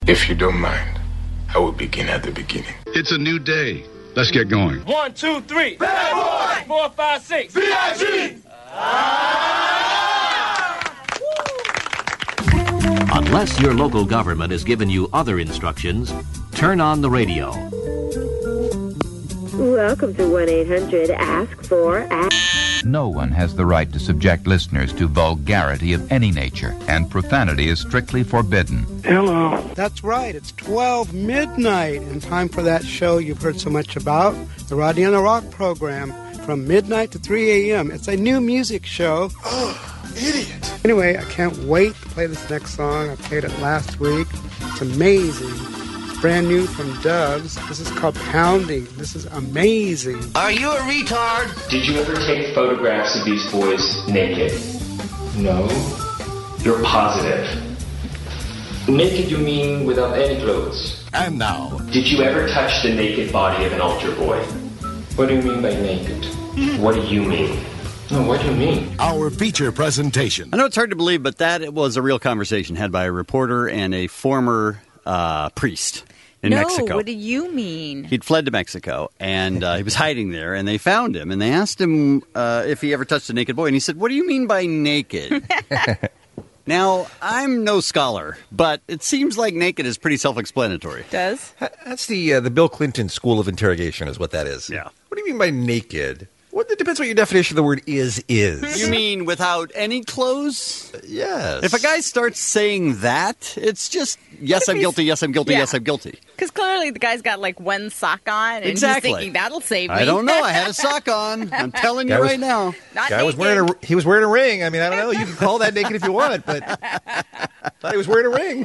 If you don't mind, I will begin at the beginning. It's a new day. Let's get going. 1, 2, 3. Bad boy! 4, 5, 6. B.I.G. Unless your local government has given you other instructions, turn on the radio. Welcome to 1-800-ASK-FOR-ASK. No one has the right to subject listeners to vulgarity of any nature, and profanity is strictly forbidden. Hello. That's right. It's 12 midnight, and time for that show you've heard so much about, the Rodney on the Rock program, from midnight to 3 a.m. It's a new music show. Oh, idiot. Anyway, I can't wait to play this next song. I played it last week. It's amazing. It's brand new from Doves. This is called Pounding. This is amazing. Are you a retard? Did you ever take photographs of these boys naked? No? You're positive. Naked you mean without any clothes? And now. Did you ever touch the naked body of an altar boy? What do you mean by naked? What do you mean? No, what do you mean? Our feature presentation. I know it's hard to believe, but that was a real conversation had by a reporter and a former priest in Mexico. No, what do you mean? He'd fled to Mexico, and he was hiding there, and they found him, and they asked him if he ever touched a naked boy, and he said, "What do you mean by naked?" Now, I'm no scholar, but it seems like naked is pretty self-explanatory. Does? That's the Bill Clinton school of interrogation is what that is. Yeah. What do you mean by naked? Well, it depends what your definition of the word is. You mean without any clothes? Yes. If a guy starts saying that, it's just, yes, I'm guilty, yes, I'm guilty, yes, I'm guilty. Because clearly the guy's got like one sock on, and Exactly. he's thinking, that'll save me. I don't know. I had a sock on. I'm telling you right now. Not Guy was wearing he was wearing a ring. I mean, I don't know. You can call that naked if you want, but thought he was wearing a ring.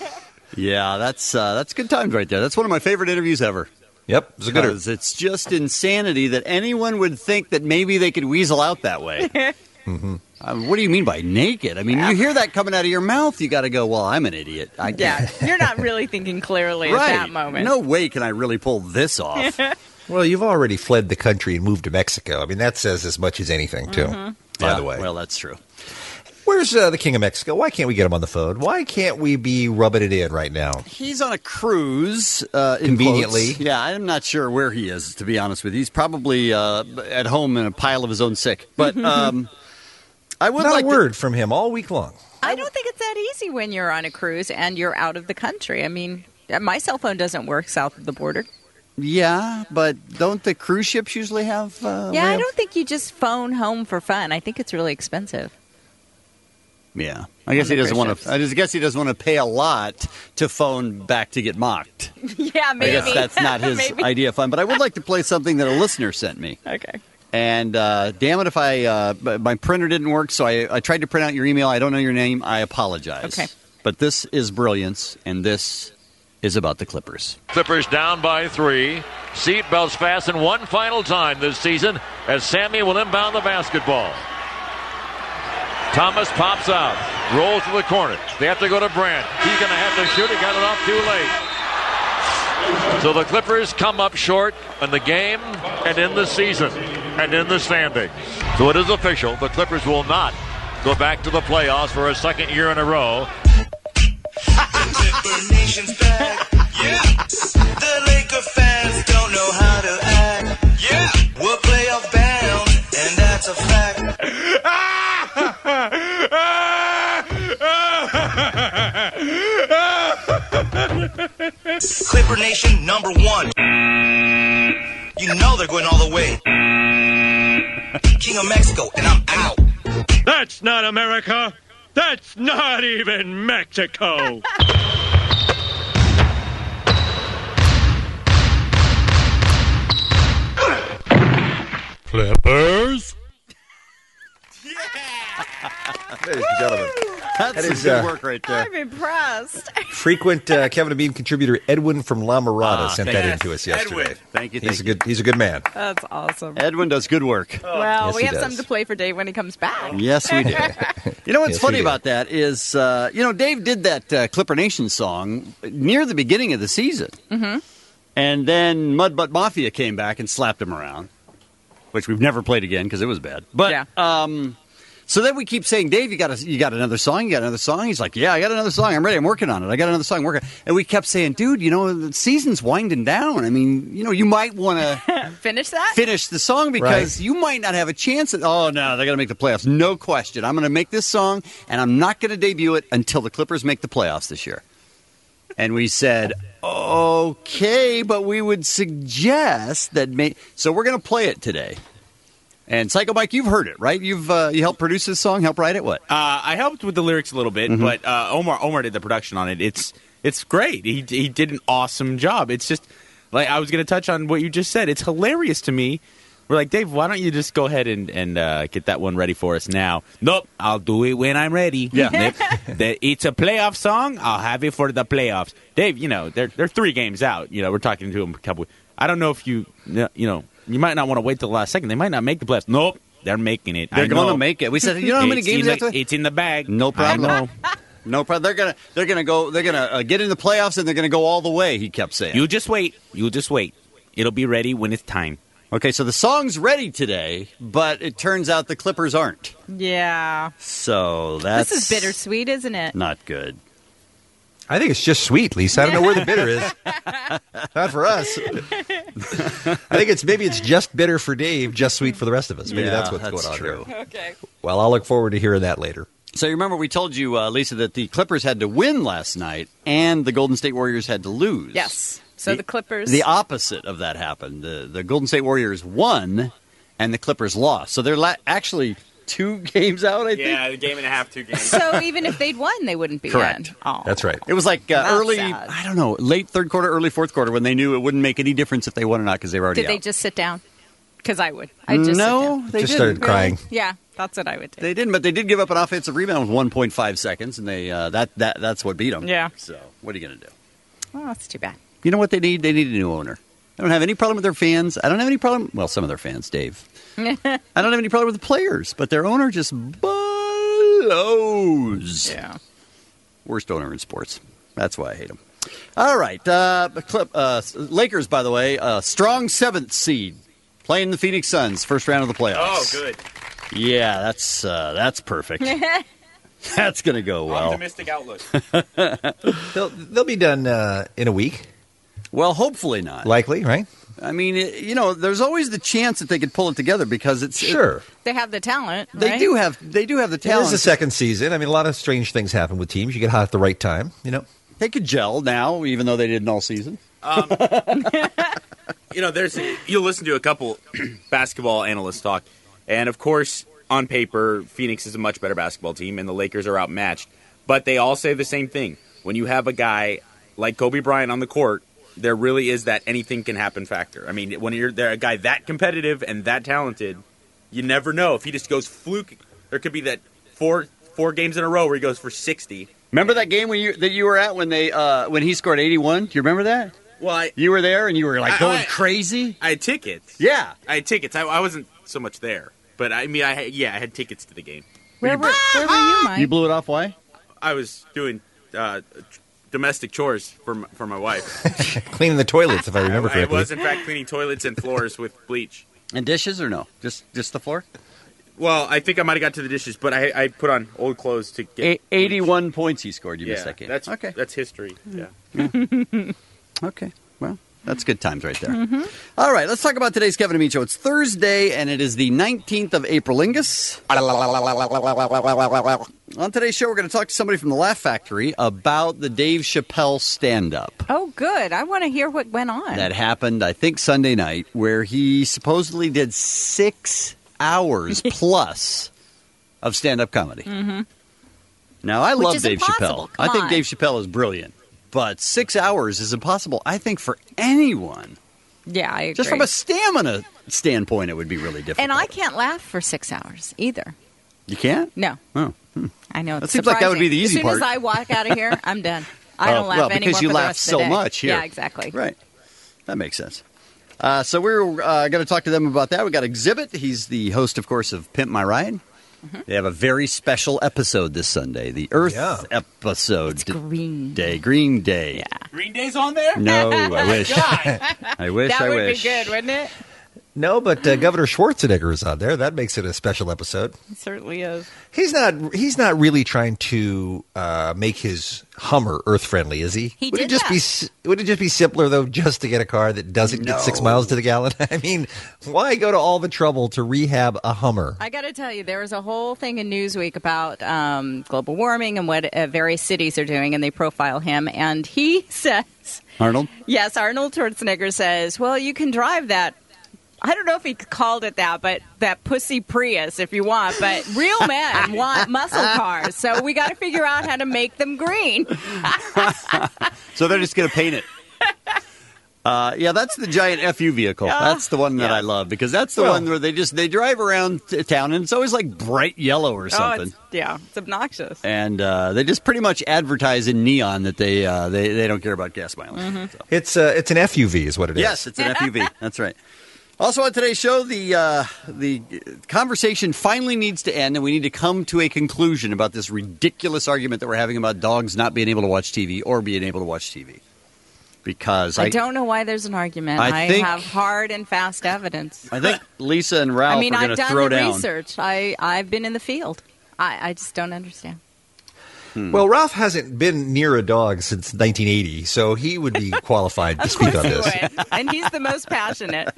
Yeah, that's good times right there. That's one of my favorite interviews ever. Yep, it was a good one. Because it's just insanity that anyone would think that maybe they could weasel out that way. Mm-hmm. What do you mean by naked? I mean, you hear that coming out of your mouth, you got to go, well, I'm an idiot. You're not really thinking clearly right. at that moment. No way can I really pull this off. Well, you've already fled the country and moved to Mexico. I mean, that says as much as anything, too, by the way. Well, that's true. Where's the King of Mexico? Why can't we get him on the phone? Why can't we be rubbing it in right now? He's on a cruise. Conveniently. Yeah, I'm not sure where he is, to be honest with you. He's probably at home in a pile of his own sick. But I would Not like a word from him all week long. I don't think it's that easy when you're on a cruise and you're out of the country. I mean, my cell phone doesn't work south of the border. Yeah, but don't the cruise ships usually have... I don't think you just phone home for fun. I think it's really expensive. Yeah, I guess he doesn't want to. I just guess he doesn't want to pay a lot to phone back to get mocked. Yeah, maybe. I guess that's not his idea of fun. But I would like to play something that a listener sent me. Okay. And damn it, if my printer didn't work, so I tried to print out your email. I don't know your name. I apologize. Okay. But this is brilliance, and this is about the Clippers. Clippers down by 3. Seatbelts fastened one final time this season as Sammy will inbound the basketball. Thomas pops out, rolls to the corner. They have to go to Brand. He's going to have to shoot. He got it off too late. So the Clippers come up short in the game and in the season and in the standings. So it is official. The Clippers will not go back to the playoffs for a second year in a row. Clipper Nation's back. Yeah. The Laker fans don't know how to act. Yeah. We're playoff bound, and that's a fact. Clipper Nation number 1. You know they're going all the way. King of Mexico, and I'm out. That's not America. That's not even Mexico. Clippers. Ladies and gentlemen. That's good work right there. I'm impressed. Frequent Kevin and Bean contributor Edwin from La Mirada sent that in to us yesterday. Edwin. Thank you. He's a good man. That's awesome. Edwin does good work. Well, Yes, we he have does. something to play for Dave when he comes back. Yes, we do. You know what's Yes, funny we do. about that is, Dave did that Clipper Nation song near the beginning of the season. Mm-hmm. And then Mud Butt Mafia came back and slapped him around, which we've never played again because it was bad. But yeah. So then we keep saying, Dave, you got another song? You got another song? He's like, yeah, I got another song. I'm ready. I'm working on it. I got another song. And we kept saying, dude, the season's winding down. I mean, you might want to finish the song because you might not have a chance at, oh, no, they're going to make the playoffs. No question. I'm going to make this song, and I'm not going to debut it until the Clippers make the playoffs this year. And we said, okay, but we would suggest that so we're going to play it today. And Psycho Mike, you've heard it, right? You helped produce this song, helped write it. What? I helped with the lyrics a little bit, but Omar did the production on it. It's great. He did an awesome job. It's just like I was going to touch on what you just said. It's hilarious to me. We're like, Dave, why don't you just go ahead and get that one ready for us now? Nope, I'll do it when I'm ready. Yeah, it's a playoff song. I'll have it for the playoffs. Dave, they're 3 games out. We're talking to him a couple. I don't know if you might not want to wait till the last second. They might not make the playoffs. Nope, they're making it. They're going to make it. We said, how many games after? It's in the bag. No problem. No problem. They're gonna go. They're gonna get in the playoffs, and they're gonna go all the way. He kept saying. You just wait. It'll be ready when it's time. Okay, so the song's ready today, but it turns out the Clippers aren't. Yeah. So this is bittersweet, isn't it? Not good. I think it's just sweet, Lisa. I don't know where the bitter is. Not for us. I think maybe it's just bitter for Dave, just sweet for the rest of us. Maybe that's what's going on true. here. Okay. Well, I'll look forward to hearing that later. So you remember we told you, Lisa, that the Clippers had to win last night and the Golden State Warriors had to lose. Yes. So the Clippers... The opposite of that happened. The Golden State Warriors won and the Clippers lost. So they're actually 2 games out, I think. Yeah, a game and a half, 2 games. So even if they'd won, they wouldn't be correct. in. Oh. That's right. It was like early, sad. I don't know, late third quarter, early fourth quarter when they knew it wouldn't make any difference if they won or not because they were already Did they out. just sit down? Because I would. I'd just sit down. They just didn't. started crying. Yeah, that's what I would do. They didn't, but they did give up an offensive rebound with 1.5 seconds, and they that's what beat them. Yeah. So what are you going to do? Oh, that's too bad. You know what they need? They need a new owner. I don't have any problem with their fans. I don't have any problem. Well, some of their fans, Dave. I don't have any problem with the players, but their owner just blows. Yeah. Worst owner in sports. That's why I hate him. All right. Lakers, by the way, strong 7th seed, playing the Phoenix Suns, first round of the playoffs. Oh, good. Yeah, that's perfect. That's going to go well. Optimistic outlook. They'll be done in a week. Well, hopefully not. Likely, right? I mean, there's always the chance that they could pull it together because it's sure they have the talent. They right? do have the talent. It is the second season. I mean, a lot of strange things happen with teams. You get hot at the right time. They could gel now, even though they didn't all season. You'll listen to a couple basketball analysts talk, and of course, on paper, Phoenix is a much better basketball team, and the Lakers are outmatched. But they all say the same thing: when you have a guy like Kobe Bryant on the court, there really is that anything can happen factor. I mean, when you're there, a guy that competitive and that talented, you never know if he just goes fluke. There could be that four games in a row where he goes for 60. Remember that game that you were at when he scored 81? Do you remember that? Well, you were there and you were going crazy. I had tickets. Yeah, I had tickets. I wasn't so much there, but I mean, I had tickets to the game. Where were you, Mike? You blew it off. Why? I was doing domestic chores for my wife. Cleaning the toilets, if I remember correctly. I was, in fact, cleaning toilets and floors with bleach. And dishes or no? Just the floor? Well, I think I might have got to the dishes, but I put on old clothes to get 81 points he scored. You missed that game. That's okay. That's history. Yeah. Okay. Well, that's good times right there. Mm-hmm. All right, let's talk about today's Kevin and Mead Show. It's Thursday, and it is the 19th of April-ingus. On today's show, we're going to talk to somebody from the Laugh Factory about the Dave Chappelle stand-up. Oh, good. I want to hear what went on. That happened, I think, Sunday night, where he supposedly did 6 hours plus of stand-up comedy. Mm-hmm. Now, I love Dave impossible. Chappelle. I think Dave Chappelle is brilliant. But 6 hours is impossible, I think, for anyone. Yeah, I agree. Just from a stamina standpoint, it would be really difficult. And I can't laugh for 6 hours either. You can't? No. Oh. I know. It's that seems like that would be the easy part. As soon as I walk out of here, I'm done. I don't laugh well, anymore because you for the laugh rest so of the day. much here. Yeah, exactly. Right. That makes sense. So we're going to talk to them about that. We got Exhibit. He's the host, of course, of Pimp My Ride. Mm-hmm. They have a very special episode this Sunday, the Earth episode. It's Green Day. Green Day. Yeah. Green Day's on there? No, I wish. God. I wish. That I would wish. be good, wouldn't it? No, but Governor Schwarzenegger is on there. That makes it a special episode. It certainly is. He's not really trying to make his Hummer Earth friendly, is he? He would did it just be simpler though, just to get a car that doesn't get 6 miles to the gallon? I mean, why go to all the trouble to rehab a Hummer? I got to tell you, there was a whole thing in Newsweek about global warming and what various cities are doing, and they profile him, and he says, Arnold? Yes, Arnold Schwarzenegger says, well, you can drive that. I don't know if he called it that, but that pussy Prius if you want. But real men want muscle cars, so we got to figure out how to make them green. So they're just going to paint it. Yeah, that's the giant FU vehicle. That's the one that I love because that's the one where they drive around town and it's always like bright yellow or something. It's obnoxious. And they just pretty much advertise in neon that they don't care about gas mileage. Mm-hmm. So. It's an FUV is what it is. Yes, it's an FUV. That's right. Also on today's show, the conversation finally needs to end, and we need to come to a conclusion about this ridiculous argument that we're having about dogs not being able to watch TV or being able to watch TV. Because I don't know why there's an argument. I have hard and fast evidence. I think Lisa and Ralph are going to throw down. I've done the research. I've been in the field. I just don't understand. Well, Ralph hasn't been near a dog since 1980, so he would be qualified to speak on this. And he's the most passionate.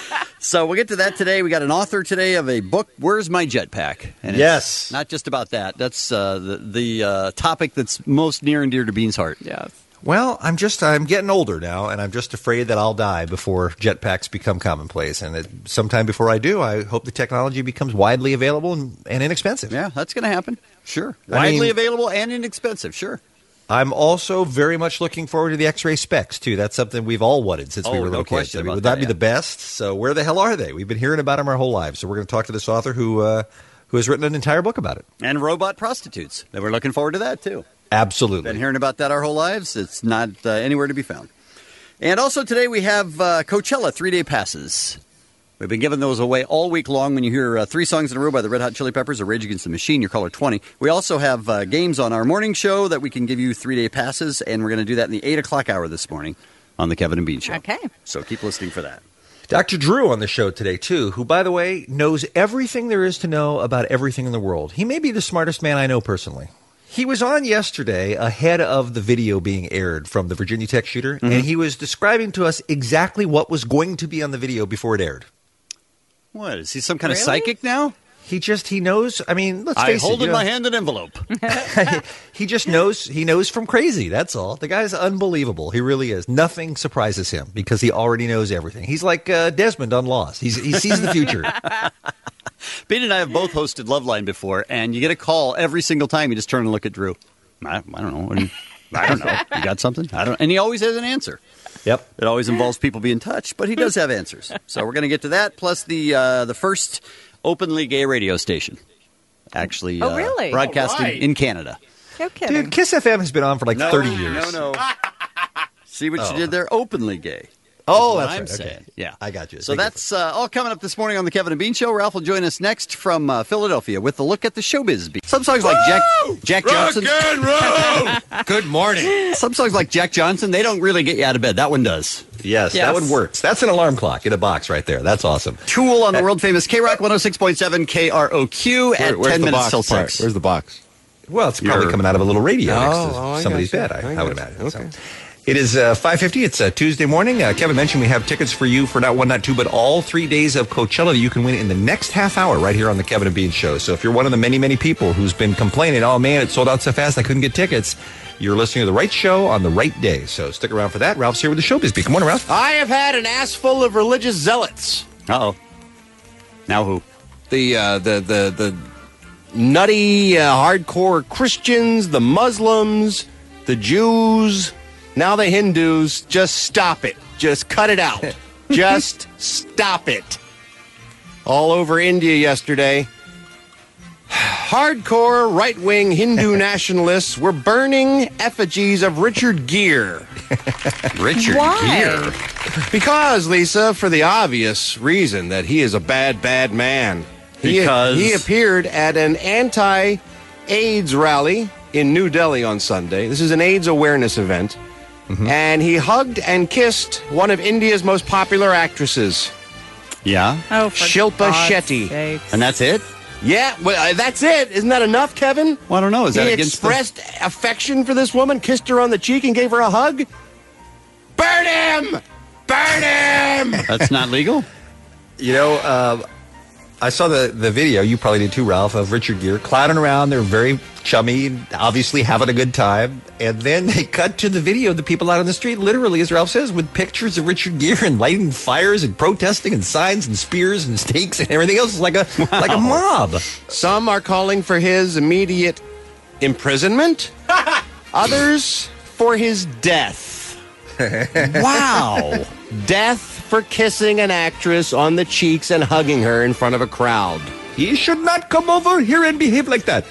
So we'll get to that today. We got an author today of a book, Where's My Jetpack? And yes. It's not just about that. That's the topic that's most near and dear to Bean's heart. Yes. Well, I'm getting older now, and I'm just afraid that I'll die before jetpacks become commonplace. And sometime before I do, I hope the technology becomes widely available and inexpensive. Yeah, that's going to happen. Sure. Widely available and inexpensive, sure. I'm also very much looking forward to the X-ray specs, too. That's something we've all wanted since we were little kids. I mean, would that be the best? So where the hell are they? We've been hearing about them our whole lives. So we're going to talk to this author who has written an entire book about it. And robot prostitutes. And we're looking forward to that, too. Absolutely. Been hearing about that our whole lives. It's not anywhere to be found. And also today we have Coachella 3-day passes. We've been giving those away all week long. When you hear 3 songs in a row by the Red Hot Chili Peppers or Rage Against the Machine, you're caller 20. We also have games on our morning show that we can give you 3-day passes, and we're going to do that in the 8 o'clock hour this morning on the Kevin and Bean Show. Okay. So keep listening for that. Dr. Drew on the show today, too, who, by the way, knows everything there is to know about everything in the world. He may be the smartest man I know personally. He was on yesterday ahead of the video being aired from the Virginia Tech shooter, and he was describing to us exactly what was going to be on the video before it aired. What? Is he some kind of psychic now? He knows. I mean, let's face it. I hold in my hand an envelope. He just knows. He knows from crazy. That's all. The guy's unbelievable. He really is. Nothing surprises him because he already knows everything. He's like Desmond on Lost. He sees the future. Bean and I have both hosted Loveline before, and you get a call every single time. You just turn and look at Drew. I don't know. I don't know. You got something? I don't. And he always has an answer. Yep. It always involves people being touched, but he does have answers. So we're going to get to that, plus the first openly gay radio station. Actually, really? broadcasting in Canada. No kidding. Dude, Kiss FM has been on for like 30 years. No. See what you did there? Openly gay. Oh, that's what I'm right. saying. Okay. Yeah. I got you. So that's all coming up this morning on the Kevin and Bean Show. Ralph will join us next from Philadelphia with a look at the showbiz beat. Some songs like Jack Johnson. Rock and roll! Good morning. Some songs like Jack Johnson, they don't really get you out of bed. That one does. Yes, that one works. That's an alarm clock in a box right there. That's awesome. Tool on the world-famous K-Rock 106.7 KROQ at 10 minutes till 6. Where's the box? Well, it's probably coming out of a little radio next to somebody's bed, I would imagine. Okay. So. It is 5:50. It's Tuesday morning. Kevin mentioned we have tickets for you for not one, not two, but all 3 days of Coachella that you can win in the next half hour right here on the Kevin and Bean Show. So if you're one of the many, many people who's been complaining, oh, man, it sold out so fast I couldn't get tickets, you're listening to the right show on the right day. So stick around for that. Ralph's here with the Showbiz Beat. Good morning, Ralph. I have had an ass full of religious zealots. Uh-oh. Now who? The nutty, hardcore Christians, the Muslims, the Jews... Now the Hindus, just stop it. Just cut it out. Just stop it. All over India yesterday. Hardcore right-wing Hindu nationalists were burning effigies of Richard Gere. Richard Gere? Because, Lisa, for the obvious reason that he is a bad, bad man. Because? He appeared at an anti-AIDS rally in New Delhi on Sunday. This is an AIDS awareness event. And he hugged and kissed one of India's most popular actresses. Yeah. Oh, for Shilpa God's Shetty. sakes. And that's it? Yeah, well, that's it. Isn't that enough, Kevin? Well, I don't know. Is that he against expressed affection for this woman, kissed her on the cheek, and gave her a hug? Burn him! Burn him! That's not legal? You know, I saw the video, you probably did too, Ralph, of Richard Gere clowning around. They're very chummy and obviously having a good time. And then they cut to the video of the people out on the street, literally, as Ralph says, with pictures of Richard Gere and lighting fires and protesting and signs and spears and stakes and everything else. It's like like a mob. Some are calling for his immediate imprisonment. Others for his death. Wow. Death for kissing an actress on the cheeks and hugging her in front of a crowd. He should not come over here and behave like that.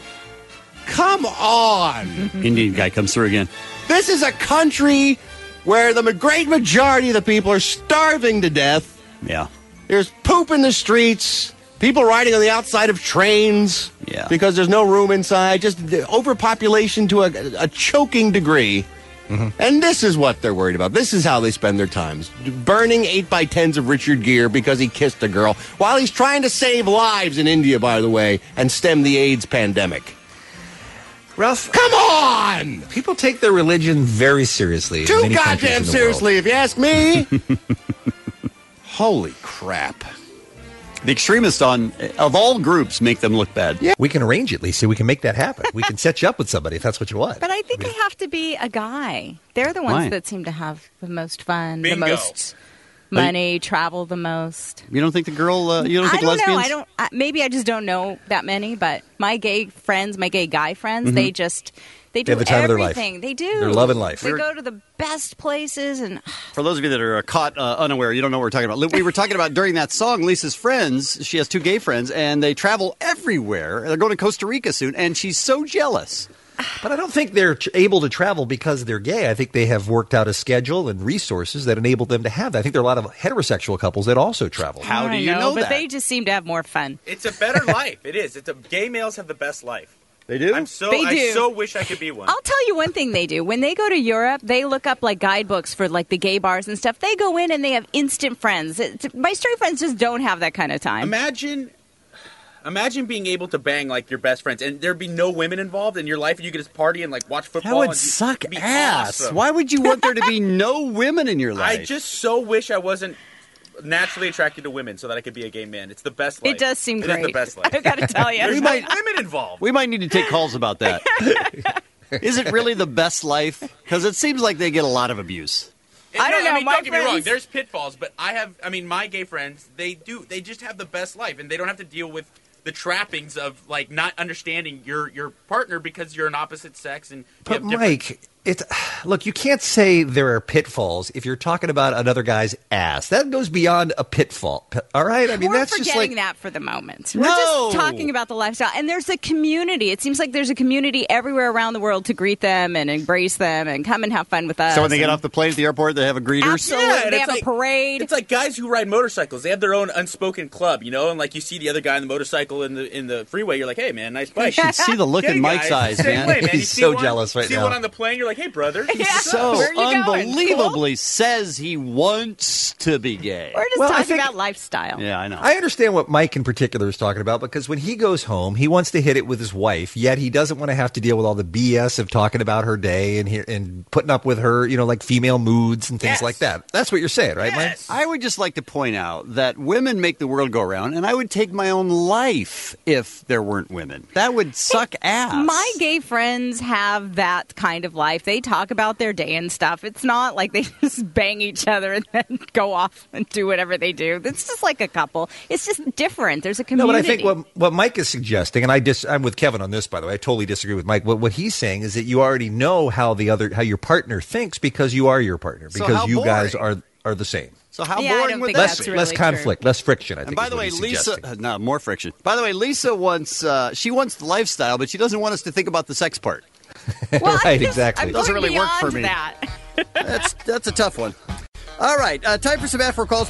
Come on. Indian guy comes through again. This is a country where the great majority of the people are starving to death. Yeah. There's poop in the streets. People riding on the outside of trains. Yeah. Because there's no room inside. Just overpopulation to a choking degree. Mm-hmm. And this is what they're worried about. This is how they spend their times. Burning 8x10s of Richard Gere because he kissed a girl while he's trying to save lives in India, by the way, and stem the AIDS pandemic. Ralph, come on! People take their religion very seriously. Too goddamn seriously, if you ask me. Holy crap. The extremists of all groups make them look bad. Yeah. We can arrange it, Lisa. We can make that happen. We can set you up with somebody if that's what you want. But I think they have to be a guy. They're the ones that seem to have the most fun, the most money, travel the most. You don't think the girl, you don't think lesbians? I don't know. Maybe I just don't know that many, but my gay friends, my gay guy friends, they do have the time of their life. Everything. They do. They're loving life. They go to the best places. And for those of you that are caught unaware, you don't know what we're talking about. We were talking about during that song, Lisa's friends, she has two gay friends, and they travel everywhere. They're going to Costa Rica soon, and she's so jealous. But I don't think they're able to travel because they're gay. I think they have worked out a schedule and resources that enable them to have that. I think there are a lot of heterosexual couples that also travel. How do you know but that? They just seem to have more fun. It's a better life. It is. Gay males have the best life. They do? I so wish I could be one. I'll tell you one thing they do. When they go to Europe, they look up like guidebooks for like the gay bars and stuff. They go in and they have instant friends. My straight friends just don't have that kind of time. Imagine being able to bang like your best friends and there'd be no women involved in your life and you could just party and like watch football. That would suck ass. Awesome. Why would you want there to be no women in your life? I just so wish I wasn't naturally attracted to women so that I could be a gay man. It's the best life. It does seem great. It is the best life. I've got to tell you. There's no women involved. We might need to take calls about that. Is it really the best life? Because it seems like they get a lot of abuse. I don't know. Don't get me wrong. There's pitfalls, but my gay friends, they just have the best life, and they don't have to deal with the trappings of like not understanding your partner because you're an opposite sex and. But Mike, look, you can't say there are pitfalls if you're talking about another guy's ass. That goes beyond a pitfall. All right, I mean We're that's just like forgetting that for the moment. We're just talking about the lifestyle, and there's a community. It seems like there's a community everywhere around the world to greet them and embrace them and come and have fun with us. So when they get off the plane at the airport, they have a greeters. Absolutely, Yeah, they have a parade. It's like guys who ride motorcycles. They have their own unspoken club, and like you see the other guy on the motorcycle in the freeway. You're like, hey man, nice bike. You should see the look in Mike's eyes, Same man. way, man. He's so jealous right see now. one on the plane. You're like, hey brother. So Where are you going? unbelievably says he wants to be gay. We're just talking about lifestyle. Yeah, I know. I understand what Mike in particular is talking about because when he goes home, he wants to hit it with his wife, yet he doesn't want to have to deal with all the BS of talking about her day and putting up with her, like female moods and things like that. That's what you're saying, right, Mike? I would just like to point out that women make the world go round, and I would take my own life if there weren't women. That would suck ass. My gay friends have that kind of life. They talk about their day and stuff. It's not like they just bang each other and then go off and do whatever they do. It's just like a couple. It's just different. There's a community. No, but I think what Mike is suggesting, and I'm with Kevin on this, by the way. I totally disagree with Mike. What he's saying is that you already know how your partner thinks because you are your partner, because you guys are the same. So how I boring don't would think that that's be? really Less conflict, less friction, I think. And by is the what way, he's Lisa, suggesting. no, more friction. By the way, Lisa wants the lifestyle, but she doesn't want us to think about the sex part. Well, right, exactly. I'm Doesn't going really work for beyond me. That. That's a tough one. All right, time for some AFRO calls,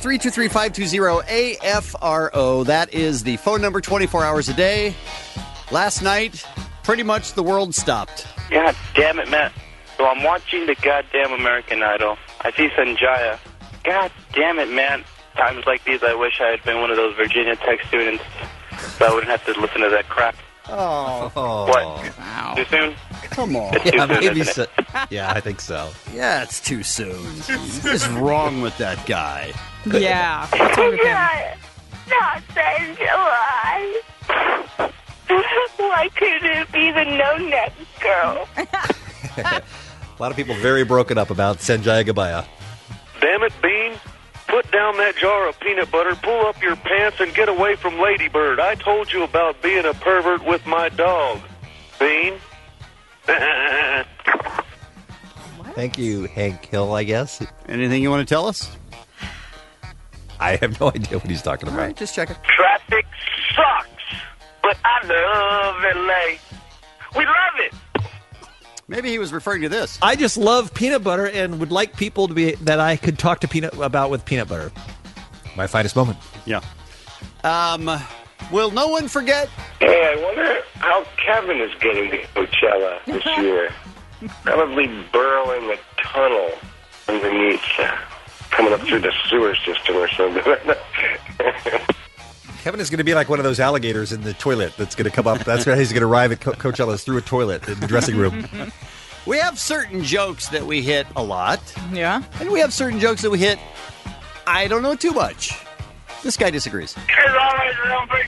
323-520-AFRO. That is the phone number 24 hours a day. Last night, pretty much the world stopped. God damn it, Matt. So I'm watching the goddamn American Idol. I see Sanjaya. God damn it, man. times like these, I wish I had been one of those Virginia Tech students, so I wouldn't have to listen to that crap. Oh. What? Wow. Too soon? Come on. It's too soon, maybe isn't so. it? Yeah, I think so. Yeah, it's too soon. What is wrong with that guy? Yeah. What's wrong with him? Not July. Why couldn't it be the no-neck girl? A lot of people very broken up about Sanjay Gabaya. Damn it, Bean. Put down that jar of peanut butter, pull up your pants, and get away from Ladybird. I told you about being a pervert with my dog. Bean. Thank you, Hank Hill, I guess. Anything you want to tell us? I have no idea what he's talking about. All right, just check it. Traffic sucks, but I love LA. We love it. Maybe he was referring to this. I just love peanut butter and would like people to be that I could talk to about with peanut butter. My finest moment. Yeah. Will no one forget? Hey, I wonder how Kevin is getting to Coachella this year. Probably burrowing a tunnel underneath, coming up through the sewer system or something. Kevin is going to be like one of those alligators in the toilet that's going to come up. That's where he's going to arrive at Coachella, through a toilet in the dressing room. We have certain jokes that we hit a lot. Yeah. And we have certain jokes that we hit, I don't know, too much. This guy disagrees. There's always room for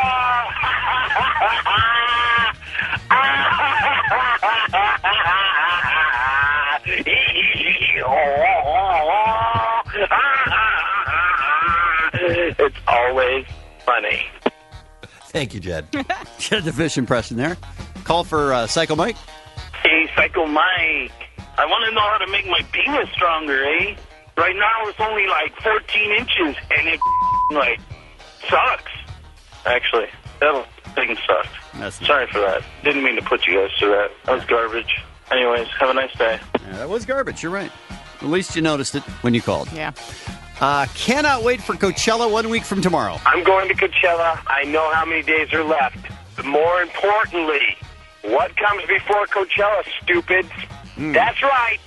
It's always funny. Thank you, Jed. Jed the Fish impression there. Call for Psycho Mike. Hey, Psycho Mike. I want to know how to make my penis stronger, eh? Right now it's only like 14 inches, and it like sucks. Actually, that thing sucked. Sorry for that. Didn't mean to put you guys through that. That was garbage. Anyways, have a nice day. Yeah, that was garbage. You're right. At least you noticed it when you called. Yeah. Cannot wait for Coachella 1 week from tomorrow. I'm going to Coachella. I know how many days are left. But more importantly, what comes before Coachella, stupid? That's right.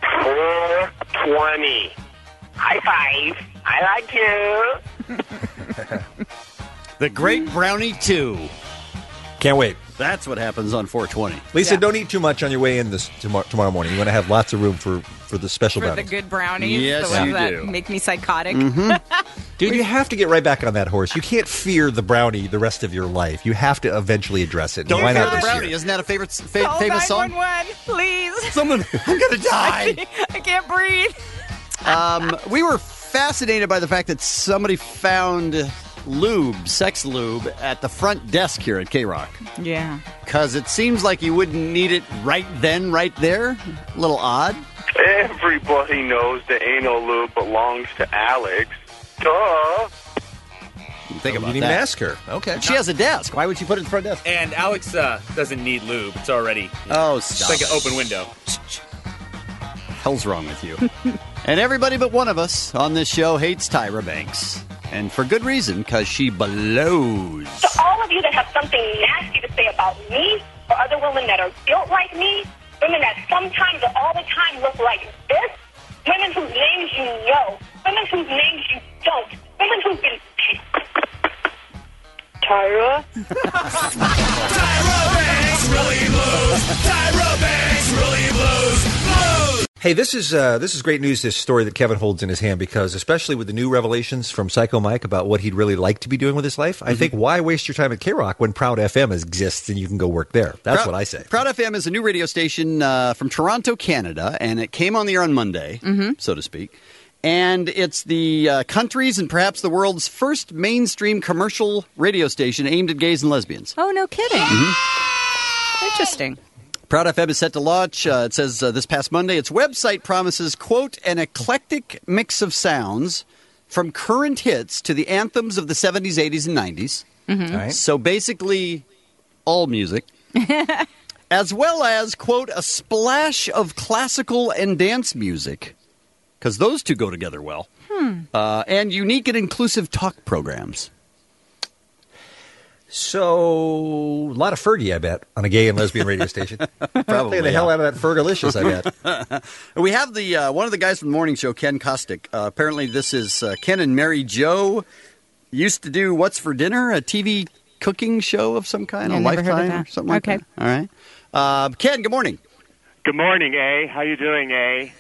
420. High five. I like you. The Great Brownie 2. Can't wait. That's what happens on 420. Lisa, don't eat too much on your way in this tomorrow morning. You want to have lots of room for the special For the brownies. good brownies. Yes, the ones you that do. make me psychotic. Dude, you have to get right back on that horse. You can't fear the brownie the rest of your life. You have to eventually address it. Don't Why fear not the this brownie. year? Isn't that a famous Call song? 911, please. Someone, I'm going to die. I can't breathe. We were fascinated by the fact that somebody found sex lube, at the front desk here at K-Rock. Yeah. Because it seems like you wouldn't need it right then, right there. A little odd. Everybody knows the anal lube belongs to Alex. Duh. Think about you didn't even that. ask her. Okay. She has a desk. Why would she put it in the front desk? And Alex doesn't need lube. It's already... Oh, It's stop. like an open window. Hell's wrong with you? And everybody but one of us on this show hates Tyra Banks. And for good reason, because she blows. To all of you that have something nasty to say about me or other women that are built like me, women that sometimes or all the time look like this, women whose names you know, women whose names you don't, women who've been... Tyra? Tyra Banks really blows. Tyra Banks really blows. Hey, this is great news, this story that Kevin holds in his hand, because especially with the new revelations from Psycho Mike about what he'd really like to be doing with his life, I think why waste your time at K-Rock when Proud FM exists and you can go work there? That's what I say. Proud FM is a new radio station from Toronto, Canada, and it came on the air on Monday, so to speak. And it's the country's and perhaps the world's first mainstream commercial radio station aimed at gays and lesbians. Oh, no kidding. Interesting. Proud FM is set to launch, it says this past Monday. Its website promises, quote, an eclectic mix of sounds from current hits to the anthems of the 70s, 80s, and 90s. Mm-hmm. All right. So basically, all music. As well as, quote, a splash of classical and dance music, because those two go together well. And unique and inclusive talk programs. So, a lot of Fergie, I bet, on a gay and lesbian radio station. Probably the hell out of that Fergalicious, I bet. We have the one of the guys from the morning show, Ken Kostick. Apparently, this is Ken and Mary Jo. Used to do What's for Dinner, a TV cooking show of some kind, Yeah, a never heard of Lifetime that. or something like Okay. that. All right. Ken, good morning. Good morning, A. How you doing, A?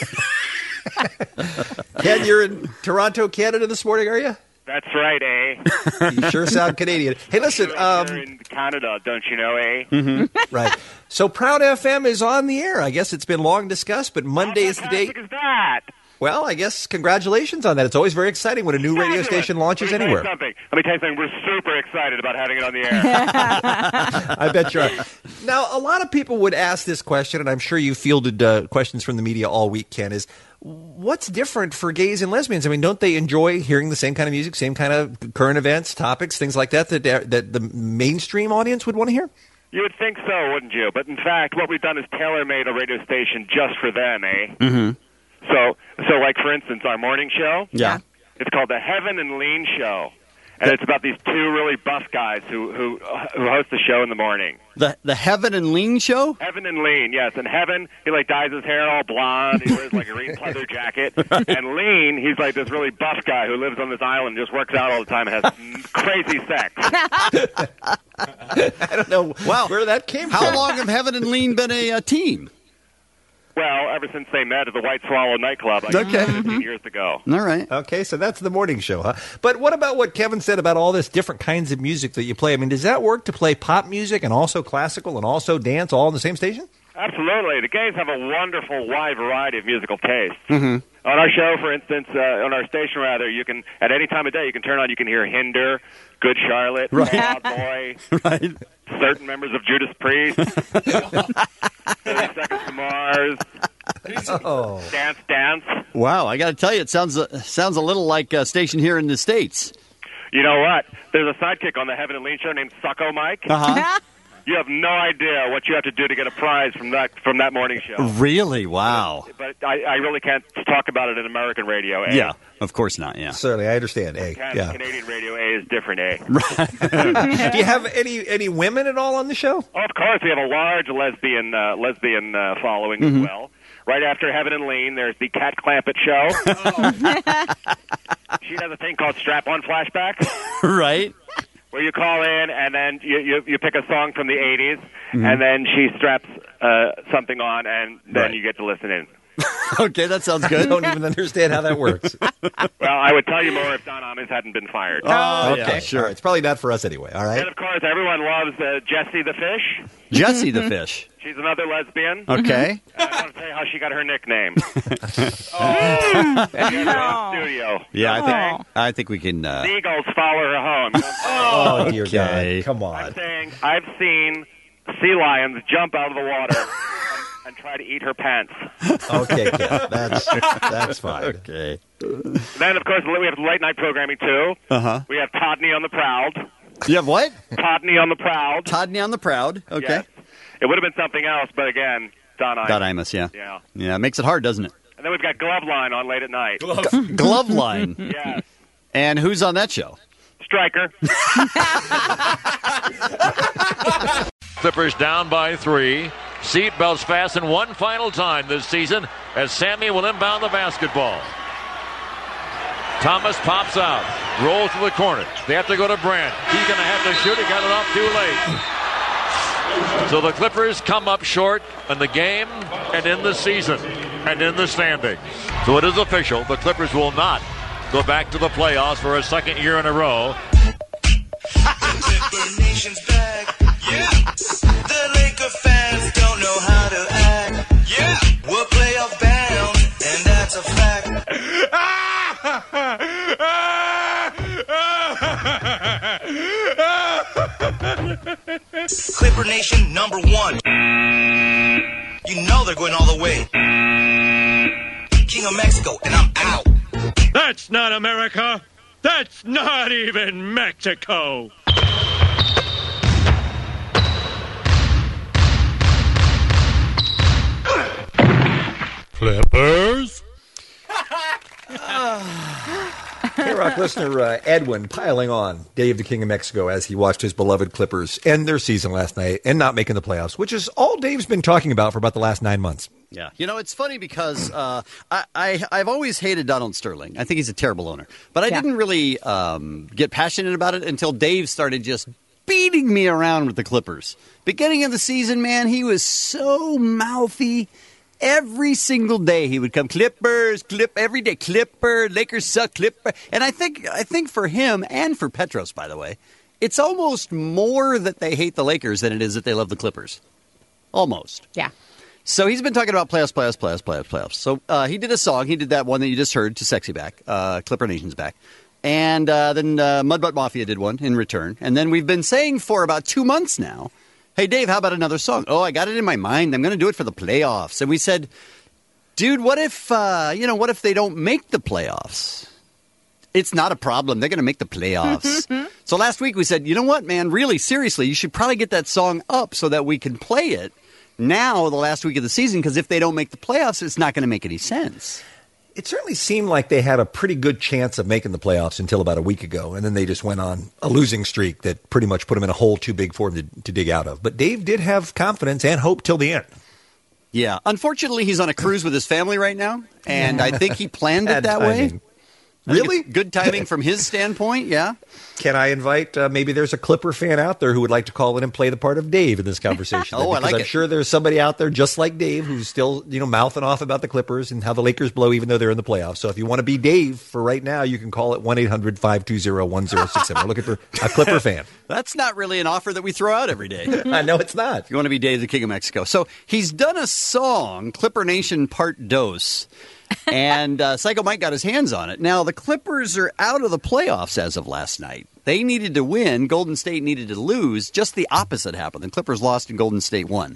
Ken, you're in Toronto, Canada this morning, are you? That's right, A. You sure sound Canadian. Hey, listen. You're in Canada, don't you know, A? Mm-hmm. Right. So Proud FM is on the air. I guess it's been long discussed, but Monday is the day. How fantastic is that? Well, I guess congratulations on that. It's always very exciting when a new radio station launches Let me anywhere. tell you something. We're super excited about having it on the air. I bet you are. Now, a lot of people would ask this question, and I'm sure you fielded questions from the media all week, Ken, is what's different for gays and lesbians? I mean, don't they enjoy hearing the same kind of music, same kind of current events, topics, things like that that the mainstream audience would want to hear? You would think so, wouldn't you? But in fact, what we've done is tailor-made a radio station just for them, eh? Mm-hmm. So like, for instance, our morning show. Yeah. It's called the Heaven and Lean Show. And it's about these two really buff guys who host the show in the morning. The Heaven and Lean show? Heaven and Lean, yes. And Heaven, he like dyes his hair all blonde. He wears like a green leather jacket. And Lean, he's like this really buff guy who lives on this island, just works out all the time, and has crazy sex. I don't know where that came from. How long have Heaven and Lean been a team? Well, ever since they met at the White Swallow nightclub, like 15 years ago. All right. Okay, so that's the morning show, huh? But what about what Kevin said about all this different kinds of music that you play? I mean, does that work to play pop music and also classical and also dance all in the same station? Absolutely. The gays have a wonderful wide variety of musical tastes. Mm-hmm. On our show, for instance, on our station, rather, you can, at any time of day, you can turn on, you can hear Hinder, Good Charlotte, Proud Boy, right. certain members of Judas Priest, 30 Seconds to Mars, Dance. Wow, I got to tell you, it sounds a little like a station here in the States. You know what? There's a sidekick on the Heaven and Lean show named Sucko Mike. Uh-huh. You have no idea what you have to do to get a prize from that morning show. Really? Wow. But I really can't talk about it in American radio, eh? Yeah, of course not, yeah. Certainly, I understand, yeah. Canadian radio, is different, eh? Do you have any women at all on the show? Oh, of course. We have a large lesbian following as well. Right after Heaven and Lean, there's the Cat Clampett show. She does a thing called Strap-On Flashback. Right. Where you call in, and then you pick a song from the 80s, and then she straps something on, and then you get to listen in. Okay, that sounds good. I don't even understand how that works. Well, I would tell you more if Don Ames hadn't been fired. Oh, okay, sure. It's probably not for us anyway, all right? And, of course, everyone loves Jessie the Fish. Jessie the Fish. She's another lesbian. Okay. And I want to tell you how she got her nickname. Studio. Yeah, I think we can... Seagulls follow her home. Oh, dear God. Come on. I'm saying I've seen sea lions jump out of the water and try to eat her pants. Okay, Ken. That's fine. Okay. Then, of course, we have late night programming, too. Uh-huh. We have Todney on the Proud. You have what? Todney on the Proud. Todney on the Proud. Okay. Yes. It would have been something else, but again, Don Imus. Don Imus, yeah. Yeah. Yeah, it makes it hard, doesn't it? And then we've got Glove Line on late at night. Glove Line. Yes. And who's on that show? Striker. Clippers down by 3. Seatbelts fastened one final time this season as Sammy will inbound the basketball. Thomas pops out, rolls to the corner. They have to go to Brand. He's going to have to shoot. He got it off too late. So the Clippers come up short in the game and in the season and in the standings. So it is official. The Clippers will not go back to the playoffs for a second year in a row. The nation's back. Yeah. The Laker fans don't know how to act. Yeah. We're playoff bound, and that's a fact. Clipper Nation number 1. You know they're going all the way. King of Mexico, and I'm out. That's not America. That's not even Mexico. Clippers. Here Rock listener Edwin piling on Dave the King of Mexico as he watched his beloved Clippers end their season last night and not making the playoffs, which is all Dave's been talking about for about the last 9 months. Yeah. You know, it's funny because I've always hated Donald Sterling. I think he's a terrible owner. But I didn't really get passionate about it until Dave started just beating me around with the Clippers. Beginning of the season, man, he was so mouthy. Every single day he would come, Clippers, every day, Clipper, Lakers suck, Clipper. And I think for him and for Petros, by the way, it's almost more that they hate the Lakers than it is that they love the Clippers. Almost. Yeah. So he's been talking about playoffs. So he did a song. He did that one that you just heard, to Sexy Back, Clipper Nation's back. And then Mudbutt Mafia did one in return. And then we've been saying for about 2 months now, hey, Dave, how about another song? Oh, I got it in my mind. I'm going to do it for the playoffs. And we said, dude, what if they don't make the playoffs? It's not a problem. They're going to make the playoffs. So last week we said, you know what, man, really, seriously, you should probably get that song up so that we can play it now, the last week of the season, because if they don't make the playoffs, it's not going to make any sense. It certainly seemed like they had a pretty good chance of making the playoffs until about a week ago, and then they just went on a losing streak that pretty much put them in a hole too big for them to dig out of. But Dave did have confidence and hope till the end. Yeah. Unfortunately, he's on a cruise with his family right now, and I think he planned it that way. Really? Good timing from his standpoint, yeah. Can I invite, maybe there's a Clipper fan out there who would like to call in and play the part of Dave in this conversation? Oh, I like I'm it. sure there's somebody out there just like Dave who's still, mouthing off about the Clippers and how the Lakers blow even though they're in the playoffs. So if you want to be Dave for right now, you can call it 1-800-520-1067. We're looking for a Clipper fan. That's not really an offer that we throw out every day. I know it's not. If you want to be Dave the King of Mexico. So he's done a song, Clipper Nation Part Dos. And Psycho Mike got his hands on it. Now, the Clippers are out of the playoffs as of last night. They needed to win. Golden State needed to lose. Just the opposite happened. The Clippers lost and Golden State won.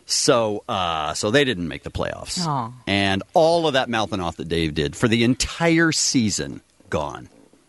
So they didn't make the playoffs. Aww. And all of that mouthing off that Dave did for the entire season, gone.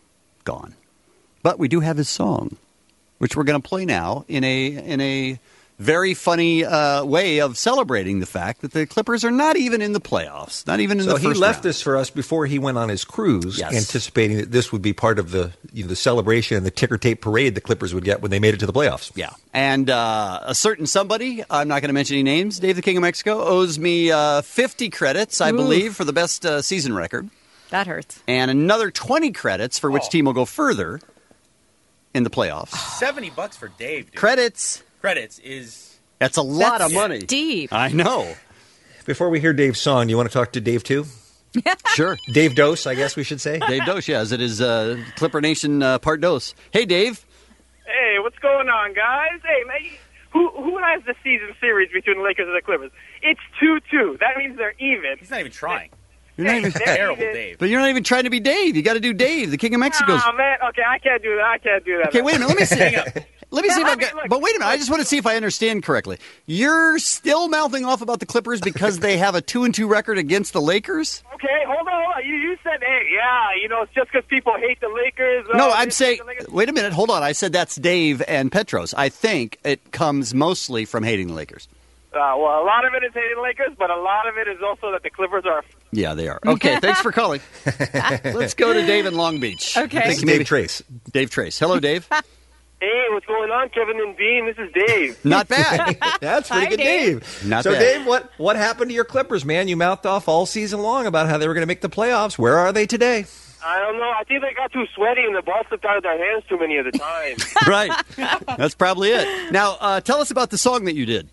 But we do have his song, which we're going to play now in a very funny way of celebrating the fact that the Clippers are not even in the playoffs, not even in the first round. So he left this for us before he went on his cruise, anticipating that this would be part of the the celebration and the ticker tape parade the Clippers would get when they made it to the playoffs. Yeah. And a certain somebody, I'm not going to mention any names, Dave the King of Mexico, owes me 50 credits, I believe, for the best season record. That hurts. And another 20 credits for which team will go further in the playoffs. $70 for Dave, dude. Credits is... That's a lot of money. Deep. I know. Before we hear Dave's song, you want to talk to Dave too? Sure. Dave Dose, I guess we should say. Dave Dose, as it is Clipper Nation Part Dose. Hey, Dave. Hey, what's going on, guys? Hey, man, who has the season series between the Lakers and the Clippers? It's 2-2. That means they're even. He's not even trying. You're not even terrible, Dave. But you're not even trying to be Dave. You got to do Dave, the King of Mexico. Oh, man. Okay, I can't do that. Okay, wait a minute. Let me see. Let me see if I've got... But wait a minute. I just want to see if I understand correctly. You're still mouthing off about the Clippers because they have a 2-2 record against the Lakers? Okay, hold on. You said, hey, yeah, it's just because people hate the Lakers. No, I'm saying... Wait a minute. Hold on. I said that's Dave and Petros. I think it comes mostly from hating the Lakers. Well, a lot of it is hating the Lakers, but a lot of it is also that the Clippers are... Yeah, they are. Okay, thanks for calling. Let's go to Dave in Long Beach. Okay. Dave Trace. Dave Trace. Hello, Dave. Hey, what's going on, Kevin and Bean? This is Dave. Not bad. That's pretty good, Dave. Not so, bad. Dave, what happened to your Clippers, man? You mouthed off all season long about how they were going to make the playoffs. Where are they today? I don't know. I think they got too sweaty and the ball slipped out of their hands too many of the time. Right. That's probably it. Now, tell us about the song that you did.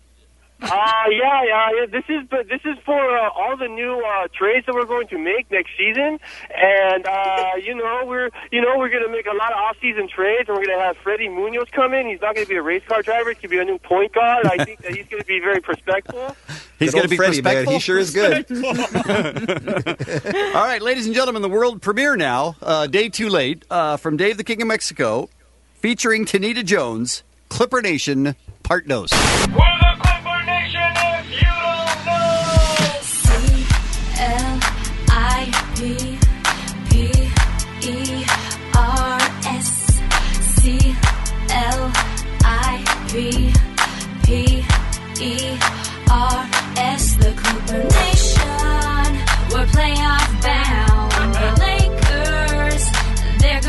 Yeah. This is for all the new trades that we're going to make next season, and we're going to make a lot of off-season trades, and we're going to have Freddie Munoz come in. He's not going to be a race car driver; he's going to be a new point guard. I think that he's going to be very respectful. He's going to be Freddie, respectful. man. He sure is good. All right, ladies and gentlemen, the world premiere now, day too late, from Dave the King of Mexico, featuring Tanita Jones, Clipper Nation, Part Dos. CLIPPERS, the Clipper Nation. We're playoff bound. The Lakers, they're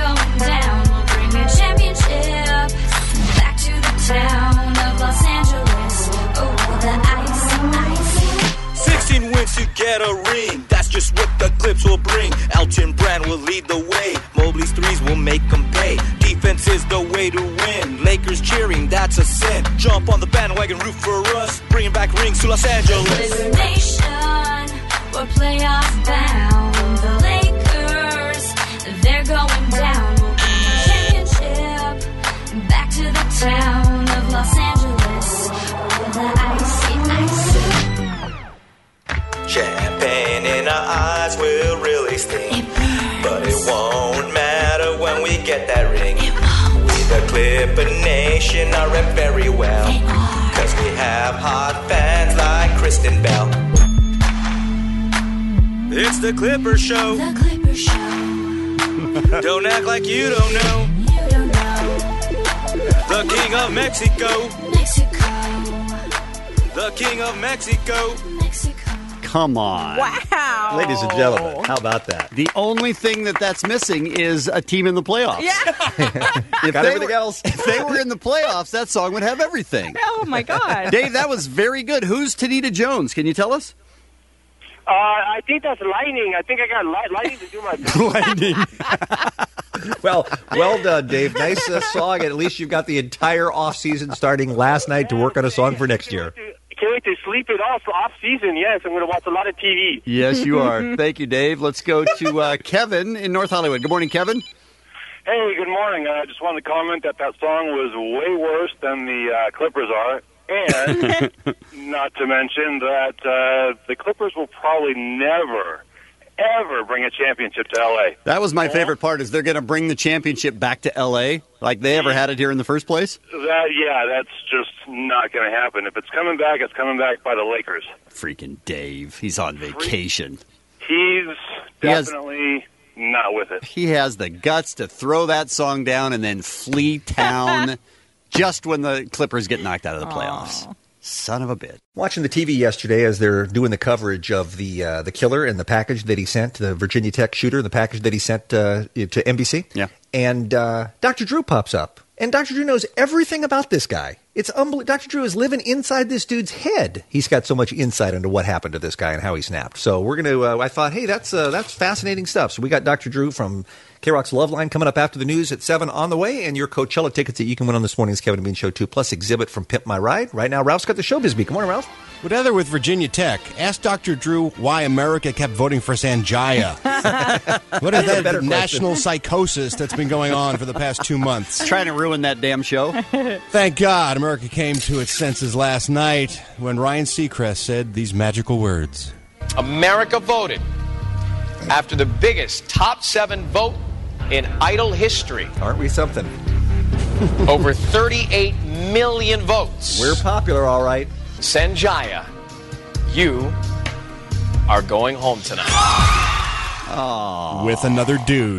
to get a ring. That's just what the Clips will bring. Elton Brand will lead the way. Mobley's threes will make them pay. Defense is the way to win. Lakers cheering, that's a sin. Jump on the bandwagon, root for us. Bringing back rings to Los Angeles. This nation, we're playoff bound. The Lakers, they're going down. We'll bring the championship back to the town of Los Angeles. With the icy. Champagne in our eyes will really sting. But it won't matter when we get that ring. We the Clipper Nation are rep very well. Cause we have hot fans like Kristen Bell. It's the Clipper Show. The Clipper Show. Don't act like you don't know. You don't know. The King of Mexico. Mexico. The King of Mexico. Come on. Wow. Ladies and gentlemen, how about that? The only thing that's missing is a team in the playoffs. Yeah. Got everything else. If they were in the playoffs, that song would have everything. Oh, my God. Dave, that was very good. Who's Tanita Jones? Can you tell us? I think that's Lightning. I think I got Lightning to do my Lightning. Well done, Dave. Nice song. At least you've got the entire off season starting last night to work on a song for next year. Can't wait to sleep it off season. Yes, I'm going to watch a lot of TV. Yes, you are. Thank you, Dave. Let's go to Kevin in North Hollywood. Good morning, Kevin. Hey, good morning. I just wanted to comment that song was way worse than the Clippers are. And not to mention that the Clippers will probably never, ever bring a championship to L.A. That was my favorite part, is they're going to bring the championship back to L.A. like they ever had it here in the first place. That's just not going to happen. If it's coming back by the Lakers. Freaking Dave. He's on vacation. He's definitely not with it. He has the guts to throw that song down and then flee town just when the Clippers get knocked out of the playoffs. Aww. Son of a bitch. Watching the TV yesterday as they're doing the coverage of the killer and the package that he sent, the Virginia Tech shooter, the package that he sent to NBC. Yeah. And Dr. Drew pops up. And Dr. Drew knows everything about this guy. It's unbelievable. Dr. Drew is living inside this dude's head. He's got so much insight into what happened to this guy and how he snapped. So we're going to, I thought, hey, that's fascinating stuff. So we got Dr. Drew from K-Rock's Love Line coming up after the news at 7 on the way, and your Coachella tickets that you can win on this morning's Kevin and Bean Show 2, plus Exhibit from Pimp My Ride. Right now, Ralph's got the showbiz beat. Good morning, Ralph. Whatever with Virginia Tech, ask Dr. Drew why America kept voting for Sanjaya. What is that national psychosis that's been going on for the past 2 months? Trying to ruin that damn show. Thank God America came to its senses last night when Ryan Seacrest said these magical words. America voted after the biggest top 7 vote in Idol history. Aren't we something? Over 38 million votes. We're popular, all right. Sanjaya, you are going home tonight. Aww. With another dude.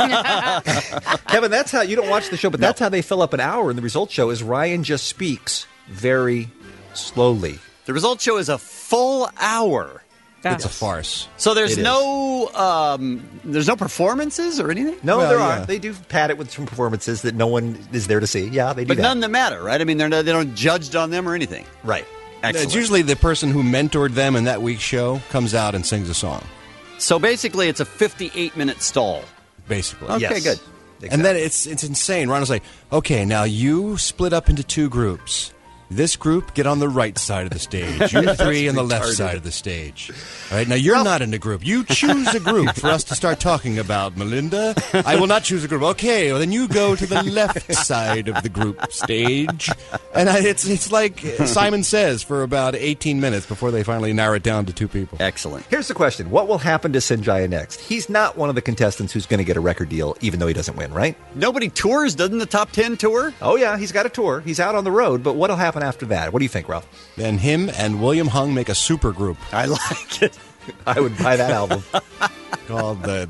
Kevin, that's how, you don't watch the show, but that's how they fill up an hour in the results show, is Ryan just speaks very slowly. The results show is a full hour. It's a farce. So there's no performances or anything? No, there are. They do pad it with some performances that no one is there to see. Yeah, they do but that. None that matter, right? I mean, they don't judged on them or anything. Right. Excellent. It's usually the person who mentored them in that week's show comes out and sings a song. So basically, it's a 58-minute stall. Basically. Okay, yes. good. Exactly. And then it's insane. Ron was like, okay, now you split up into 2 groups. This group, get on the right side of the stage. You 3 on the left side of the stage. All right, now you're not in a group. You choose a group for us to start talking about, Melinda. I will not choose a group. Okay, well, then you go to the left side of the group stage. And it's like Simon Says for about 18 minutes before they finally narrow it down to 2 people. Excellent. Here's the question. What will happen to Sanjaya next? He's not one of the contestants who's going to get a record deal, even though he doesn't win, right? Nobody tours. Doesn't the Top 10 tour? Oh, yeah, he's got a tour. He's out on the road, but what'll happen after that? What do you think, Ralph? Then him and William Hung make a super group. I like it. I would buy that album. Called the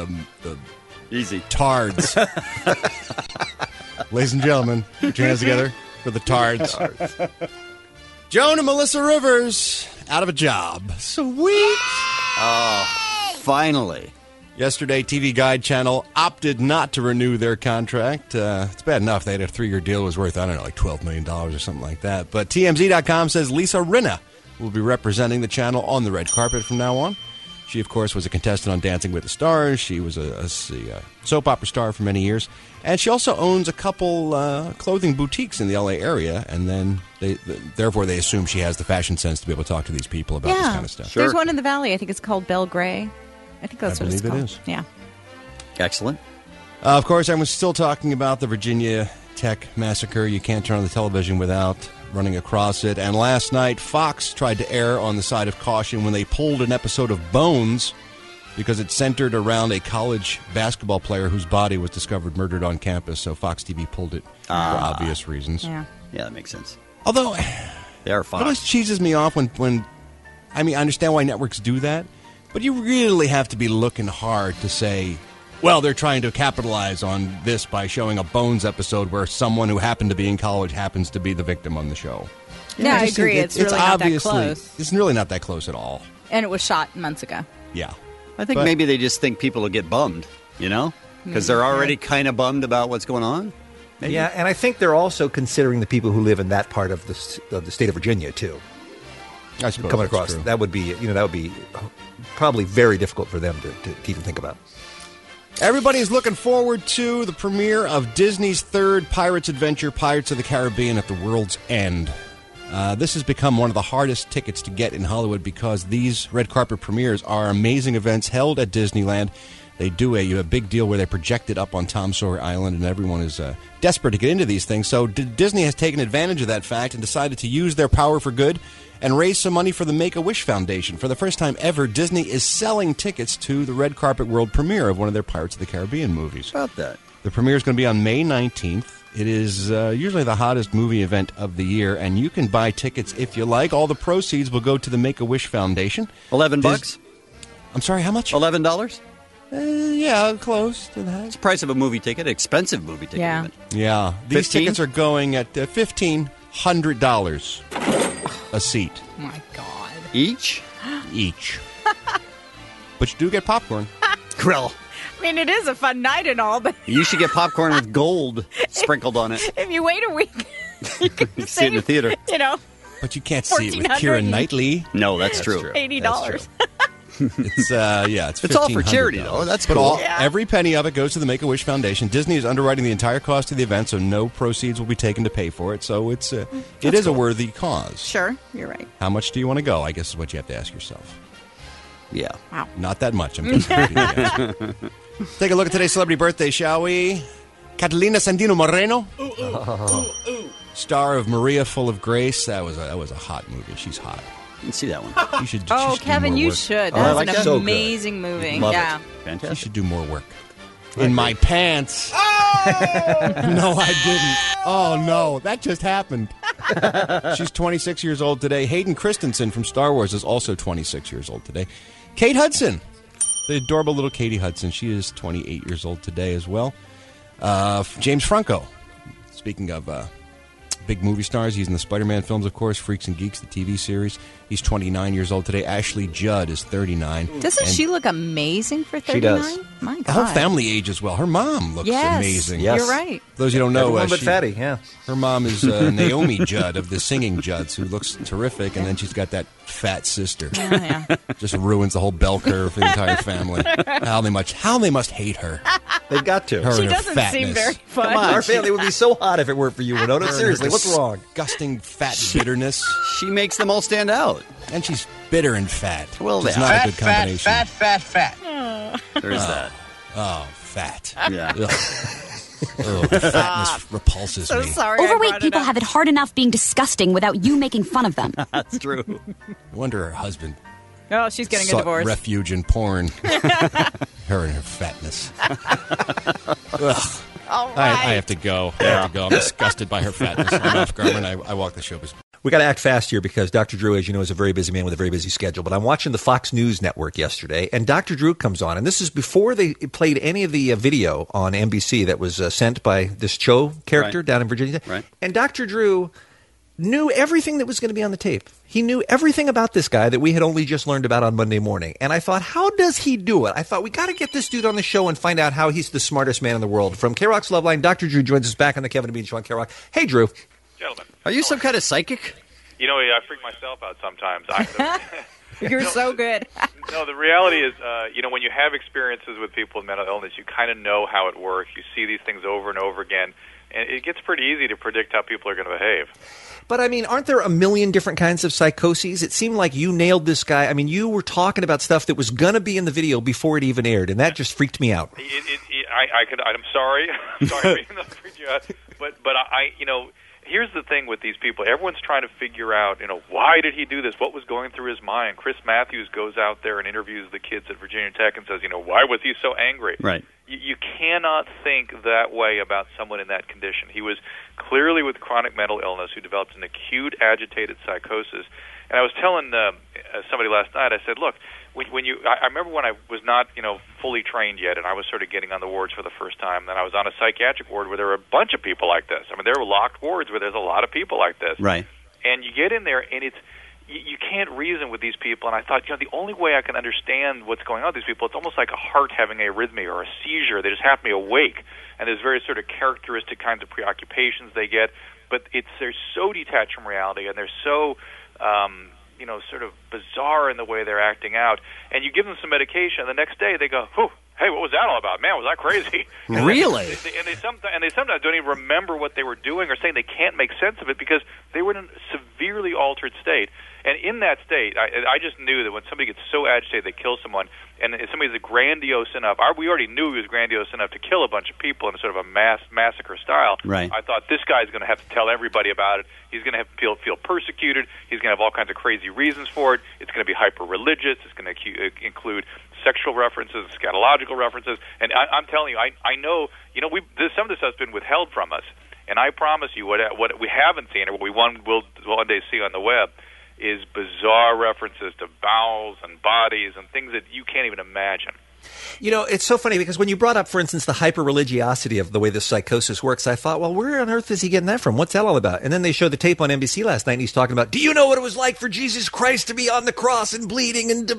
Easy Tards. Ladies and gentlemen, put your hands together for the Tards. Joan and Melissa Rivers out of a job. Sweet. Oh, finally. Yesterday, TV Guide Channel opted not to renew their contract. It's bad enough. They had a 3-year deal. It was worth, I don't know, like $12 million or something like that. But TMZ.com says Lisa Rinna will be representing the channel on the red carpet from now on. She, of course, was a contestant on Dancing with the Stars. She was a soap opera star for many years. And she also owns a couple clothing boutiques in the L.A. area. And then, therefore, they assume she has the fashion sense to be able to talk to these people about this kind of stuff. There's one in the Valley. I think it's called Belle Gray. I think that's what it's called. I believe it is. Yeah. Excellent. Of course, I was still talking about the Virginia Tech massacre. You can't turn on the television without running across it. And last night, Fox tried to err on the side of caution when they pulled an episode of Bones because it centered around a college basketball player whose body was discovered murdered on campus. So Fox TV pulled it for obvious reasons. Yeah, that makes sense. Although, they are it Fox. always cheeses me off when I mean, I understand why networks do that, but you really have to be looking hard to say, well, they're trying to capitalize on this by showing a Bones episode where someone who happened to be in college happens to be the victim on the show. Yeah, I agree. It's really not that close. It's really not that close at all. And it was shot months ago. Yeah. I think maybe they just think people will get bummed, because they're already kind of bummed about what's going on. Maybe. Yeah, and I think they're also considering the people who live in that part of the state of Virginia, too. I suppose coming across true. that would be probably very difficult for them to even think about. Everybody's looking forward to the premiere of Disney's third Pirates adventure, Pirates of the Caribbean at the World's End. This has become one of the hardest tickets to get in Hollywood because these red carpet premieres are amazing events held at Disneyland. They do a big deal where they project it up on Tom Sawyer Island, and everyone is desperate to get into these things. So Disney has taken advantage of that fact and decided to use their power for good and raise some money for the Make-A-Wish Foundation. For the first time ever, Disney is selling tickets to the red carpet world premiere of one of their Pirates of the Caribbean movies. How about that? The premiere is going to be on May 19th. It is usually the hottest movie event of the year, and you can buy tickets if you like. All the proceeds will go to the Make-A-Wish Foundation. $11? I'm sorry, how much? $11? Yeah, close to that. It's the price of a movie ticket, expensive movie ticket. Yeah. Even. Yeah. These 15? tickets are going at $1,500 a seat. Oh, my God. Each? Each. But you do get popcorn. Grill. I mean, it is a fun night and all, but You should get popcorn with gold sprinkled on it. if you wait a week, you can You see it in the theater. But you can't see it with $1,400. Keira Knightley. No, that's true. $80. It's It's all for charity, $1,500. though. That's But cool. every penny of it goes to the Make-A-Wish Foundation. Disney is underwriting the entire cost of the event, so no proceeds will be taken to pay for it. So it is a worthy cause. Sure, you're right. How much do you want to go? I guess is what you have to ask yourself. Yeah. Wow. Not that much. I'm just Take a look at today's celebrity birthday, shall we? Catalina Sandino Moreno, star of Maria Full of Grace. That was a hot movie. She's hot. Didn't see that one. You should. Oh, she should do Kevin, more you work. should. Oh, I That's like an that. So good. amazing movie. Love yeah. it. She Fantastic. should do more work. In my pants. No, I didn't. Oh, no. That just happened. She's 26 years old today. Hayden Christensen from Star Wars is also 26 years old today. Kate Hudson, the adorable little Katie Hudson. She is 28 years old today as well. James Franco, speaking of big movie stars, he's in the Spider-Man films, of course, Freaks and Geeks, the TV series. He's 29 years old today. Ashley Judd is 39. Doesn't she look amazing for 39? She does. My God. The whole family ages well. Her mom looks amazing. Yes, you're right. For those who don't know, Everyone but Fatty, yeah. Her mom is Naomi Judd of the Singing Judds, who looks terrific, and then she's got that fat sister. Yeah. Just ruins the whole bell curve for the entire family. How they must hate her. They've got to. Her She and her doesn't fatness. seem very fun. Come on, our family would be so hot if it weren't for you, Winona. Her and Seriously, her what's wrong? Disgusting fat bitterness. She makes them all stand out. And she's bitter and fat. Well, it's they not are. a good combination. Fat. There's that. Oh, fat. Yeah. Ugh. Ugh, the fatness repulses So me. sorry. I Overweight brought people it up. have it hard enough being disgusting without you making fun of them. That's true. I wonder her husband Oh, she's getting a sought divorce. refuge in porn. Her and her fatness. Ugh. All I right. have to go. I have to go. I'm disgusted by her fatness. I'm off Garmin. I walk the showbiz. We got to act fast here because Dr. Drew, as you know, is a very busy man with a very busy schedule. But I'm watching the Fox News Network yesterday, and Dr. Drew comes on. And this is before they played any of the video on NBC that was sent by this Cho character down in Virginia. Right. And Dr. Drew knew everything that was going to be on the tape. He knew everything about this guy that we had only just learned about on Monday morning. And I thought, how does he do it? I thought, we got to get this dude on the show and find out how he's the smartest man in the world. From K-Rock's Loveline, Dr. Drew joins us back on the Kevin and Bean Show on K-Rock. Hey, Drew. Gentlemen. Are you some kind of psychic? You know, I freak myself out sometimes. You're so good. No, the reality is, when you have experiences with people with mental illness, you kind of know how it works. You see these things over and over again, and it gets pretty easy to predict how people are going to behave. But, I mean, aren't there a million different kinds of psychoses? It seemed like you nailed this guy. I mean, you were talking about stuff that was going to be in the video before it even aired, and that just freaked me out. I'm sorry. I'm sorry for freaking you out. But here's the thing with these people. Everyone's trying to figure out, why did he do this? What was going through his mind? Chris Matthews goes out there and interviews the kids at Virginia Tech and says, why was he so angry? Right. You cannot think that way about someone in that condition. He was clearly with chronic mental illness who developed an acute agitated psychosis. And I was telling somebody last night, I said, look, I remember when I was not, fully trained yet, and I was sort of getting on the wards for the first time. Then I was on a psychiatric ward where there were a bunch of people like this. I mean, there were locked wards where there's a lot of people like this. Right. And you get in there, and you can't reason with these people. And I thought, the only way I can understand what's going on with these people, it's almost like a heart having arrhythmia or a seizure. They just have to be awake, and there's very sort of characteristic kinds of preoccupations they get. But they're so detached from reality, and they're so sort of bizarre in the way they're acting out. And you give them some medication, and the next day they go, whew, hey, what was that all about? Man, was I crazy? Really? They sometimes don't even remember what they were doing or saying. They can't make sense of it because they were in a severely altered state. And in that state, I just knew that when somebody gets so agitated they kill someone, and if somebody's grandiose enough, we already knew he was grandiose enough to kill a bunch of people in a sort of a massacre style. Right. I thought this guy's going to have to tell everybody about it. He's going to have to feel persecuted. He's going to have all kinds of crazy reasons for it. It's going to be hyper-religious. It's going to include sexual references, scatological references. And I'm telling you, I know, some of this stuff's been withheld from us. And I promise you, what we haven't seen, or what we will one day see on the web, is bizarre references to bowels and bodies and things that you can't even imagine. It's so funny because when you brought up, for instance, the hyper-religiosity of the way this psychosis works, I thought, well, where on earth is he getting that from? What's that all about? And then they showed the tape on NBC last night, and he's talking about, do you know what it was like for Jesus Christ to be on the cross and bleeding? And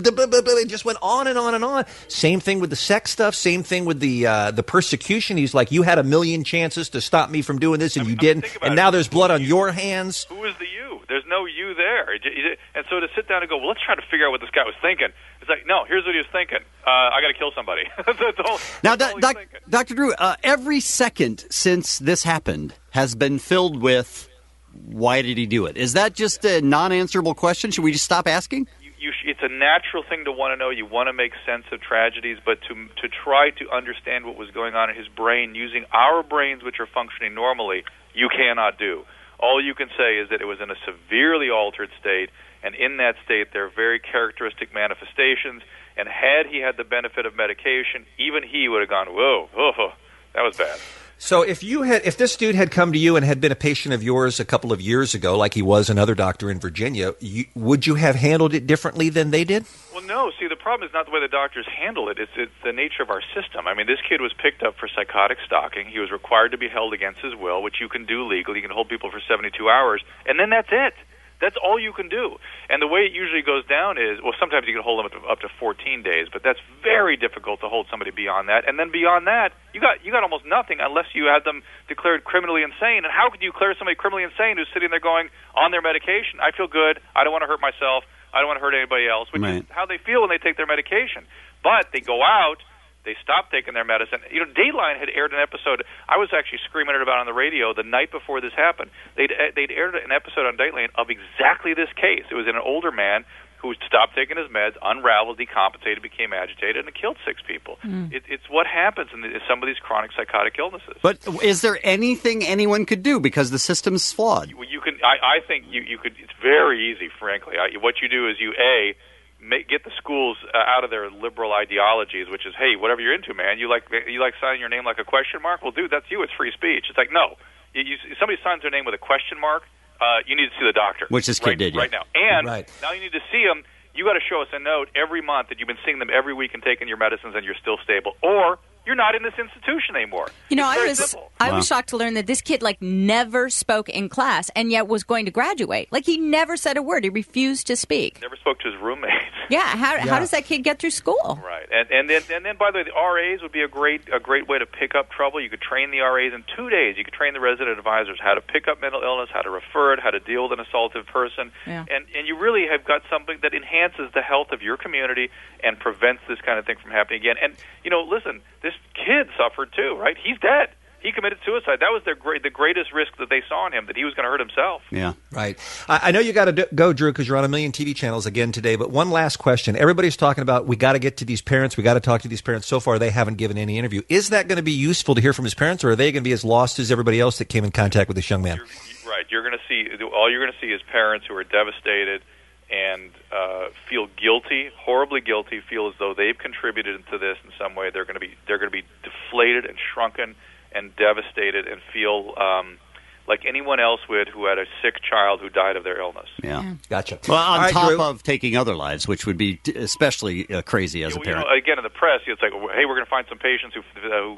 it just went on and on and on. Same thing with the sex stuff. Same thing with the persecution. He's like, you had a million chances to stop me from doing this, and you didn't. And now there's blood on your hands. Who is the you? There's no you there. And so to sit down and go, well, let's try to figure out what this guy was thinking. It's like, no, here's what he was thinking. I got to kill somebody. Now, Dr. Drew, every second since this happened has been filled with, why did he do it? Is that just a non-answerable question? Should we just stop asking? It's a natural thing to want to know. You want to make sense of tragedies, but to try to understand what was going on in his brain using our brains, which are functioning normally, you cannot do. All you can say is that it was in a severely altered state, and in that state there are very characteristic manifestations, and had he had the benefit of medication, even he would have gone, whoa, that was bad. So if this dude had come to you and had been a patient of yours a couple of years ago, like he was another doctor in Virginia, would you have handled it differently than they did? Well, no. See, the problem is not the way the doctors handle it. It's the nature of our system. I mean, this kid was picked up for psychotic stalking. He was required to be held against his will, which you can do legally. You can hold people for 72 hours, and then that's it. That's all you can do. And the way it usually goes down is, well, sometimes you can hold them up to 14 days, but that's very difficult to hold somebody beyond that. And then beyond that, you got almost nothing unless you have them declared criminally insane. And how could you declare somebody criminally insane who's sitting there going on their medication? I feel good. I don't want to hurt myself. I don't want to hurt anybody else, which is how they feel when they take their medication. But they go out. They stopped taking their medicine. Dateline had aired an episode. I was actually screaming it about on the radio the night before this happened. They'd aired an episode on Dateline of exactly this case. It was an older man who stopped taking his meds, unraveled, decompensated, became agitated, and it killed 6 people. It's what happens in some of these chronic psychotic illnesses. But is there anything anyone could do because the system's flawed? You can. I think you could. It's very easy, frankly. What you do is get the schools out of their liberal ideologies, which is, hey, whatever you're into, man. You like signing your name like a question mark? Well, dude, that's you. It's free speech. It's like, no. Somebody signs their name with a question mark, you need to see the doctor. Which this kid did, yeah. Right now. And now you need to see them. You got to show us a note every month that you've been seeing them every week and taking your medicines and you're still stable. Or you're not in this institution anymore. I was shocked to learn that this kid never spoke in class and yet was going to graduate. He never said a word. He refused to speak. Never spoke to his roommates. Yeah, how does that kid get through school? Right, and then by the way, the RAs would be a great way to pick up trouble. You could train the RAs in 2 days. You could train the resident advisors how to pick up mental illness, how to refer it, how to deal with an assaultive person, and you really have got something that enhances the health of your community and prevents this kind of thing from happening again. And listen, this kid suffered too, right? He's dead. He committed suicide. That was the greatest risk that they saw in him, that he was going to hurt himself. Yeah. Right. I know you got to go, Drew, because you're on a million TV channels again today. But one last question. Everybody's talking about we got to get to these parents. We got to talk to these parents. So far, they haven't given any interview. Is that going to be useful to hear from his parents, or are they going to be as lost as everybody else that came in contact with this young man? Right. You're going to see all you're going to see is parents who are devastated and feel guilty, horribly guilty, feel as though they've contributed to this in some way. They're going to be deflated and shrunken and devastated and feel like anyone else would who had a sick child who died of their illness. Yeah. Gotcha. Well, on All right, top Drew. of taking other lives, which would be especially crazy as a parent. Again, in the press, it's like, hey, we're going to find some patients who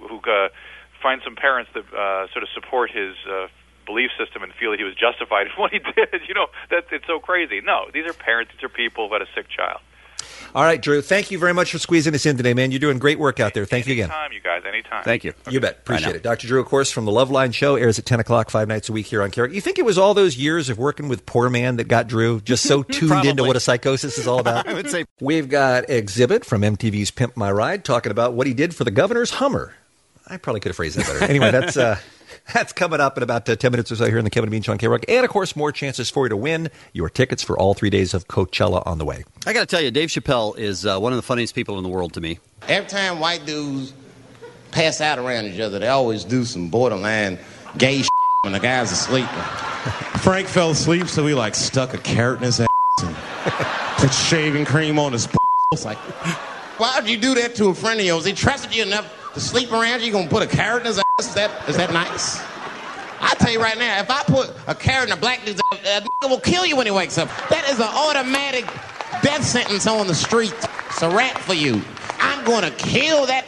find some parents that sort of support his belief system and feel that he was justified in what he did. It's so crazy. No, these are parents. These are people who had a sick child. All right, Drew, thank you very much for squeezing us in today, man. You're doing great work out there. Thank you again. Anytime, you guys, anytime. Thank you. You bet. Appreciate it. Dr. Drew, of course, from the Loveline Show, airs at 10 o'clock 5 nights a week here on KROQ. You think it was all those years of working with Poor Man that got Drew just so tuned into what a psychosis is all about? I would say. We've got Exhibit from MTV's Pimp My Ride talking about what he did for the governor's Hummer. I probably could have phrased that better. Anyway, that's coming up in about 10 minutes or so here in the Kevin and Bean Show on KROQ. And, of course, more chances for you to win your tickets for all 3 days of Coachella on the way. I got to tell you, Dave Chappelle is one of the funniest people in the world to me. Every time white dudes pass out around each other, they always do some borderline gay shit when the guys are sleeping. Frank fell asleep, so he stuck a carrot in his ass and put shaving cream on his It's like, why'd you do that to a friend of yours? He trusted you enough to sleep around you, going to put a carrot in his ass? Is that nice? I tell you right now, if I put a carrot in a black dude's ass, that nigga will kill you when he wakes up. That is an automatic death sentence on the street. It's a rap for you. I'm going to kill that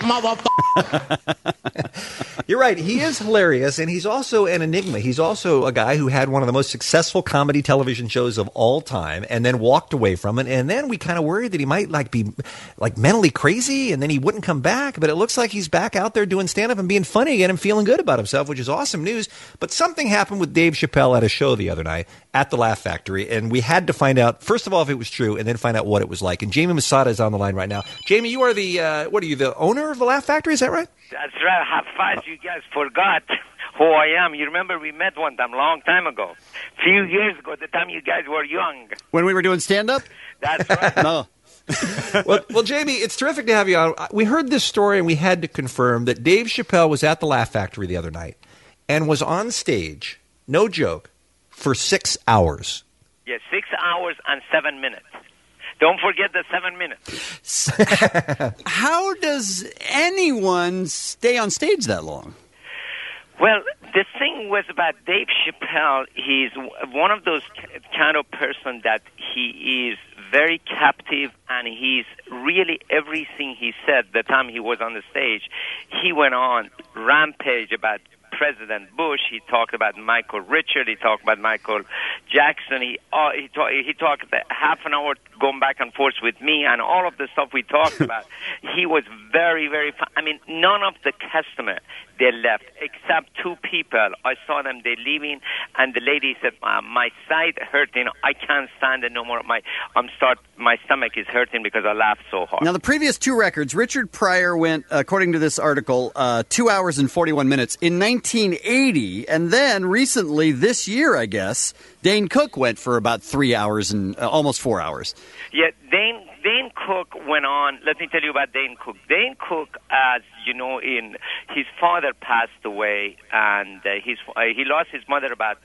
motherfucker. You're right. He is hilarious, and he's also an enigma. He's also a guy who had one of the most successful comedy television shows of all time and then walked away from it. And then we kind of worried that he might be mentally crazy, and then he wouldn't come back. But it looks like he's back out there doing stand-up and being funny again and feeling good about himself, which is awesome news. But something happened with Dave Chappelle at a show the other night at the Laugh Factory, and we had to find out, first of all, if it was true, and then find out what it was like. And Jamie Masada is on the line right now. Jamie, you are the owner of the Laugh Factory? Is that right? That's right. How fast you guys forgot who I am. You remember we met one time, long time ago. Few years ago, the time you guys were young. When we were doing stand-up? That's right. No. well, Jamie, it's terrific to have you on. We heard this story, and we had to confirm that Dave Chappelle was at the Laugh Factory the other night and was on stage, no joke, for 6 hours. Yeah, 6 hours and 7 minutes. Don't forget the 7 minutes. How does anyone stay on stage that long? Well, the thing was about Dave Chappelle, he's one of those kind of person that he is very captive, and he's really everything he said the time he was on the stage, he went on rampage about President Bush. He talked about Michael Richard. He talked about Michael Jackson. He talked half an hour going back and forth with me, and all of the stuff we talked about. He was very, very fun. I mean, none of the customers, they left, except two people. I saw them, they leaving, and the lady said, my side hurting. I can't stand it no more. My stomach is hurting because I laughed so hard. Now, the previous two records, Richard Pryor went, according to this article, 2 hours and 41 minutes in 1980, and then recently, this year, I guess, Dane Cook went for about 3 hours and almost 4 hours. Yeah, Dane Cook went on. Let me tell you about Dane Cook. Dane Cook, as you know, his father passed away, and he lost his mother about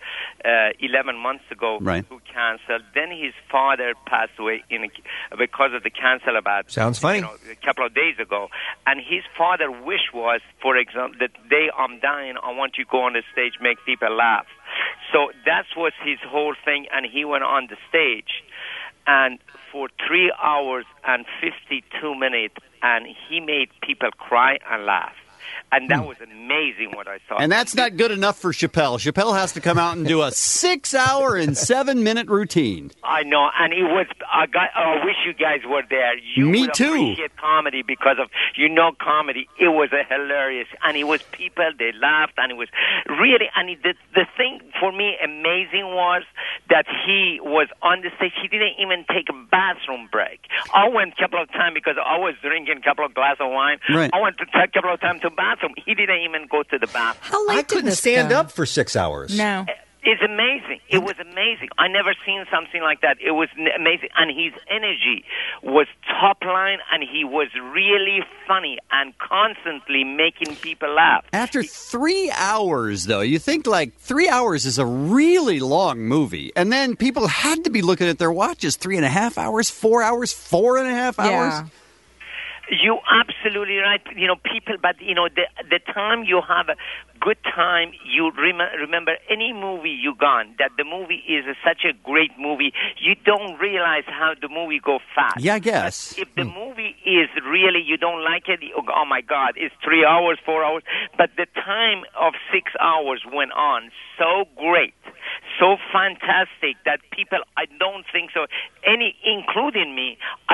11 months ago right. to cancer. Then his father passed away because of the cancer about sounds funny. A couple of days ago. And his father's wish was, for example, the day I'm dying, I want you to go on the stage, make people laugh. So that was his whole thing, and he went on the stage. And for 3 hours and 52 minutes, and he made people cry and laugh. and that was amazing what I saw. And that's not good enough for Chappelle. Chappelle has to come out and do a 6-hour and 7-minute routine. I know, and it was. I wish you guys were there. You Me would too. Appreciate comedy because of comedy. It was hilarious, and it was people. They laughed, and it was really. And the thing for me amazing was that he was on the stage. He didn't even take a bathroom break. I went a couple of times because I was drinking a couple of glasses of wine. Right. I went to take a couple of times to the bathroom. He didn't even go to the bathroom. I couldn't stand up for 6 hours. No. It's amazing. It was amazing. I never seen something like that. It was amazing. And his energy was top line, and he was really funny and constantly making people laugh. After 3 hours, though, you think like 3 hours is a really long movie. And then people had to be looking at their watches 3.5 hours, 4 hours, 4.5 hours. You're absolutely right. People, but the time you have a good time, you remember any movie you gone, that the movie is such a great movie, you don't realize how the movie go fast. Yeah, I guess. But if the movie is really, you don't like it, oh my God, it's 3 hours, 4 hours, but the time of 6 hours went on so great, so fantastic that people, I don't think so, including me,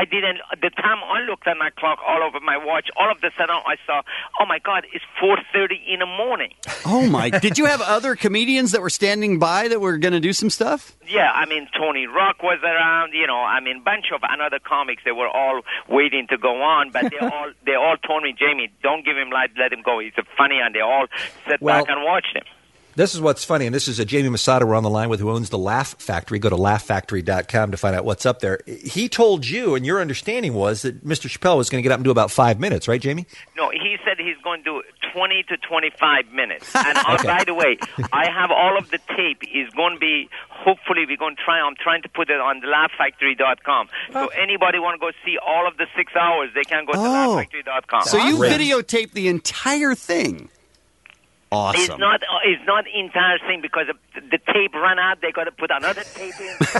the time I looked at my clock all over my watch, all of a sudden I saw, oh my God, it's 4:30 in the morning. Oh my! Did you have other comedians that were standing by that were going to do some stuff? Yeah, Tony Rock was around. Bunch of another comics. They were all waiting to go on, but they all told me, Jamie, don't give him light, let him go. He's funny, and they all sat back and watched him. This is what's funny, and this is Jamie Masada we're on the line with, who owns the Laugh Factory. Go to laughfactory.com to find out what's up there. He told you, and your understanding was that Mr. Chappelle was going to get up and do about 5 minutes, right, Jamie? No, he said he's going to do 20 to 25 minutes. And by the way, I have all of the tape. Is going to be, hopefully we're going to try, I'm trying to put it on the laughfactory.com. So anybody want to go see all of the 6 hours, they can go to laughfactory.com. So you videotaped the entire thing. Awesome. It's not the entire thing because the tape ran out. They got to put another tape in. It's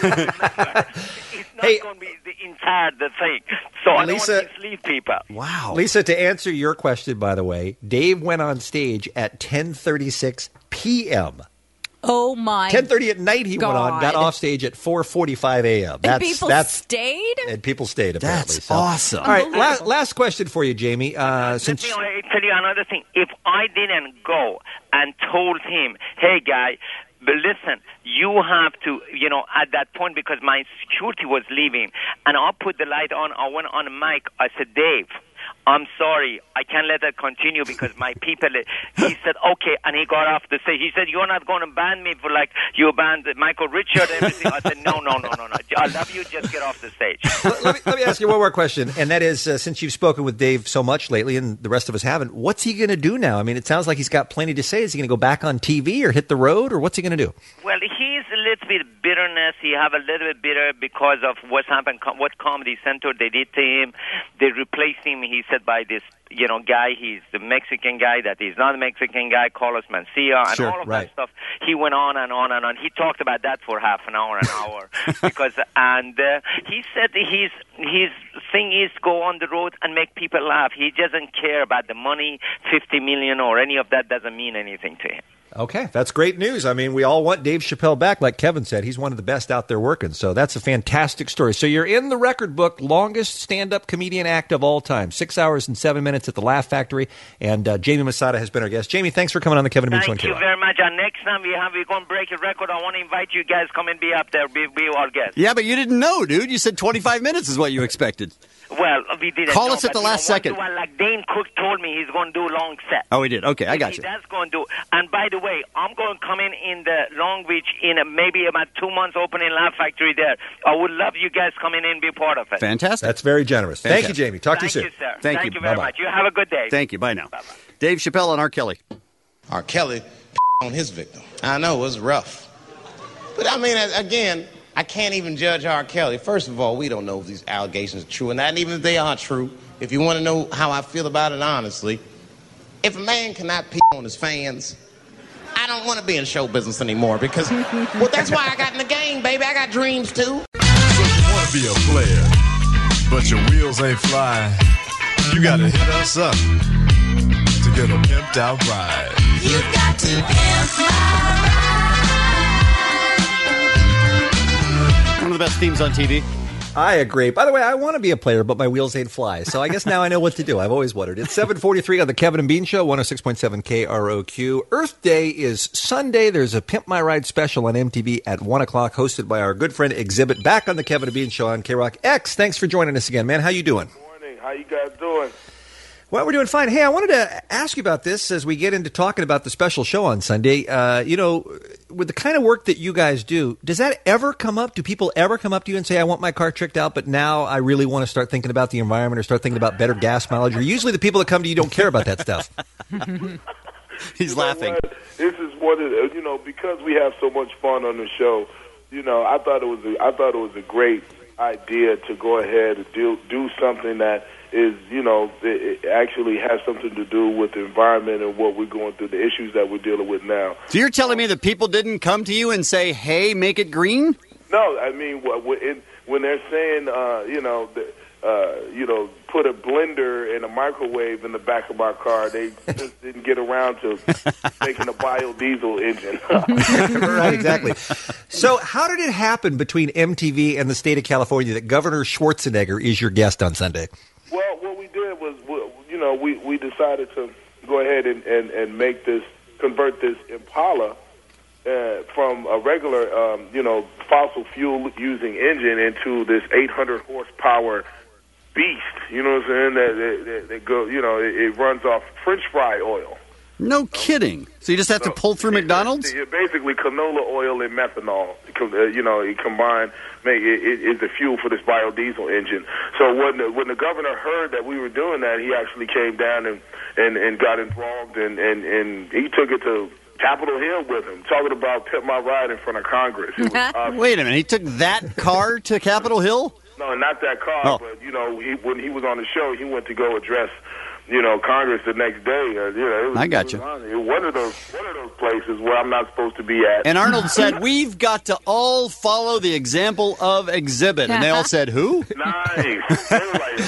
not going to be the entire thing. So I don't want to mislead people. Wow. Lisa, to answer your question, by the way, Dave went on stage at 10:36 p.m. Oh my! 10:30 at night he went on, got off stage at 4:45 a.m. And people stayed. And people stayed. Apparently, that's awesome. All right, last question for you, Jamie. Since I tell you another thing, if I didn't go and told him, "Hey, guy, but listen, you have to," at that point because my security was leaving, and I put the light on. I went on the mic. I said, "Dave, I'm sorry, I can't let that continue because my people," he said, okay, and he got off the stage. He said, you're not going to ban me for like you banned Michael Richards and everything. I said, no. I love you, just get off the stage. let me ask you one more question, and that is, since you've spoken with Dave so much lately and the rest of us haven't, what's he going to do now? I mean, it sounds like he's got plenty to say. Is he going to go back on TV or hit the road, or what's he going to do? Well, he's a little bit bitterness. He have a little bit bitter because of what's happened, what Comedy Central they did to him. They replaced him, he said, by this guy. He's the Mexican guy that he's not a Mexican guy, Carlos Mencia, and all of that stuff. He went on and on and on. He talked about that for half an hour, because he said his thing is go on the road and make people laugh. He doesn't care about the money, 50 million or any of that doesn't mean anything to him. Okay, that's great news. I mean, we all want Dave Chappelle back. Like Kevin said, he's one of the best out there working. So that's a fantastic story. So you're in the record book, longest stand-up comedian act of all time. 6 hours and 7 minutes at the Laugh Factory. And Jamie Masada has been our guest. Jamie, thanks for coming on the Kevin and Bean Show. Thank you very much. And next time we're going to break a record, I want to invite you guys come and be up there, be our guests. Yeah, but you didn't know, dude. You said 25 minutes is what you expected. Well, we didn't Call know, us at the last second. Like Dane Cook told me he's going to do a long set. Oh, he did? Okay, I got you. That's going to do. And by the way, I'm going to come in the Long Beach in maybe about 2 months opening Laugh Factory there. I would love you guys coming in and be part of it. Fantastic. That's very generous. Fantastic. Thank you, Jamie. Talk to you soon. Thank you, sir. Thank you very much. You have a good day. Thank you. Bye now. Bye-bye. Dave Chappelle and R. Kelly. R. Kelly on his victim. I know, it was rough. But I mean, again, I can't even judge R. Kelly. First of all, we don't know if these allegations are true, and not even if they are true. If you want to know how I feel about it honestly, if a man cannot pee on his fans, I don't want to be in show business anymore because, well, that's why I got in the game, baby. I got dreams, too. So you want to be a player, but your wheels ain't flying. You got to hit us up to get a pimped out ride. You got to pimp my ride. One of the best themes on TV. I agree. By the way, I want to be a player, but my wheels ain't fly. So I guess now I know what to do. I've always wondered. It's 7:43 on the Kevin and Bean Show, 106.7 KROQ. Earth Day is Sunday. There's a Pimp My Ride special on MTV at 1 o'clock, hosted by our good friend Exhibit, back on the Kevin and Bean Show on KROQ. X, thanks for joining us again, man. How you doing? Morning. How you guys doing? Well, we're doing fine. Hey, I wanted to ask you about this as we get into talking about the special show on Sunday. With the kind of work that you guys do, does that ever come up? Do people ever come up to you and say, I want my car tricked out, but now I really want to start thinking about the environment or start thinking about better gas mileage? Or usually the people that come to you don't care about that stuff. He's laughing. What? This is what it, because we have so much fun on the show. I thought it was a great idea to go ahead and do something that is, it actually has something to do with the environment and what we're going through, the issues that we're dealing with now. So you're telling me that people didn't come to you and say, hey, make it green? No, I mean, when they're saying, put a blender and a microwave in the back of my car, they just didn't get around to making a biodiesel engine. Right, exactly. So how did it happen between MTV and the state of California that Governor Schwarzenegger is your guest on Sunday? Well, what we did was, we decided to go ahead and convert this Impala from a regular, fossil fuel using engine into this 800 horsepower beast. You know what I'm saying? That go, it runs off French fry oil. No kidding. So you just have to pull through McDonald's? Basically, canola oil and methanol. It combined. Is the fuel for this biodiesel engine. So when the governor heard that we were doing that, he actually came down and got involved, and he took it to Capitol Hill with him, talking about Pimp My Ride in front of Congress. It was awesome. Wait a minute. He took that car to Capitol Hill? No, not that car, but, when he was on the show, he went to go address Congress the next day. I got you. One of those places where I'm not supposed to be at. And Arnold said, we've got to all follow the example of Exhibit. And they all said, who? Nice. They were like,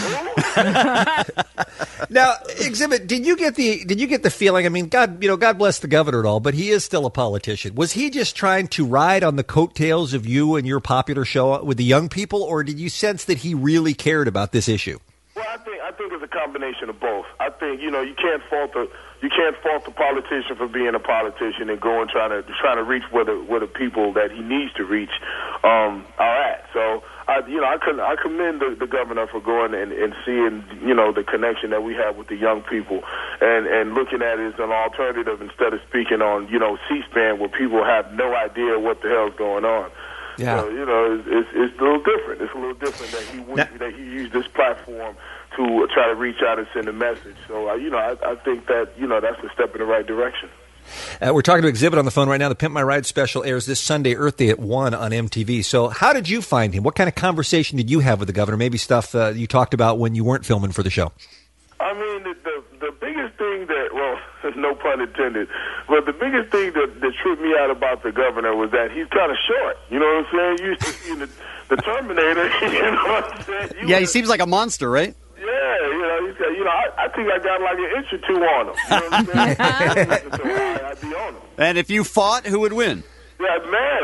who? Now, Exhibit, did you get the feeling? I mean, God bless the governor and all, but he is still a politician. Was he just trying to ride on the coattails of you and your popular show with the young people, or did you sense that he really cared about this issue? Well, I think it's a combination of both. I think you can't fault the politician for being a politician and going trying to reach where the people that he needs to reach are at. So I commend the governor for going and seeing the connection that we have with the young people and looking at it as an alternative instead of speaking on C-SPAN where people have no idea what the hell's going on. Yeah. So, it's a little different. It's a little different that he used this platform to try to reach out and send a message. So, I think that, that's a step in the right direction. We're talking to Exhibit on the phone right now. The Pimp My Ride special airs this Sunday, Earth Day at 1 on MTV. So how did you find him? What kind of conversation did you have with the governor? Maybe stuff you talked about when you weren't filming for the show. I mean, the biggest thing that, well, no pun intended, but the biggest thing that tripped me out about the governor was that he's kind of short. You know what I'm saying? You used to see the Terminator. You know what I'm saying? He seems like a monster, right? Yeah, he's got, I think I got like an inch or two on him. You know what I'm saying? I'd be on him. And if you fought, who would win? Yeah, man,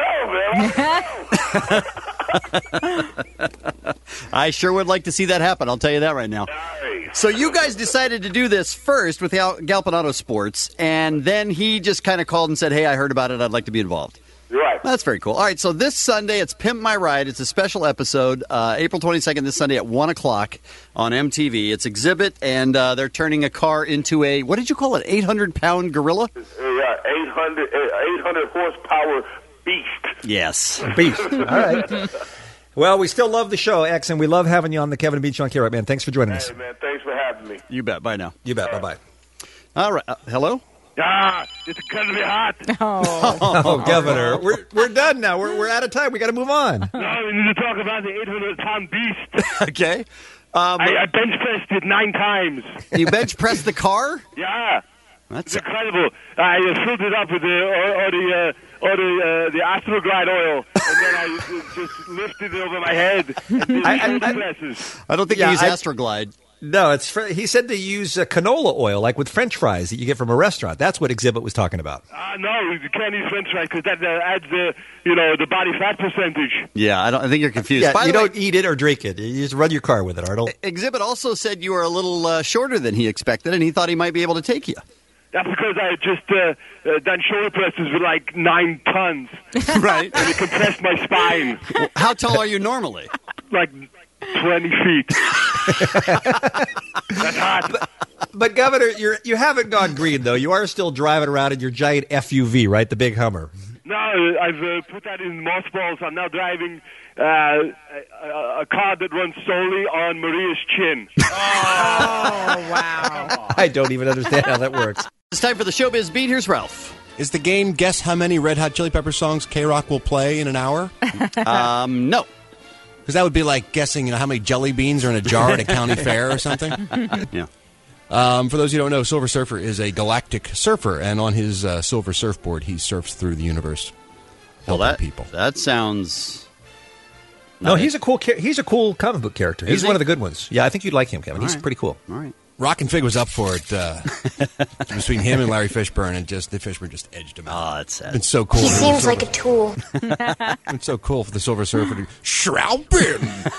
I don't know, man. I sure would like to see that happen. I'll tell you that right now. Nice. So you guys decided to do this first with Galpin Auto Sports, and then he just kind of called and said, hey, I heard about it. I'd like to be involved. Right. That's very cool. All right, so this Sunday, it's Pimp My Ride. It's a special episode, April 22nd, this Sunday at 1 o'clock on MTV. It's Exhibit, and they're turning a car into a, what did you call it, 800-pound gorilla? Yeah, 800 horsepower beast. Yes. Beast. All right. Well, we still love the show, X, and we love having you on the Kevin and Bean Show on KROQ, man. Thanks for joining us. Hey, man, thanks for having me. You bet. Bye now. You bet. Bye-bye. All right. Hello? It's going to be hot. Oh, Governor, we're done now. We're out of time. We got to move on. No, we need to talk about the 800-pound beast. Okay. I bench pressed it 9 times. You bench pressed the car? Yeah. That's incredible. I filled it up with the Astroglide oil, and then I just lifted it over my head and did shoulder presses. I don't think you use Astroglide. No, he said to use canola oil, like with French fries that you get from a restaurant. That's what Exhibit was talking about. No, you can't eat French fries because that adds the body fat percentage. Yeah, I think you're confused. Yeah, By you the way, don't eat it or drink it. You just run your car with it, Arnold. Exhibit also said you were a little shorter than he expected, and he thought he might be able to take you. That's because I just done shoulder presses with like 9 tons. Right. And it compressed my spine. How tall are you normally? Like 20 feet. That's hot. But Governor, you haven't gone green though. You are still driving around in your giant FUV, right? The big Hummer. No, I've put that in mothballs. I'm now driving a car that runs solely on Maria's chin. Oh, wow. I don't even understand how that works. It's time for the Showbiz Beat. Here's Ralph. Is the game guess how many Red Hot Chili Pepper songs K-Rock will play in an hour? No. Because that would be like guessing how many jelly beans are in a jar at a county fair or something. Yeah. For those who don't know, Silver Surfer is a galactic surfer, and on his silver surfboard, he surfs through the universe, helping people. That sounds... No, he's a cool comic book character. He's one of the good ones. Yeah, I think you'd like him, Kevin. He's pretty cool. All right. Rock and Fig was up for it between him and Larry Fishburne, and the Fishburne just edged him out. Oh, that's sad. It's so cool. He seems like a tool. It's so cool for the Silver Surfer to Shroudbin,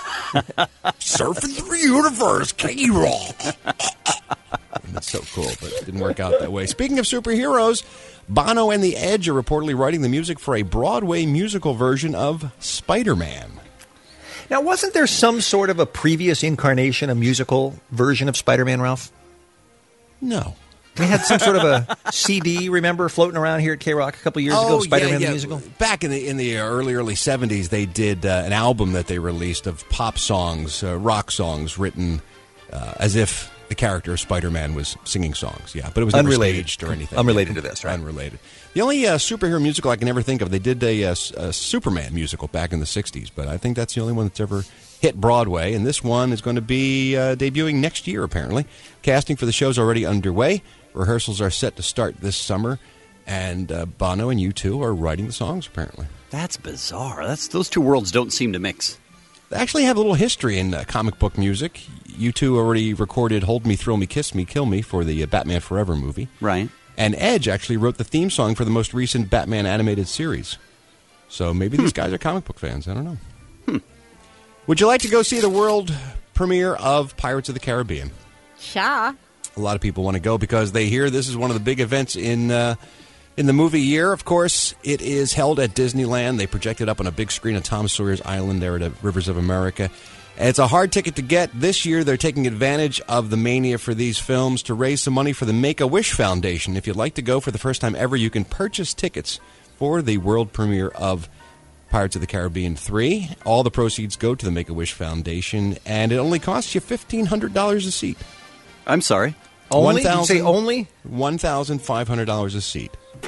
surfing through the universe, K-Rock. That's so cool, but it didn't work out that way. Speaking of superheroes, Bono and The Edge are reportedly writing the music for a Broadway musical version of Spider-Man. Now, wasn't there some sort of a previous incarnation, a musical version of Spider-Man, Ralph? No. We had some sort of a CD, remember, floating around here at K-Rock a couple years ago, Spider-Man the musical? Back in the early 70s, they did an album that they released of pop songs, rock songs written as if the character of Spider-Man was singing songs. Yeah, but it was never staged or anything. Unrelated to this, right? Unrelated. The only superhero musical I can ever think of, they did a Superman musical back in the 60s, but I think that's the only one that's ever hit Broadway, and this one is going to be debuting next year, apparently. Casting for the show is already underway. Rehearsals are set to start this summer, and Bono and U2 are writing the songs, apparently. That's bizarre. Those two worlds don't seem to mix. They actually have a little history in comic book music. U2 already recorded Hold Me, Thrill Me, Kiss Me, Kill Me for the Batman Forever movie. Right. And Edge actually wrote the theme song for the most recent Batman animated series. So maybe these guys are comic book fans. I don't know. Would you like to go see the world premiere of Pirates of the Caribbean? Sure. A lot of people want to go because they hear this is one of the big events in the movie year. Of course, it is held at Disneyland. They project it up on a big screen at Tom Sawyer's Island there at Rivers of America. And it's a hard ticket to get. This year, they're taking advantage of the mania for these films to raise some money for the Make-A-Wish Foundation. If you'd like to go for the first time ever, you can purchase tickets for the world premiere of Pirates of the Caribbean 3. All the proceeds go to the Make-A-Wish Foundation, and it only costs you $1,500 a seat. I'm sorry. Only? Did you say only? $1,500 a seat.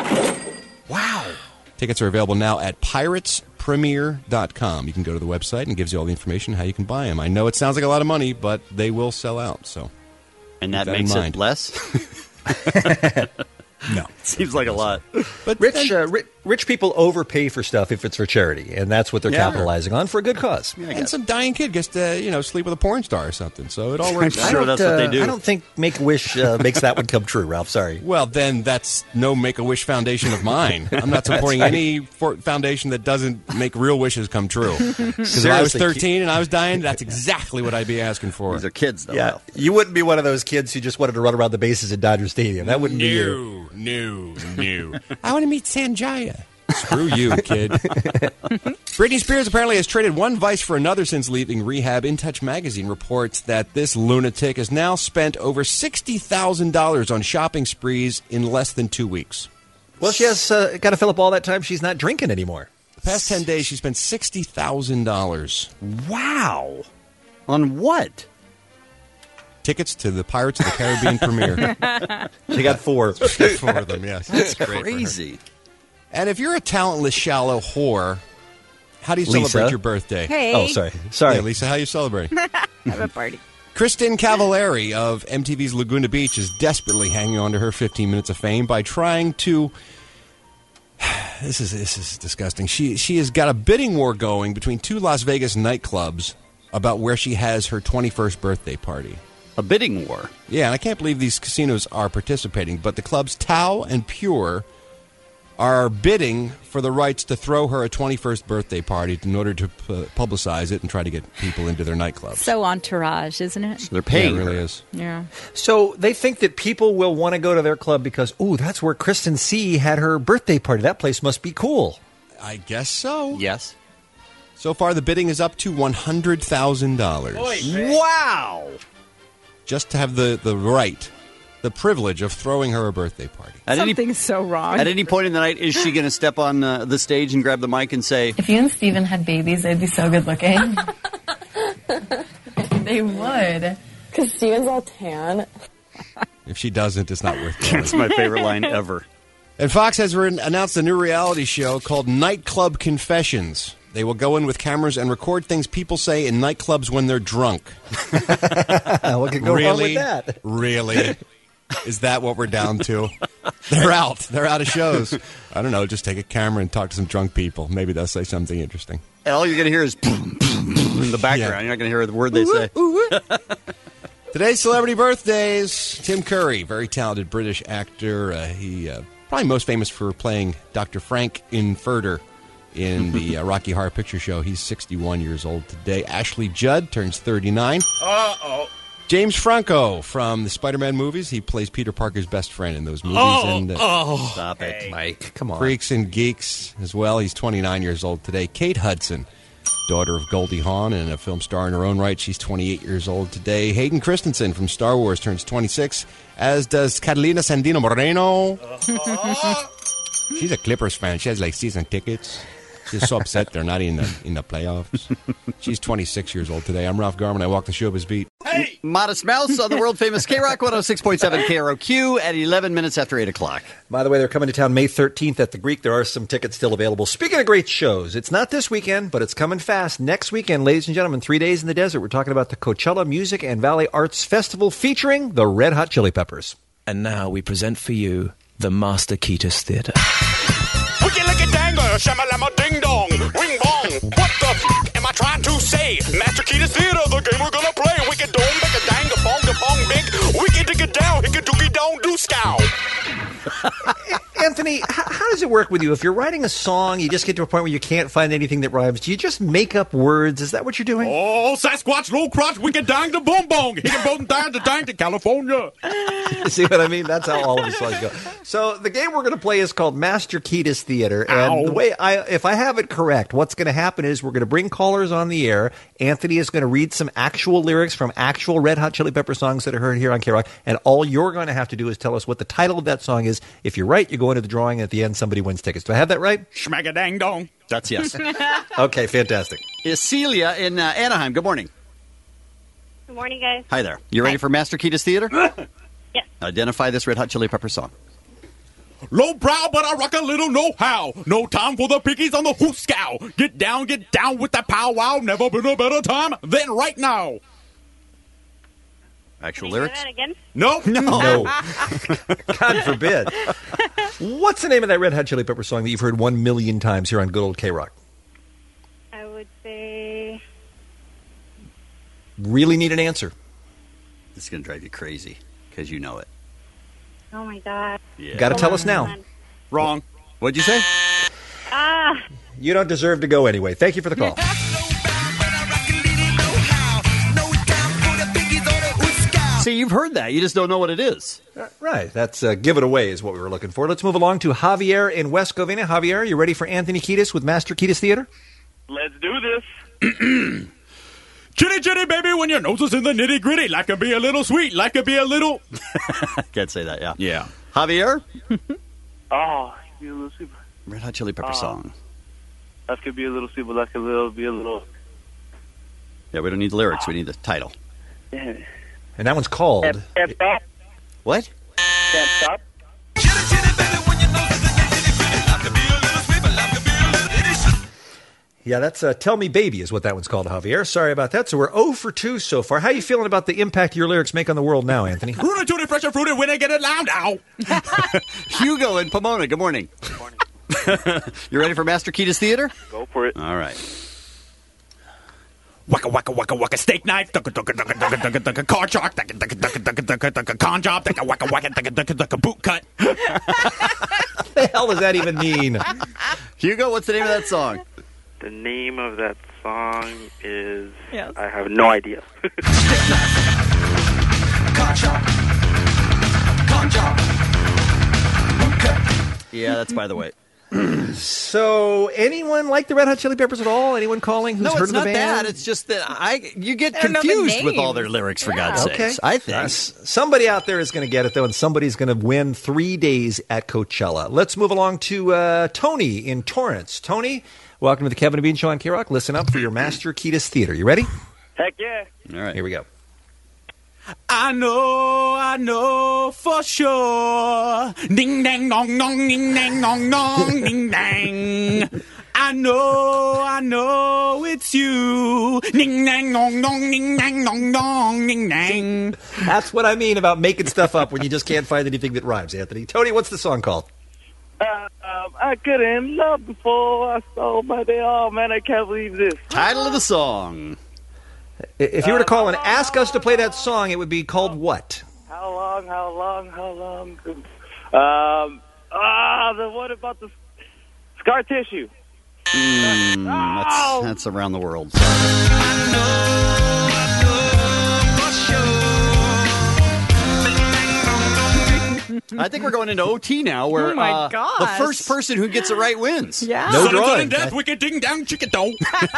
Wow. Tickets are available now at piratespremiere.com. You can go to the website and it gives you all the information how you can buy them. I know it sounds like a lot of money, but they will sell out. So, and that makes it less? No. Seems like a lot. But rich people overpay for stuff if it's for charity, and that's what they're capitalizing on for a good cause. Yeah, and some dying kid gets to, sleep with a porn star or something, so it all works out. I'm sure that's what they do. I don't think Make-A-Wish makes that one come true, Ralph. Sorry. Well, then that's no Make-A-Wish Foundation of mine. I'm not supporting any foundation that doesn't make real wishes come true. Because if I was 13 and I was dying, that's exactly what I'd be asking for. These are kids, though. Yeah, Ralph. You wouldn't be one of those kids who just wanted to run around the bases at Dodger Stadium. That wouldn't be you. No. I want to meet Sanjaya. Screw you, kid. Britney Spears apparently has traded one vice for another since leaving rehab. In Touch magazine reports that this lunatic has now spent over $60,000 on shopping sprees in less than 2 weeks. Well, she has got to fill up all that time she's not drinking anymore. The past 10 days, she spent $60,000. Wow. On what? Tickets to the Pirates of the Caribbean premiere. She got 4. She got 4 of them, yes. That's crazy. And if you're a talentless, shallow whore, how do you Lisa? celebrate your birthday? Hey. Oh, sorry. Yeah, Lisa, how you celebrate? Have a party. Kristen Cavallari of MTV's Laguna Beach is desperately hanging on to her 15 minutes of fame by trying to... This is disgusting. She has got a bidding war going between two Las Vegas nightclubs about where she has her 21st birthday party. A bidding war. Yeah, and I can't believe these casinos are participating, but the clubs Tao and Pure are bidding for the rights to throw her a 21st birthday party in order to publicize it and try to get people into their nightclubs. So entourage, isn't it? They're paying. Yeah, it really is. Yeah. So they think that people will want to go to their club because, ooh, that's where Kristen C. had her birthday party. That place must be cool. I guess so. Yes. So far, the bidding is up to $100,000. Wow! Just to have the right, the privilege of throwing her a birthday party. Something's so wrong. At any point in the night, is she going to step on the stage and grab the mic and say, If you and Steven had babies, they'd be so good looking. They would. Because Steven's all tan. If she doesn't, it's not worth it. That's my favorite line ever. And Fox has announced a new reality show called Nightclub Confessions. They will go in with cameras and record things people say in nightclubs when they're drunk. What could go wrong with that? Really? Is that what we're down to? They're out. They're out of shows. I don't know. Just take a camera and talk to some drunk people. Maybe they'll say something interesting. And all you're going to hear is boom, boom, boom in the background. Yeah. You're not going to hear the word they say. Today's celebrity birthdays. Tim Curry, very talented British actor. He probably most famous for playing Dr. Frank Infurter in the Rocky Horror Picture Show. He's 61 years old today. Ashley Judd turns 39. Uh-oh. James Franco from the Spider-Man movies. He plays Peter Parker's best friend in those movies. Stop it, Mike. Come on. Freaks and Geeks as well. He's 29 years old today. Kate Hudson, daughter of Goldie Hawn and a film star in her own right. She's 28 years old today. Hayden Christensen from Star Wars turns 26, as does Catalina Sandino Moreno. She's a Clippers fan. She has like season tickets. She's so upset they're not in the playoffs. She's 26 years old today. I'm Ralph Garman. I walk the showbiz beat. Hey! Modest Mouse on the world-famous K-Rock 106.7 KROQ at 11 minutes after 8 o'clock. By the way, they're coming to town May 13th at the Greek. There are some tickets still available. Speaking of great shows, it's not this weekend, but it's coming fast. Next weekend, ladies and gentlemen, 3 days in the desert. We're talking about the Coachella Music and Valley Arts Festival featuring the Red Hot Chili Peppers. And now we present for you the Master Ketis Theater. Wicky-licky-dangle, shamalama ding-dong, ring-bong. What the am I trying to say? Master Ketis Theater, the game we're gonna play. Wicked-dome, wicked-dang-a-bong-a-bong big. Wicked-dick-a-down, hickey-dookie-down-do-scow. Anthony, how does it work with you? If you're writing a song, you just get to a point where you can't find anything that rhymes. Do you just make up words? Is that what you're doing? Oh, Sasquatch, low crotch, wicked dang the boom bong, hickey dang the dang to California. See what I mean? That's how all of his songs go. So the game we're going to play is called Master Ketis Theater. And the way if I have it correct, what's going to happen is we're going to bring callers on the air. Anthony is going to read some actual lyrics from actual Red Hot Chili Pepper songs that are heard here on K-Rock. And all you're going to have to do is tell us what the title of that song is. If you're right, you go into the drawing, and at the end, somebody wins tickets. Do I have that right? Schmag-a-dang-dong. That's yes. Okay, fantastic. Is Celia in Anaheim. Good morning. Good morning, guys. Hi there. You ready for Master Ketis Theater? Yes. Identify this Red Hot Chili Pepper song. Low brow, but I rock a little know-how. No time for the pickies on the hooskow. Get down with that powwow. Never been a better time than right now. Actual Can you lyrics? do that again? No. God forbid. What's the name of that Red Hot Chili Pepper song that you've heard 1 million times here on good old K-Rock? I would say... Really need an answer. This is going to drive you crazy because you know it. Oh, my God. Yeah. Got to tell us now. Wrong. What'd you say? You don't deserve to go anyway. Thank you for the call. See, you've heard that. You just don't know what it is. Right. That's Give It Away is what we were looking for. Let's move along to Javier in West Covina. Javier, you ready for Anthony Kiedis with Master Ketis Theater? Let's do this. Chitty chitty baby, when your nose is in the nitty gritty, like it be a little sweet, like it be a little. Can't say that, yeah. Yeah. Javier? Oh, be a little sweet. Red Hot Chili Pepper song. That could be a little sweet, but that could be a little. Yeah, we don't need the lyrics. We need the title. Yeah. And that one's called... Can't stop. What? Can't stop. Yeah, that's Tell Me Baby is what that one's called, Javier. Sorry about that. So we're 0 for 2 so far. How are you feeling about the impact your lyrics make on the world now, Anthony? Rooty tooty fresh and fruity when I get it loud. Ow. Hugo in Pomona. Good morning. Good morning. You ready for Master Ketis Theater? Go for it. All right. Waka waka waka waka steak knife, car chalk, con job, waka waka boot cut. The hell does that even mean? Hugo, what's the name of that song? The name of that song is... Yes. I have no idea. Yeah, that's by the way. So, anyone like the Red Hot Chili Peppers at all? Anyone calling who's No, heard it's of the not band? that. It's just that you get I don't know the confused with names. all their lyrics, for God's sakes. Okay. I think. Somebody out there is going to get it, though, and somebody's going to win 3 days at Coachella. Let's move along to Tony in Torrance. Tony, welcome to the Kevin and Bean Show on K-Rock. Listen up for your Master Kiedis Theater. You ready? Heck yeah. All right. Here we go. I know for sure. Ding dang dong dong, ding dang dong dong, ding dang. I know it's you. Ding dang dong dong, ding dang dong dong, ding dang. That's what I mean about making stuff up when you just can't find anything that rhymes, Anthony. Tony, what's the song called? I couldn't love before I saw my day. Oh, man, I can't believe this. Title of the song. If you were to call and ask us to play that song, it would be called what? How long? The one about the scar tissue. That's around the world. I think we're going into OT now, where Oh my the gosh. first person who gets it right wins. Yeah. No Son of drawing. death, wicked ding dang chicken dong.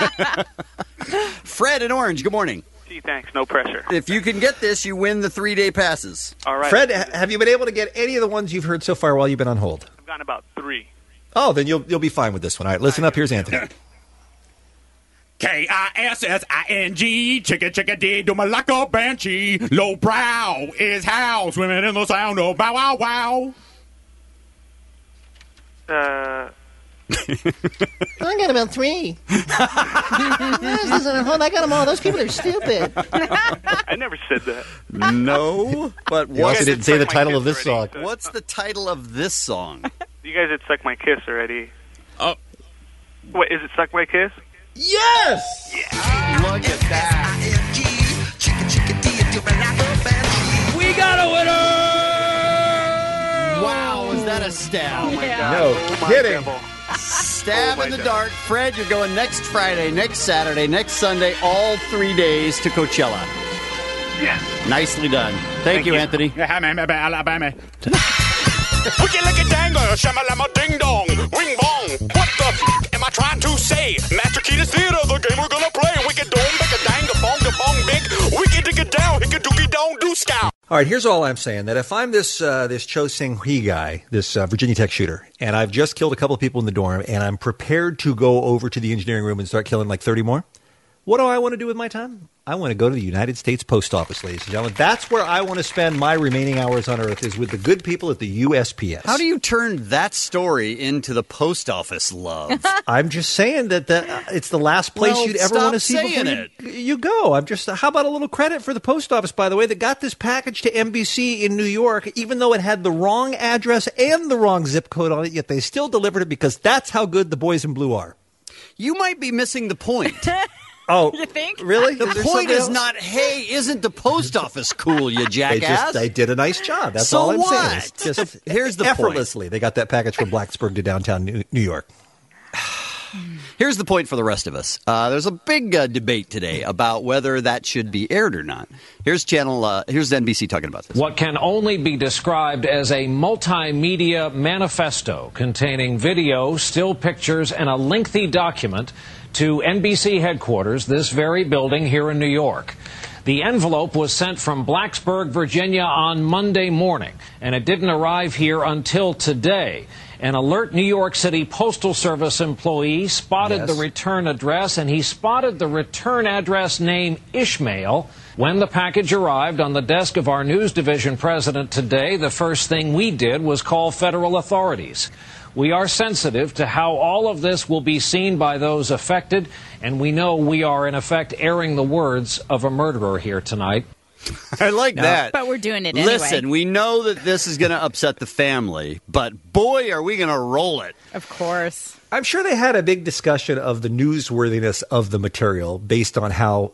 Fred in Orange, good morning. Gee, thanks. No pressure. If you can get this, you win the 3-day passes. All right. Fred, have you been able to get any of the ones you've heard so far while you've been on hold? I've gotten about 3. Oh, then you'll be fine with this one. All right, listen up. Here's Anthony. Kissing, chicka dee, do malacca banshee. Low brow is how swimming in the sound of bow wow wow. I got about 3. I got them all. Those people are stupid. I never said that. No, but You also didn't say the title of this already. song. what's the title of this song? You guys had Suck My Kiss already. Oh. Wait, is it Suck My Kiss? Yes! Look at that. We got a winner! Wow, was that a stab? No kidding. Stab in the dark. Fred, you're going next Friday, next Saturday, next Sunday, all 3 days to Coachella. Yes. Nicely done. Thank you, Anthony. Alabama. Wicked like a dangle, shamalama ding dong, ring bong. What the am I trying to say? Master Kiedis Theater, the game we're gonna play. Wicked dome, baka dang, bong, bong, big. Wicked digga down, hicka dookie dong, do scout. All right, here's all I'm saying. That if I'm this Cho Sing-Hui guy, this Virginia Tech shooter, and I've just killed a couple of people in the dorm, and I'm prepared to go over to the engineering room and start killing like 30 more, what do I want to do with my time? I want to go to the United States Post Office, ladies and gentlemen. That's where I want to spend my remaining hours on Earth, is with the good people at the USPS. How do you turn that story into the post office love? I'm just saying that it's the last place Well, you'd ever stop want to see saying before you go. I'm just. How about a little credit for the post office, by the way, that got this package to NBC in New York, even though it had the wrong address and the wrong zip code on it, yet they still delivered it because that's how good the boys in blue are. You might be missing the point. Oh, You think? really? The Is there point something is else? not, hey, isn't the post office cool, you jackass? They did a nice job. That's So all I'm saying. what? It's just Here's the point. effortlessly, they got that package from Blacksburg to downtown New York. Here's the point for the rest of us. There's a big debate today about whether that should be aired or not. Here's NBC talking about this. What can only be described as a multimedia manifesto containing video, still pictures, and a lengthy document to NBC headquarters, this very building here in New York. The envelope was sent from Blacksburg, Virginia on Monday morning, and it didn't arrive here until today. An alert New York City Postal Service employee spotted the return address, and he spotted the return address name Ishmael. When the package arrived on the desk of our news division president today, the first thing we did was call federal authorities. We are sensitive to how all of this will be seen by those affected, and we know we are, in effect, airing the words of a murderer here tonight. I like that. But we're doing it anyway. Listen, we know that this is going to upset the family, but boy, are we going to roll it. Of course. I'm sure they had a big discussion of the newsworthiness of the material based on how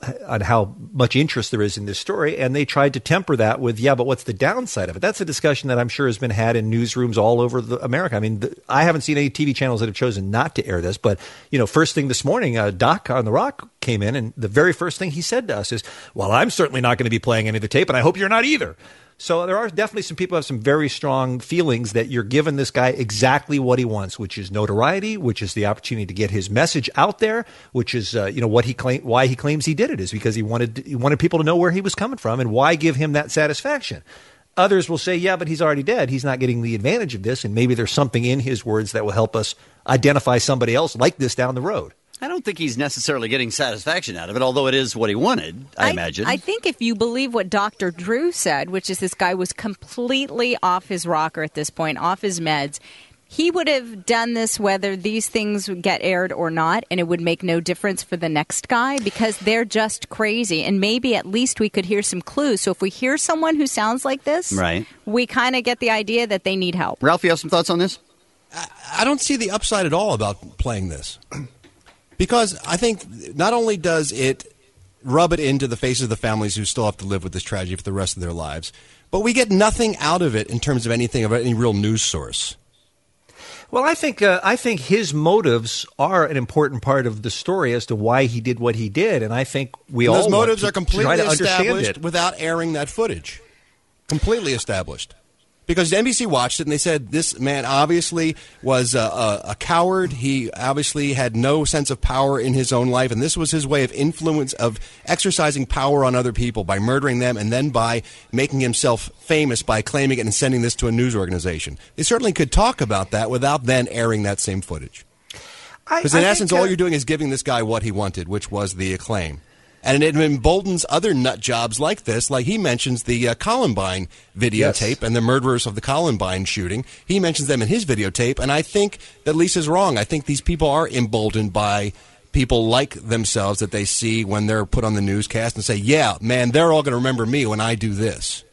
much interest there is in this story, and they tried to temper that with, but what's the downside of it? That's a discussion that I'm sure has been had in newsrooms all over America. I mean, I haven't seen any TV channels that have chosen not to air this, but first thing this morning, Doc on The Rock came in, and the very first thing he said to us is, "Well, I'm certainly not going to be playing any of the tape, and I hope you're not either." So there are definitely some people who have some very strong feelings that you're giving this guy exactly what he wants, which is notoriety, which is the opportunity to get his message out there, which is what he why he claims he did it is because he wanted people to know where he was coming from, and why give him that satisfaction. Others will say, but he's already dead. He's not getting the advantage of this, and maybe there's something in his words that will help us identify somebody else like this down the road. I don't think he's necessarily getting satisfaction out of it, although it is what he wanted, I imagine. I think if you believe what Dr. Drew said, which is this guy was completely off his rocker at this point, off his meds, he would have done this whether these things would get aired or not, and it would make no difference for the next guy because they're just crazy. And maybe at least we could hear some clues. So if we hear someone who sounds like this, right, we kind of get the idea that they need help. Ralph, you have some thoughts on this? I don't see the upside at all about playing this. Because I think not only does it rub it into the faces of the families who still have to live with this tragedy for the rest of their lives, but we get nothing out of it in terms of anything of any real news source. Well, I think his motives are an important part of the story as to why he did what he did, and I think those motives are completely established it without airing that footage. Completely established. Because NBC watched it and they said this man obviously was a coward. He obviously had no sense of power in his own life, and this was his way of exercising power on other people by murdering them and then by making himself famous by claiming it and sending this to a news organization. They certainly could talk about that without then airing that same footage. Because in essence, all you're doing is giving this guy what he wanted, which was the acclaim. And it emboldens other nut jobs like this, like he mentions the Columbine videotape and the murderers of the Columbine shooting. He mentions them in his videotape, and I think that Lisa's wrong. I think these people are emboldened by people like themselves that they see when they're put on the newscast and say, yeah, man, they're all going to remember me when I do this.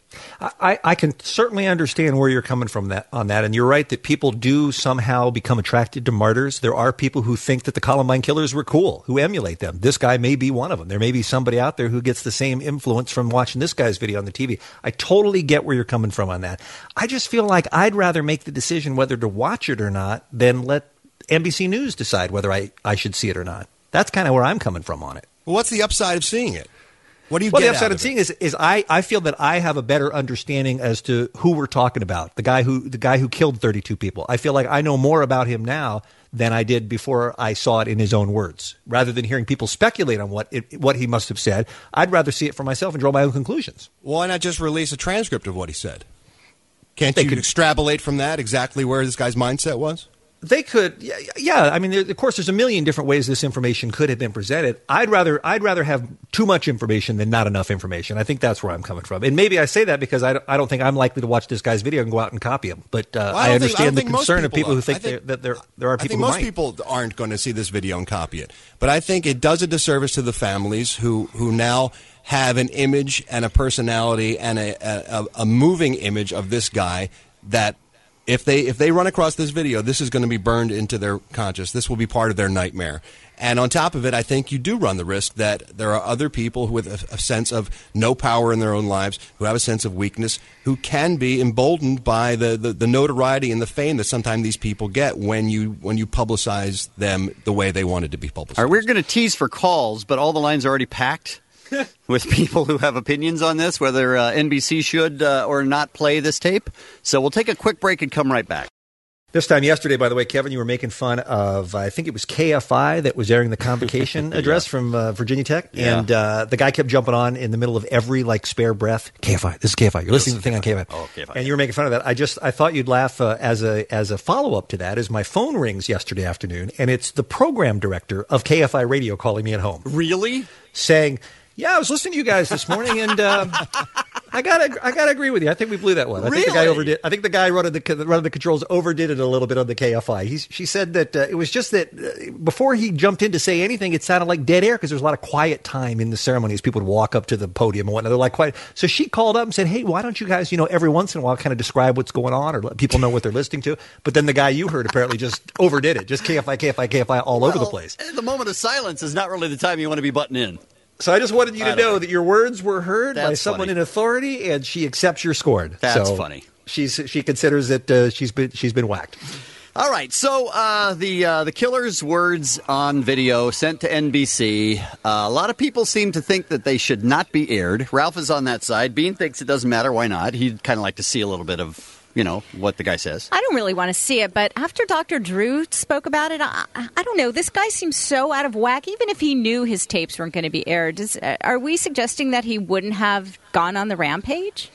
I can certainly understand where you're coming from on that, and you're right that people do somehow become attracted to martyrs. There are people who think that the Columbine killers were cool, who emulate them. This guy may be one of them. There may be somebody out there who gets the same influence from watching this guy's video on the TV. I totally get where you're coming from on that. I just feel like I'd rather make the decision whether to watch it or not than let NBC News decide whether I should see it or not. That's kind of where I'm coming from on it. Well, what's the upside of seeing it? What do you get the upside of seeing is I feel that I have a better understanding as to who we're talking about. The guy who killed 32 people. I feel like I know more about him now than I did before I saw it in his own words. Rather than hearing people speculate on what he must have said, I'd rather see it for myself and draw my own conclusions. Why not just release a transcript of what he said? Can't you extrapolate from that exactly where this guy's mindset was? They could, yeah. I mean, of course, there's a million different ways this information could have been presented. I'd rather have too much information than not enough information. I think that's where I'm coming from. And maybe I say that because I don't think I'm likely to watch this guy's video and go out and copy him. But I understand the concern of people who think that there are people who might. I think most people aren't going to see this video and copy it. But I think it does a disservice to the families who now have an image and a personality and a moving image of this guy that. If they run across this video, this is going to be burned into their conscience. This will be part of their nightmare. And on top of it, I think you do run the risk that there are other people with a sense of no power in their own lives, who have a sense of weakness, who can be emboldened by the notoriety and the fame that sometimes these people get when you publicize them the way they wanted to be publicized. All right, we're going to tease for calls, but all the lines are already packed. With people who have opinions on this, whether NBC should or not play this tape. So we'll take a quick break and come right back. This time yesterday, by the way, Kevin, you were making fun of, I think it was KFI that was airing the convocation address from Virginia Tech. Yeah. And the guy kept jumping on in the middle of every, spare breath. KFI, this is KFI. You're listening to the thing on KFI. Oh, KFI. And you were making fun of that. I thought you'd laugh as a follow-up to that as my phone rings yesterday afternoon, and it's the program director of KFI Radio calling me at home. Really? Saying, Yeah, I was listening to you guys this morning, and I gotta agree with you. I think we blew that one. I think the guy overdid. I think the guy running the controls overdid it a little bit on the KFI. She said that it was just that before he jumped in to say anything, it sounded like dead air because there's a lot of quiet time in the ceremony as people would walk up to the podium and whatnot. They're like quiet. So she called up and said, "Hey, why don't you guys, every once in a while, kind of describe what's going on or let people know what they're listening to?" But then the guy you heard apparently just overdid it, just KFI all over the place. The moment of silence is not really the time you want to be butting in. So I just wanted you to know that your words were heard by That's someone funny. in authority, and she accepts your score. That's So funny. She considers that she's been whacked. All right, so the killer's words on video sent to NBC. A lot of people seem to think that they should not be aired. Ralph is on that side. Bean thinks it doesn't matter. Why not? He'd kind of like to see a little bit of what the guy says. I don't really want to see it, but after Dr. Drew spoke about it, I don't know. This guy seems so out of whack. Even if he knew his tapes weren't going to be aired, are we suggesting that he wouldn't have gone on the rampage?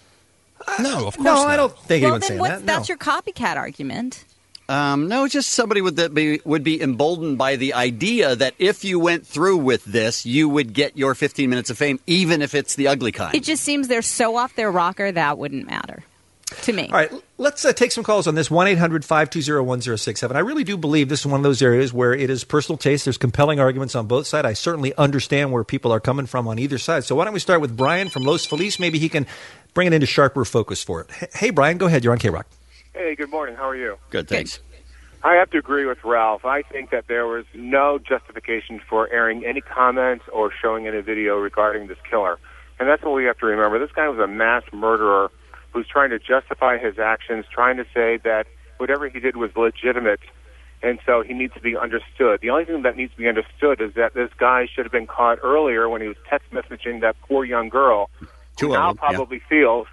No, of course No, not. I don't think Well, anyone's then saying that. that's your copycat argument. No, just somebody would be emboldened by the idea that if you went through with this, you would get your 15 minutes of fame, even if it's the ugly kind. It just seems they're so off their rocker that wouldn't matter to me. All right, let's take some calls on this. 1-800-520-1067. I really do believe this is one of those areas where it is personal taste. There's compelling arguments on both sides. I certainly understand where people are coming from on either side. So why don't we start with Brian from Los Feliz? Maybe he can bring it into sharper focus for it. Hey, Brian, go ahead. You're on K-Rock. Hey, good morning. How are you? Good, thanks. I have to agree with Ralph. I think that there was no justification for airing any comments or showing any video regarding this killer. And that's what we have to remember. This guy was a mass murderer who's trying to justify his actions, trying to say that whatever he did was legitimate, and so he needs to be understood. The only thing that needs to be understood is that this guy should have been caught earlier when he was text messaging that poor young girl who now probably feels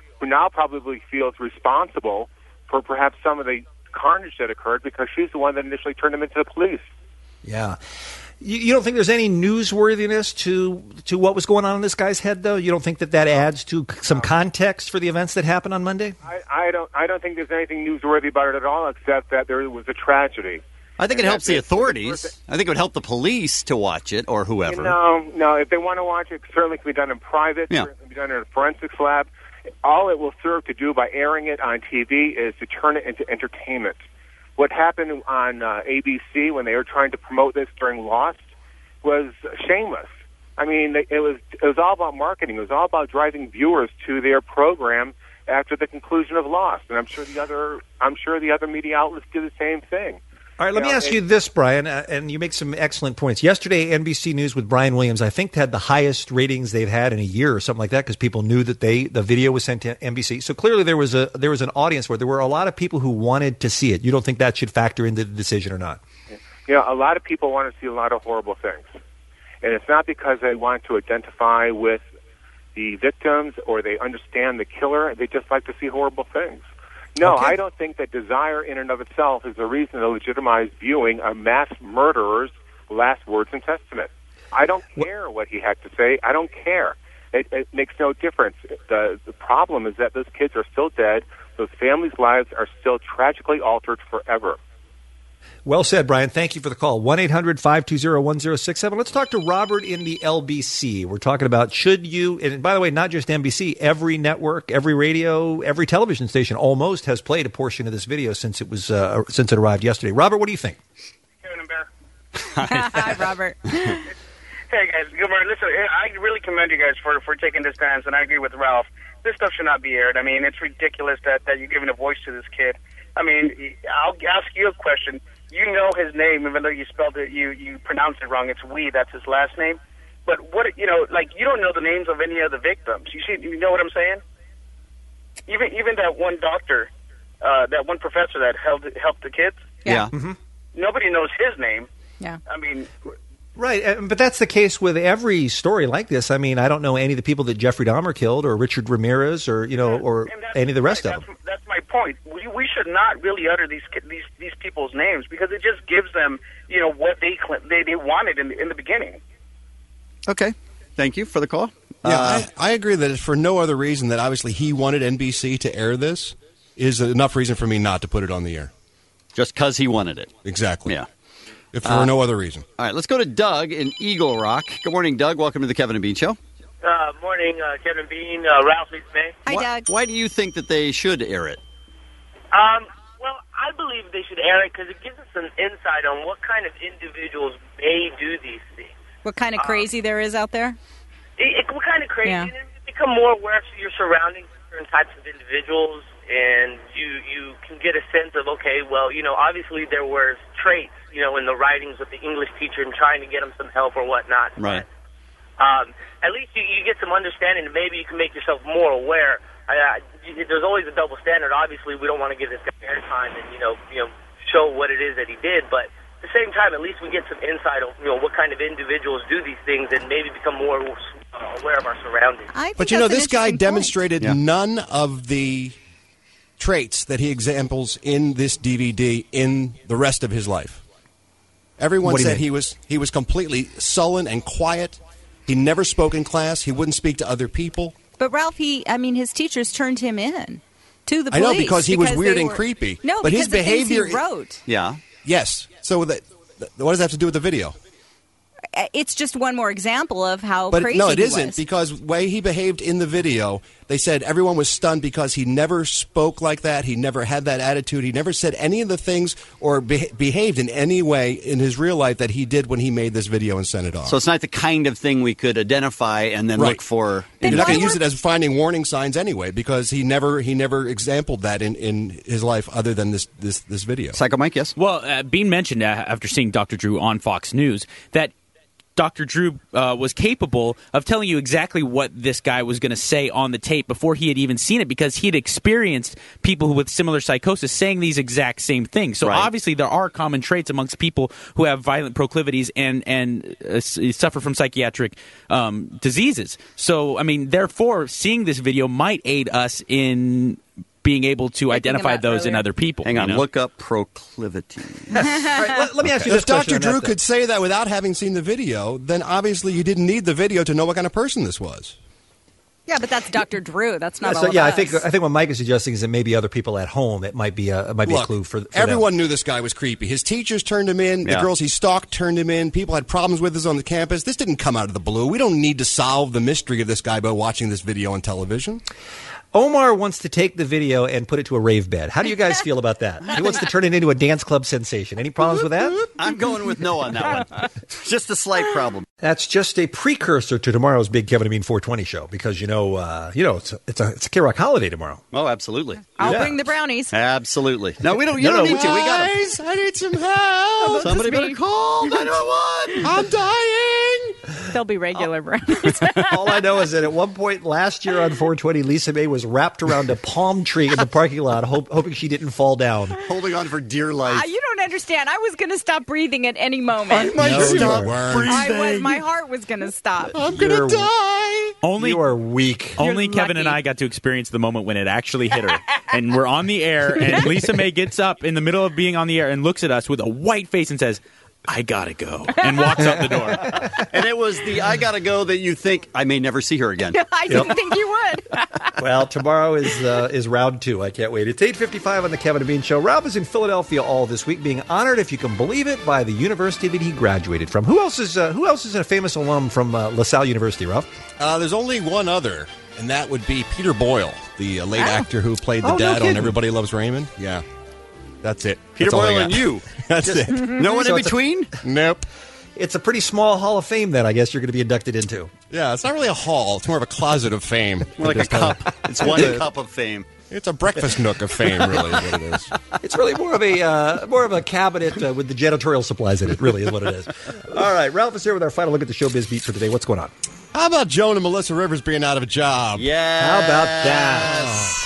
responsible for perhaps some of the carnage that occurred because she's the one that initially turned him into the police. Yeah. You don't think there's any newsworthiness to what was going on in this guy's head, though? You don't think that adds to some context for the events that happened on Monday? I don't think there's anything newsworthy about it at all, except that there was a tragedy. I think it helps the authorities. I think it would help the police to watch it or whoever. No. If they want to watch it certainly can be done in private. Yeah. It can be done in a forensics lab. All it will serve to do by airing it on TV is to turn it into entertainment. What happened on ABC when they were trying to promote this during Lost was shameless. I mean, it was all about marketing. It was all about driving viewers to their program after the conclusion of Lost, and I'm sure the other media outlets do the same thing. All right, let me ask you this, Brian, and you make some excellent points. Yesterday, NBC News with Brian Williams, I think, had the highest ratings they've had in a year or something like that because people knew that the video was sent to NBC. So clearly there was an audience where there were a lot of people who wanted to see it. You don't think that should factor into the decision or not? A lot of people want to see a lot of horrible things. And it's not because they want to identify with the victims or they understand the killer. They just like to see horrible things. No, Okay. I don't think that desire in and of itself is a reason to legitimize viewing a mass murderer's last words and testament. I don't care what he had to say. I don't care. It makes no difference. The problem is that those kids are still dead. Those families' lives are still tragically altered forever. Well said, Brian. Thank you for the call. 1-800-520-1067. Let's talk to Robert in the LBC. We're talking about should you, and by the way, not just NBC, every network, every radio, every television station almost has played a portion of this video since it arrived yesterday. Robert, what do you think? Kevin and Bear. Hi, Robert. Hey, guys. Good morning. Listen, I really commend you guys for taking this stance, and I agree with Ralph. This stuff should not be aired. I mean, it's ridiculous that you're giving a voice to this kid. I mean, I'll ask you a question. You know his name, even though you spelled it, you pronounced it wrong. It's Wee. That's his last name. But what you don't know the names of any of the victims. You know what I'm saying? Even that one doctor, that one professor that helped the kids. Yeah. Mm-hmm. Nobody knows his name. Yeah. I mean. Right, but that's the case with every story like this. I mean, I don't know any of the people that Jeffrey Dahmer killed, or Richard Ramirez, or or any of the rest of them. That's my point. We should not really utter these people's names because it just gives them what they wanted in the beginning. Okay, thank you for the call. Yeah, I agree that for no other reason that obviously he wanted NBC to air this is enough reason for me not to put it on the air. Just because he wanted it. Exactly. Yeah. if for no other reason. All right, let's go to Doug in Eagle Rock. Good morning, Doug. Welcome to the Kevin and Bean Show. Morning, Kevin and Bean, Ralph, Lisa May. Hi, Doug. Why do you think that they should air it? Well, I believe they should air it because it gives us an insight on what kind of individuals may do these things. What kind of crazy there is out there? What kind of crazy? Yeah. And you become more aware of your surroundings, certain types of individuals, and you can get a sense of, okay, well, obviously there were traits, in the writings with the English teacher and trying to get them some help or whatnot. Right. At least you get some understanding, and maybe you can make yourself more aware. There's always a double standard. Obviously, we don't want to give this guy airtime and show what it is that he did, but at the same time, at least we get some insight on what kind of individuals do these things, and maybe become more aware of our surroundings. But this guy demonstrated none of the traits that he examples in this DVD in the rest of his life. Everyone said he was completely sullen and quiet. He never spoke in class. He wouldn't speak to other people. But Ralph, his teachers turned him in to the I police. know, because he was weird they and were- creepy. No, but because his behavior. the things he wrote. Yeah. Yes. So what does that have to do with the video? It's just one more example of how But crazy no, it he isn't, was. because the way he behaved in the video, they said everyone was stunned because he never spoke like that. He never had that attitude. He never said any of the things or behaved in any way in his real life that he did when he made this video and sent it off. So it's not the kind of thing we could identify and then look for. You're not going to use it as finding warning signs anyway, because he never exampled that in his life other than this video. Psycho Mike, yes. Well, Bean mentioned after seeing Dr. Drew on Fox News that Dr. Drew was capable of telling you exactly what this guy was going to say on the tape before he had even seen it, because he had experienced people with similar psychosis saying these exact same things. So obviously there are common traits amongst people who have violent proclivities and suffer from psychiatric diseases. So, therefore, seeing this video might aid us in being able to identify those in other people. Hang on, look up proclivity. Let me ask you this: If Dr. Drew could say that without having seen the video, then obviously you didn't need the video to know what kind of person this was. Yeah, but that's Dr. Drew. That's not all So of yeah, us. I think what Mike is suggesting is that maybe other people at home, it might be a Look, clue for everyone knew this guy was creepy. His teachers turned him in. The Yeah. girls he stalked turned him in. People had problems with us on the campus. This didn't come out of the blue. We don't need to solve the mystery of this guy by watching this video on television. Omar wants to take the video and put it to a rave bed. How do you guys feel about that? He wants to turn it into a dance club sensation. Any problems with that? I'm going with no on that one. Just a slight problem. That's just a precursor to tomorrow's big Kevin and Bean 420 show, because it's a K-Rock holiday tomorrow. Oh, absolutely. I'll bring the brownies. Absolutely. No, we don't. You don't need to. We got 'em. Guys, I need some help. Somebody better call 911. I'm dying. They'll be regular brownies. All I know is that at one point last year on 420, Lisa May was wrapped around a palm tree in the parking lot, hoping she didn't fall down. Holding on for dear life. You don't understand. I was going to stop breathing at any moment. My heart was going to stop. I'm going to die. Only You are weak. Only You're Kevin and lucky. I got to experience the moment when it actually hit her. And we're on the air, and Lisa May gets up in the middle of being on the air and looks at us with a white face and says, "I gotta go," and walks out the door. And it was the I gotta go that you think I may never see her again. I didn't think you would. Well, tomorrow is round 2. I can't wait. It's 8:55 on the Kevin and Bean Show. Ralph is in Philadelphia all this week, being honored, if you can believe it, by the university that he graduated from. Who else is a famous alum from LaSalle University, Ralph? There's only one other, and that would be Peter Boyle, the late actor who played the Oh, no dad on kidding. Everybody Loves Raymond. Yeah. That's it. Peter That's all I Boyle got. and you. That's Just it. no one So in it's a- between? Nope. It's a pretty small Hall of Fame that I guess you're going to be inducted into. Yeah, it's not really a hall. It's more of a closet of fame. More like a cup. It's one cup of fame. It's a breakfast nook of fame, really, is what it is. It's really more of a cabinet with the janitorial supplies in it, really, is what it is. All right, Ralph is here with our final look at the showbiz beat for today. What's going on? How about Joan and Melissa Rivers being out of a job? Yeah. How about that?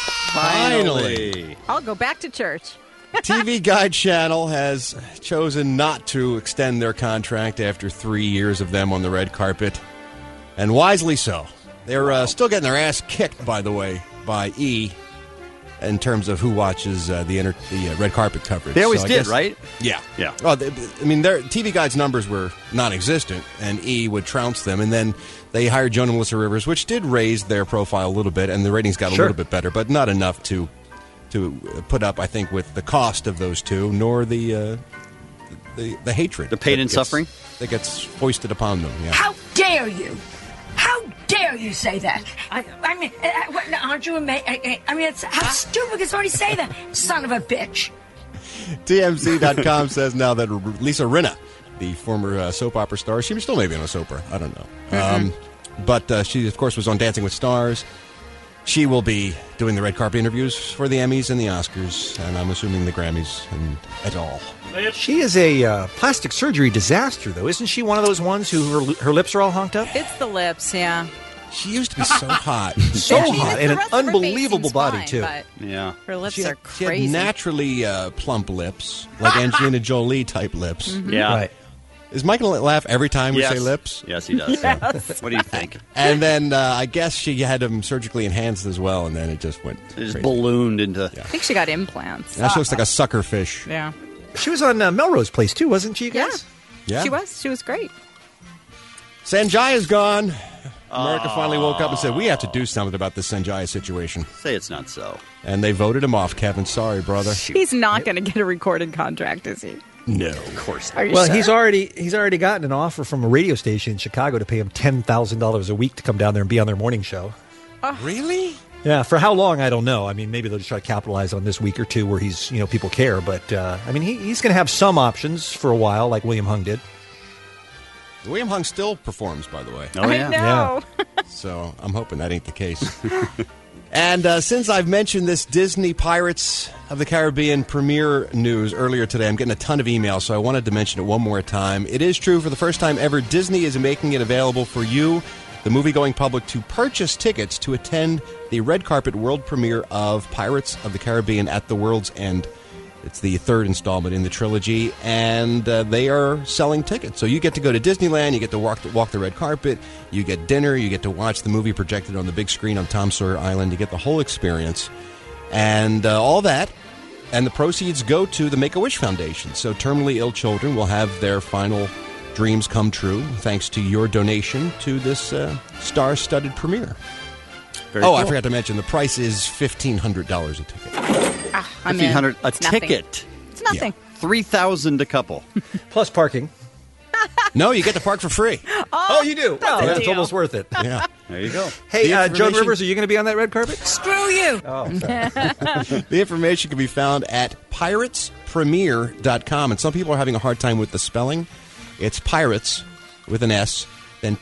Finally. I'll go back to church. TV Guide Channel has chosen not to extend their contract after 3 years of them on the red carpet, and wisely so. They're still getting their ass kicked, by the way, by E! In terms of who watches the red carpet coverage. They always So I did, guess- right? Yeah. Yeah. Well, their TV Guide's numbers were non-existent, and E! would trounce them, and then they hired Joan and Melissa Rivers, which did raise their profile a little bit, and the ratings got a little bit better, but not enough to put up, I think, with the cost of those two, nor the the hatred, The pain that and gets- suffering? that gets foisted upon them. Yeah. How dare you? How dare you say that? I mean, what, aren't you amazed? I mean, how stupid can somebody say that? Son of a bitch. TMZ.com says now that Lisa Rinna, the former soap opera star, she still may be on a soap opera, I don't know. But she, of course, was on Dancing with Stars. She will be doing the red carpet interviews for the Emmys and the Oscars, and I'm assuming the Grammys and et al. She is a plastic surgery disaster, though. Isn't she one of those ones who her lips are all honked up? It's the lips, yeah. She used to be so hot. So hot, and an The rest of her face unbelievable seems body, fine, too. but Yeah. Her lips She are had crazy. naturally plump lips, like Angelina Jolie type lips. Mhm. Yeah. Right. Is Michael laugh every time we Yes. say lips? Yes, he does. Yes. What do you think? And then I guess she had them surgically enhanced as well, and then it just went It just crazy. ballooned into. I think she got implants. Now she looks like a sucker fish. Yeah. She was on Melrose Place, too, wasn't she, guys? Yeah. She was. She was great. Sanjaya's gone. America finally woke up and said, we have to do something about this Sanjaya situation. Say it's not so. And they voted him off, Kevin. Sorry, brother. He's not going to get a recorded contract, is he? No. Of course not. Are you Well, sure? he's already gotten an offer from a radio station in Chicago to pay him $10,000 a week to come down there and be on their morning show. Really? Yeah, for how long, I don't know. I mean, maybe they'll just try to capitalize on this week or two where he's, people care. But, I mean, he's going to have some options for a while, like William Hung did. William Hung still performs, by the way. Oh, yeah. I know. So I'm hoping that ain't the case. And since I've mentioned this Disney Pirates of the Caribbean premiere news earlier today, I'm getting a ton of emails, so I wanted to mention it one more time. It is true, for the first time ever, Disney is making it available for you, the movie-going public, to purchase tickets to attend the red carpet world premiere of Pirates of the Caribbean at the World's End. It's the third installment in the trilogy, and they are selling tickets. So you get to go to Disneyland, you get to walk the red carpet, you get dinner, you get to watch the movie projected on the big screen on Tom Sawyer Island. You get the whole experience, and all that. And the proceeds go to the Make-A-Wish Foundation. So terminally ill children will have their final dreams come true thanks to your donation to this star-studded premiere. Cool. I forgot to mention, the price is $1,500 a ticket. I'm in. $1,500 a It's nothing. ticket. It's nothing. $3,000 a couple. Plus parking. No, you get to park for free. Oh, you do? That's a It's deal. almost worth it. Yeah. There you go. Hey, The Joan information- Rivers, are you going to be on that red carpet? Screw you. Oh, The information can be found at piratespremiere.com. And some people are having a hard time with the spelling. It's pirates with an S, then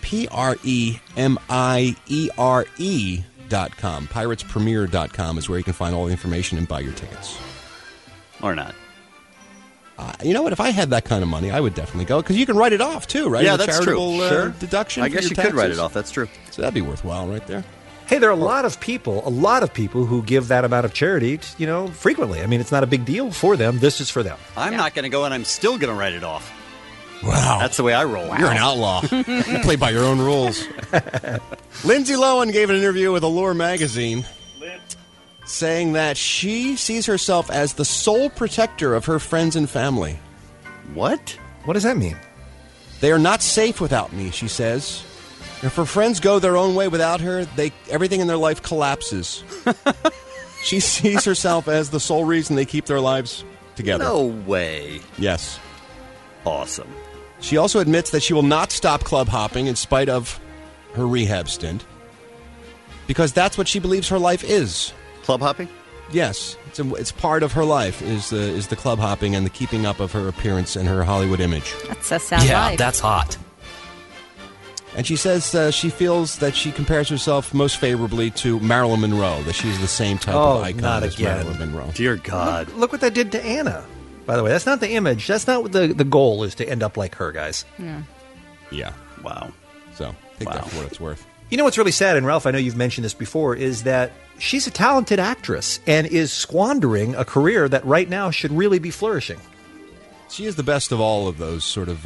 PREMIERE.com. Piratespremiere.com is where you can find all the information and buy your tickets. Or not. You know what? If I had that kind of money, I would definitely go, because you can write it off, too, right? Yeah, As a that's true. charitable, Sure. deduction I for guess your you could write taxes. it off. That's true. So that'd be worthwhile right there. Hey, there are a lot of people who give that amount of charity, frequently. I mean, it's not a big deal for them. This is for them. I'm not going to go, and I'm still going to write it off. Wow. That's the way I roll. You're an outlaw. You play by your own rules. Lindsay Lohan gave an interview with Allure magazine saying that she sees herself as the sole protector of her friends and family. What? What does that mean? They are not safe without me, she says. If her friends go their own way without her, everything in their life collapses. She sees herself as the sole reason they keep their lives together. No way. Yes. Awesome. She also admits that she will not stop club hopping in spite of her rehab stint, because that's what she believes her life is. Club hopping? Yes, it's part of her life is the club hopping and the keeping up of her appearance and her Hollywood image. That's a sad life. that's hot. And she says she feels that she compares herself most favorably to Marilyn Monroe, that she's the same type of icon not as again. Marilyn Monroe. Dear God. Look what that did to Anna. By the way, that's not the image. That's not what the goal is, to end up like her, guys. Yeah. Wow. So take that for what it's worth. You know what's really sad, and Ralph, I know you've mentioned this before, is that she's a talented actress and is squandering a career that right now should really be flourishing. She is the best of all of those sort of,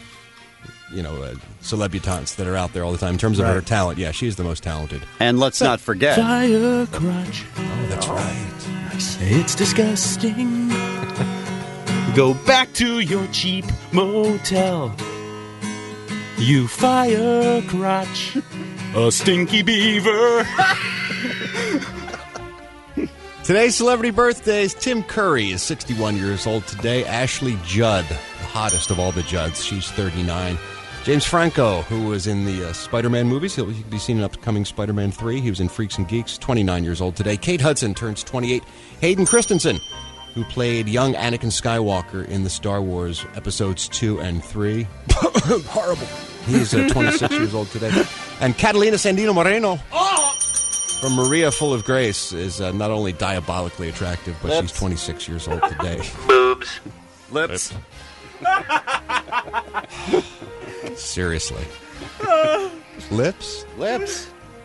celebutantes that are out there all the time. In terms of her talent, yeah, she's the most talented. And let's not forget. Fire crotch. Oh, that's right. I say it's disgusting. Go back to your cheap motel. You fire crotch. A stinky beaver. Today's celebrity birthdays. Tim Curry is 61 years old today. Ashley Judd, hottest of all the Judds. She's 39. James Franco, who was in the Spider-Man movies. He'll be seen in upcoming Spider-Man 3. He was in Freaks and Geeks, 29 years old today. Kate Hudson turns 28. Hayden Christensen, who played young Anakin Skywalker in the Star Wars episodes 2 and 3. Horrible. He's 26 years old today. And Catalina Sandino Moreno from Maria Full of Grace is not only diabolically attractive, but she's 26 years old today. Boobs. Lips. Seriously. Lips? Lips.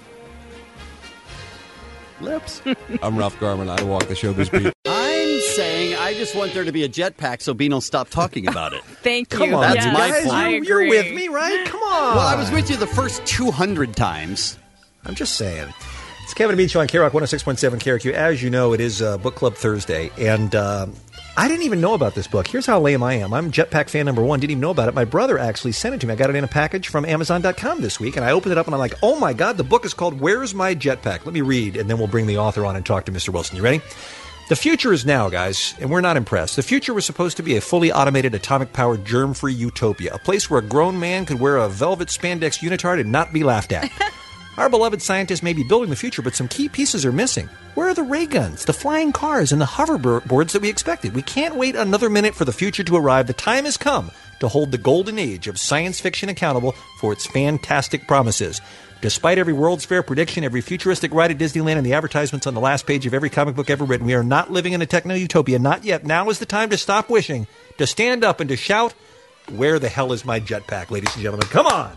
Lips. I'm Ralph Garman. I walk the showbiz beat. I'm saying I just want there to be a jetpack so Bean will stop talking about it. Thank you. Come on, That's you my guys. point. You're with me, right? Come on. Well, I was with you the first 200 times. I'm just saying. It's Kevin and Bean Show on K-Rock 106.7 KRQ. As you know, it is Book Club Thursday, and I didn't even know about this book. Here's how lame I am. I'm Jetpack fan number one. Didn't even know about it. My brother actually sent it to me. I got it in a package from Amazon.com this week, and I opened it up, and I'm like, oh, my God, the book is called Where's My Jetpack? Let me read, and then we'll bring the author on and talk to Mr. Wilson. You ready? The future is now, guys, and we're not impressed. The future was supposed to be a fully automated, atomic-powered, germ-free utopia, a place where a grown man could wear a velvet spandex unitard and not be laughed at. Our beloved scientists may be building the future, but some key pieces are missing. Where are the ray guns, the flying cars, and the hoverboards that we expected? We can't wait another minute for the future to arrive. The time has come to hold the golden age of science fiction accountable for its fantastic promises. Despite every World's Fair prediction, every futuristic ride at Disneyland, and the advertisements on the last page of every comic book ever written, we are not living in a techno-utopia. Not yet. Now is the time to stop wishing, to stand up and to shout, where the hell is my jetpack, ladies and gentlemen? Come on!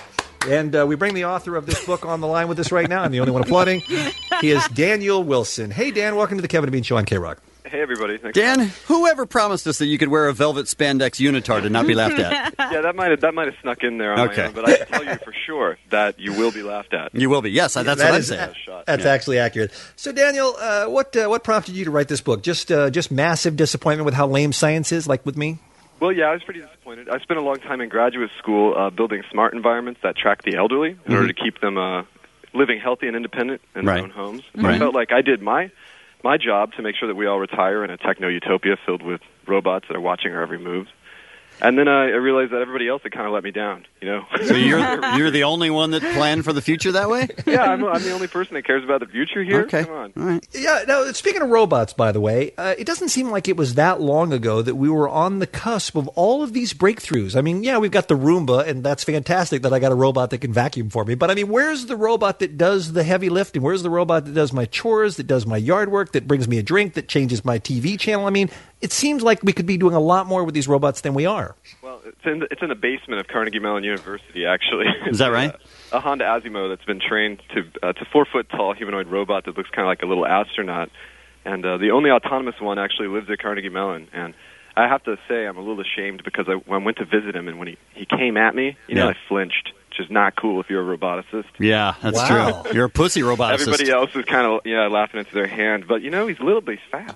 And we bring the author of this book on the line with us right now. I'm the only one applauding. He is Daniel Wilson. Hey, Dan, welcome to the Kevin and Bean Show on K-Rock. Hey, everybody. Thanks. Dan, whoever promised us that you could wear a velvet spandex unitard and not be laughed at? Yeah, that might have snuck in there on my own, but I can tell you for sure that you will be laughed at. You will be. Yes, that's what I'm saying. That's actually accurate. So, Daniel, what prompted you to write this book? Just massive disappointment with how lame science is, like with me? Well, yeah, I was pretty disappointed. I spent a long time in graduate school building smart environments that track the elderly in order to keep them living healthy and independent in their own homes. And I felt like I did my job to make sure that we all retire in a techno-utopia filled with robots that are watching our every move. And then I realized that everybody else had kind of let me down, you know. So you're the only one that planned for the future that way? Yeah, I'm the only person that cares about the future here. Okay. Come on. All right. Yeah, now, speaking of robots, by the way, it doesn't seem like it was that long ago that we were on the cusp of all of these breakthroughs. I mean, yeah, we've got the Roomba, and that's fantastic that I got a robot that can vacuum for me. But, I mean, where's the robot that does the heavy lifting? Where's the robot that does my chores, that does my yard work, that brings me a drink, that changes my TV channel? I mean, it seems like we could be doing a lot more with these robots than we are. Well, it's in the basement of Carnegie Mellon University, actually. Is that right? A Honda Asimo that's been trained to 4-foot-tall humanoid robot that looks kind of like a little astronaut. And the only autonomous one actually lives at Carnegie Mellon. And I have to say I'm a little ashamed because when I went to visit him and when he came at me, I flinched. Which is not cool if you're a roboticist. Yeah, that's true. You're a pussy roboticist. Everybody else is kind of laughing into their hand. But, he's little, but he's fast.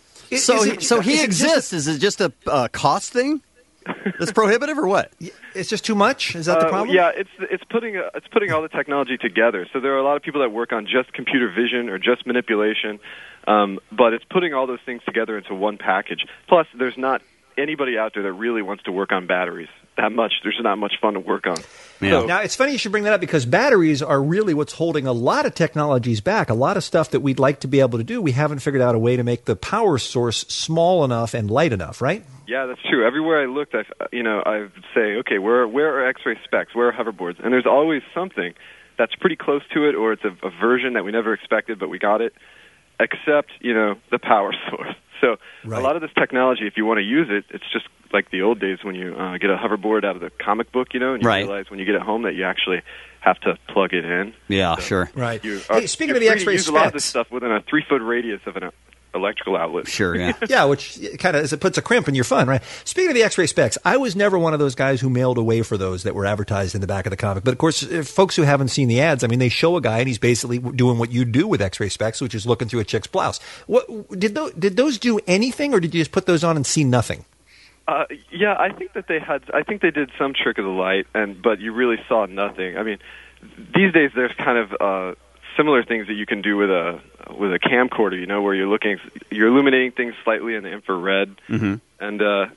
So he exists. Is it just a cost thing that's prohibitive, or what? It's just too much. Is that the problem? Yeah, it's putting all the technology together. So there are a lot of people that work on just computer vision or just manipulation, but it's putting all those things together into one package. Plus, there's not anybody out there that really wants to work on batteries that much. There's not much fun to work on. Yeah. So, now, it's funny you should bring that up because batteries are really what's holding a lot of technologies back. A lot of stuff that we'd like to be able to do, we haven't figured out a way to make the power source small enough and light enough, right? Yeah, that's true. Everywhere I looked, I would say, okay, where are X-ray specs? Where are hoverboards? And there's always something that's pretty close to it, or it's a version that we never expected, but we got it, except, the power source. So a lot of this technology, if you want to use it, it's just like the old days when you get a hoverboard out of the comic book, and you realize when you get it home that you actually have to plug it in. Yeah, so sure. Right. Hey, speaking of the X-ray use specs, a lot of this stuff within a 3-foot radius of an electrical outlet. Sure, yeah. Yeah, which kind of puts a crimp in your fun, right? Speaking of the X-ray specs, I was never one of those guys who mailed away for those that were advertised in the back of the comic. But, of course, folks who haven't seen the ads, I mean, they show a guy and he's basically doing what you do with X-ray specs, which is looking through a chick's blouse. What did those do anything, or did you just put those on and see nothing? Yeah, I think they did some trick of the light, but you really saw nothing. I mean, these days there's kind of similar things that you can do with a camcorder, where you're illuminating things slightly in the infrared, and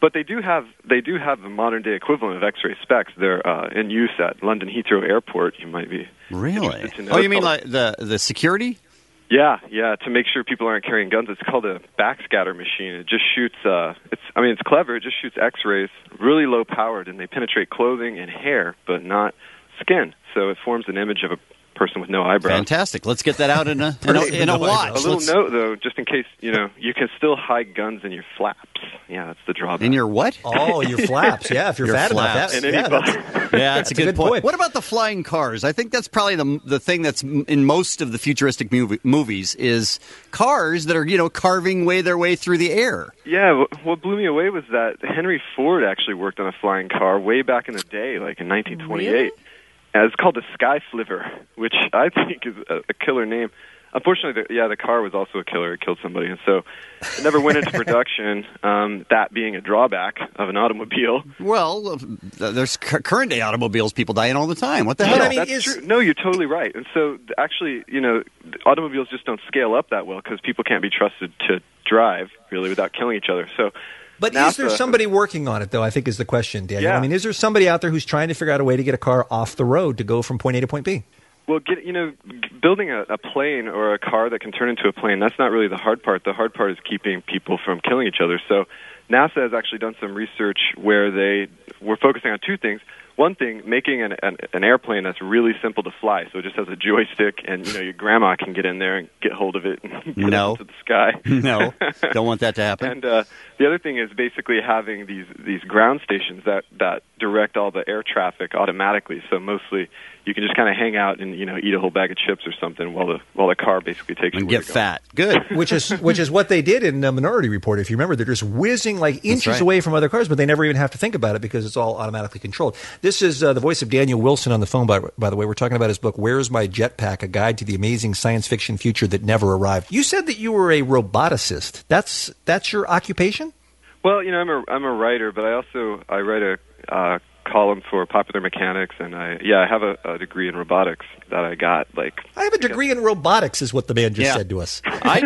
But they do have the modern day equivalent of X-ray specs. They're in use at London Heathrow Airport. You might be Really? interested to know. Oh, you It's mean called- like the security? Yeah, to make sure people aren't carrying guns. It's called a backscatter machine. It just shoots. It's clever. It just shoots X-rays, really low powered, and they penetrate clothing and hair, but not skin. So it forms an image of a person with no eyebrows. Fantastic. Let's get that out in a watch. A little note, though, just in case, you can still hide guns in your flaps. Yeah, that's the drawback. In your what? Oh, your flaps. Yeah, if you're Your fat enough. flaps. That's, Yeah, that's a good point. What about the flying cars? I think that's probably the thing that's in most of the futuristic movies is cars that are, carving their way through the air. Yeah, what blew me away was that Henry Ford actually worked on a flying car way back in the day, like in 1928. Really? It's called the Sky Flivver, which I think is a killer name. Unfortunately, the car was also a killer. It killed somebody, and so it never went into production, that being a drawback of an automobile. Well, there's current day automobiles, people dying all the time. What the hell? That's true. No, you're totally right. And so, actually, automobiles just don't scale up that well because people can't be trusted to drive, really, without killing each other. So. But is there somebody working on it, though, I think is the question, Daniel. Yeah. I mean, is there somebody out there who's trying to figure out a way to get a car off the road to go from point A to point B? Well, building a plane or a car that can turn into a plane, that's not really the hard part. The hard part is keeping people from killing each other. So NASA has actually done some research where they were focusing on two things. One thing, making an airplane that's really simple to fly, so it just has a joystick, and your grandma can get in there and get hold of it and get up into the sky. No, don't want that to happen. And the other thing is basically having these ground stations that direct all the air traffic automatically. So mostly you can just kind of hang out and eat a whole bag of chips or something while the car basically takes you and where get you're going. fat. Good. Which is what they did in Minority Report. If you remember, they're just whizzing like inches right. away from other cars, but they never even have to think about it because it's all automatically controlled. This is the voice of Daniel Wilson on the phone, by the way. We're talking about his book, Where's My Jetpack? A Guide to the Amazing Science Fiction Future That Never Arrived. You said that you were a roboticist. That's your occupation? Well, I'm a writer, but I write a column for Popular Mechanics, and I have a degree in robotics that I got. I have a degree in robotics, is what the man just Yeah. said to us.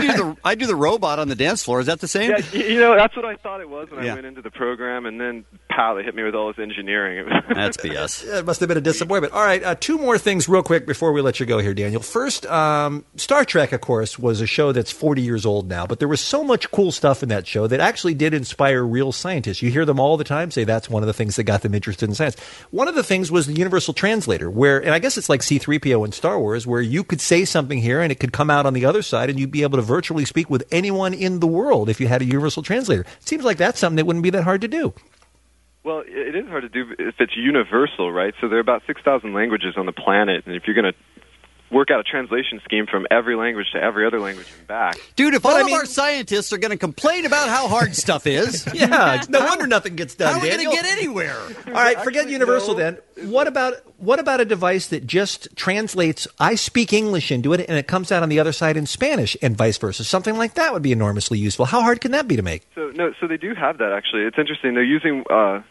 I do the robot on the dance floor. Is that the same? Yeah, that's what I thought it was when I went into the program, and then they hit me with all this engineering. That's BS. Yeah, it must have been a disappointment. All right, two more things real quick before we let you go here, Daniel. First, Star Trek, of course, was a show that's 40 years old now, but there was so much cool stuff in that show that actually did inspire real scientists. You hear them all the time say that's one of the things that got them interested in science. One of the things was the Universal Translator, and I guess it's like C-3PO in Star Wars, where you could say something here and it could come out on the other side and you'd be able to virtually speak with anyone in the world if you had a Universal Translator. It seems like that's something that wouldn't be that hard to do. Well, it is hard to do if it's universal, right? So there are about 6,000 languages on the planet, and if you're going to work out a translation scheme from every language to every other language and back. Dude, if all of our scientists are going to complain about how hard stuff is, yeah, no wonder nothing gets done. How are we Daniel? going to get anywhere? All right, forget universal then. What about a device that just translates I speak English into it and it comes out on the other side in Spanish and vice versa? Something like that would be enormously useful. How hard can that be to make? So they do have that actually. It's interesting. They're using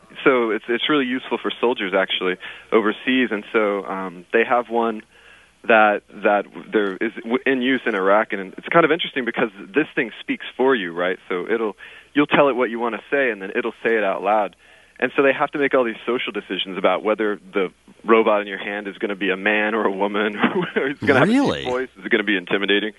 so it's really useful for soldiers actually overseas, and so they have one that there is in use in Iraq, and it's kind of interesting because this thing speaks for you, right? So you'll tell it what you want to say, and then it'll say it out loud. And so they have to make all these social decisions about whether the robot in your hand is going to be a man or a woman, or it's going to have a deep voice, is it going to be intimidating?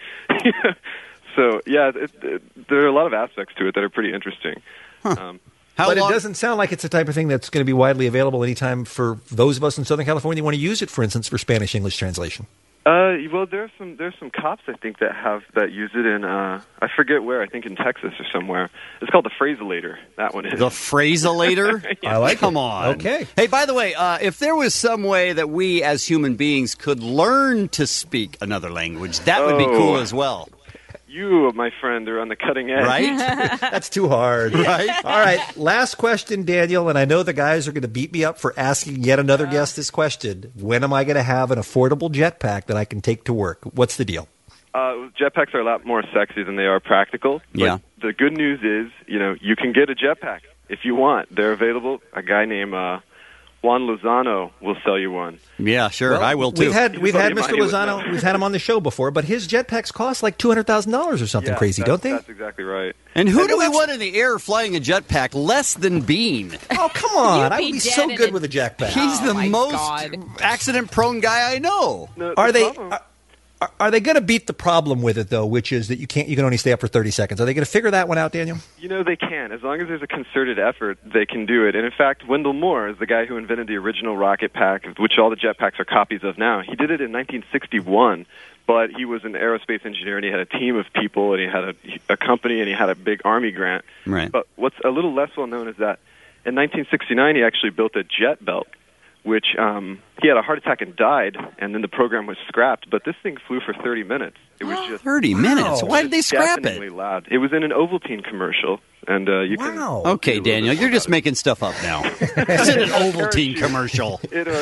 So yeah, there are a lot of aspects to it that are pretty interesting. But it doesn't sound like it's the type of thing that's going to be widely available anytime for those of us in Southern California who want to use it, for instance, for Spanish-English translation. Well, there's some cops I think that use it in I forget where, I think in Texas or somewhere. It's called the Phraselator. That one is the Phraselator. Yeah. I like. Come on. Okay. Hey, by the way, if there was some way that we as human beings could learn to speak another language, that would be cool as well. You, my friend, are on the cutting edge. Right? That's too hard. Right? All right, last question, Daniel, and I know the guys are going to beat me up for asking yet another guest this question. When am I going to have an affordable jetpack that I can take to work? What's the deal? Jetpacks are a lot more sexy than they are practical. But Yeah. the good news is, you can get a jetpack if you want. They're available. A guy named Juan Lozano will sell you one. Yeah, sure. Well, I will too. We've had Mr. He was- Lozano. We've had him on the show before, but his jetpacks cost like $200,000 or something crazy, don't they? That's exactly right. And who do we want in the air flying a jetpack less than Bean? Oh, come on. You'd I be would be dead so in good a- with a jetpack. He's the my most God. accident-prone guy I know. Are they going to beat the problem with it though, which is that you can only stay up for 30 seconds? Are they going to figure that one out, Daniel? You know, they can. As long as there's a concerted effort, they can do it. And in fact, Wendell Moore is the guy who invented the original rocket pack, which all the jetpacks are copies of now. He did it in 1961, but he was an aerospace engineer, and he had a team of people, and he had a company, and he had a big Army grant. Right. But what's a little less well known is that in 1969, he actually built a jet belt, which he had a heart attack and died, and then the program was scrapped. But this thing flew for 30 minutes. It was just 30 minutes? Why did they scrap it? deafeningly loud. It was in an Ovaltine commercial, and you can. Okay, Daniel, you're just making stuff up now. It's in an Ovaltine commercial.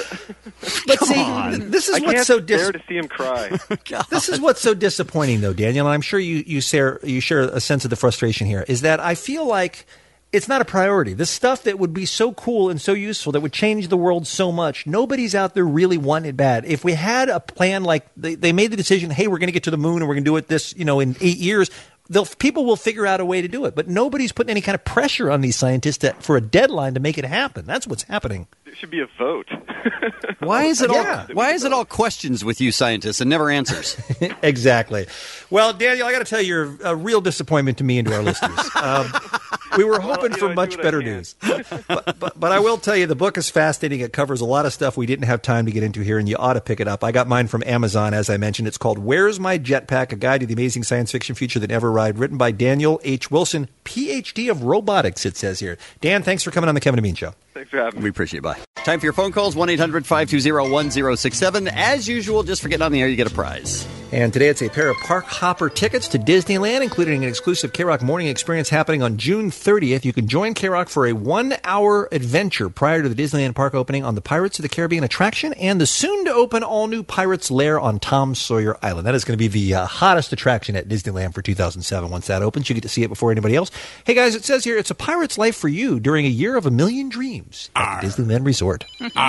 But see, this is I what's can't so bear to see him cry. This is what's so disappointing, though, Daniel. And I'm sure you share a sense of the frustration here. Is that I feel like it's not a priority. This stuff that would be so cool and so useful, that would change the world so much, nobody's out there really wanting it bad. If we had a plan like they made the decision, hey, we're going to get to the moon and we're going to do it this, in 8 years, people will figure out a way to do it. But nobody's putting any kind of pressure on these scientists for a deadline to make it happen. That's what's happening. There should be a vote. Why is it all questions with you scientists and never answers? Exactly. Well, Daniel, I got to tell you, you're a real disappointment to me and to our listeners. We were hoping for much better news. But I will tell you, the book is fascinating. It covers a lot of stuff we didn't have time to get into here, and you ought to pick it up. I got mine from Amazon, as I mentioned. It's called Where's My Jetpack? A Guide to the Amazing Science Fiction Future That Never Arrived, written by Daniel H. Wilson, Ph.D. of Robotics, it says here. Dan, thanks for coming on the Kevin and Bean Show. Thanks for having me. We appreciate it. Bye. Time for your phone calls, 1-800-520-1067. As usual, just for getting on the air, you get a prize. And today it's a pair of Park Hopper tickets to Disneyland, including an exclusive K-Rock morning experience happening on June 30th. You can join K-Rock for a 1-hour adventure prior to the Disneyland park opening on the Pirates of the Caribbean attraction and the soon-to-open all-new Pirates Lair on Tom Sawyer Island. That is going to be the hottest attraction at Disneyland for 2007. Once that opens, you get to see it before anybody else. Hey, guys, it says here, it's a pirate's life for you during a year of a million dreams at the Disneyland Resort.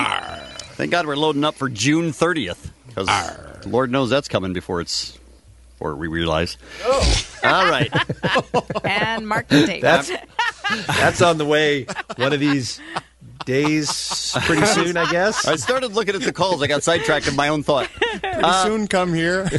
Thank God we're loading up for June 30th. Because Lord knows that's coming before we realize. Oh. All right. And mark the date. That's on the way one of these days pretty soon, I guess. I started looking at the calls. I got sidetracked in my own thought. Soon come here.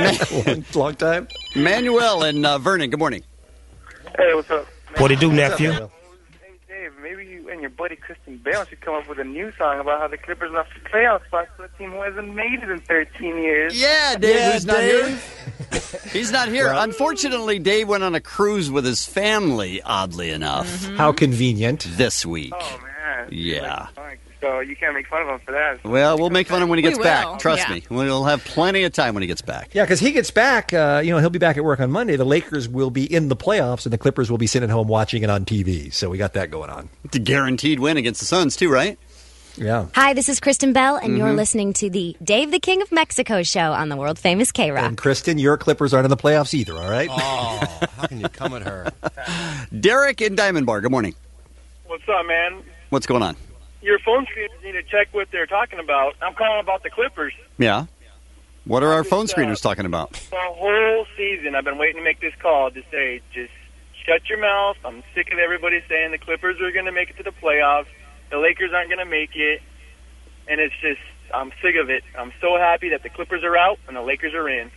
long time. Manuel and Vernon, good morning. Hey, what's up? What do you do, nephew? Hey, Dave, maybe you and your buddy Kristen Bale should come up with a new song about how the Clippers lost the playoff spot to a team who hasn't made it in 13 years. Yeah, Dave, who's not here. He's not here. Well, Unfortunately, Dave went on a cruise with his family, oddly enough. How convenient. This week. Oh, man. Yeah. So you can't make fun of him for that. Well, we'll make fun of him when he gets We back. will, Trust yeah. me. We'll have plenty of time when he gets back. Yeah, because he gets back, he'll be back at work on Monday. The Lakers will be in the playoffs, and the Clippers will be sitting at home watching it on TV. So we got that going on. It's a guaranteed win against the Suns, too, right? Yeah. Hi, this is Kristen Bell, and you're Mhm. listening to the Dave the King of Mexico show on the world-famous K-Rock. And Kristen, your Clippers aren't in the playoffs either, all right? Oh, how can you come at her? Derek in Diamond Bar, good morning. What's up, man? What's going on? Your phone screeners need to check what they're talking about. I'm calling about the Clippers. Yeah. What are our phone screeners talking about? The whole season, I've been waiting to make this call to say, just shut your mouth. I'm sick of everybody saying the Clippers are going to make it to the playoffs. The Lakers aren't going to make it. And it's just, I'm sick of it. I'm so happy that the Clippers are out and the Lakers are in.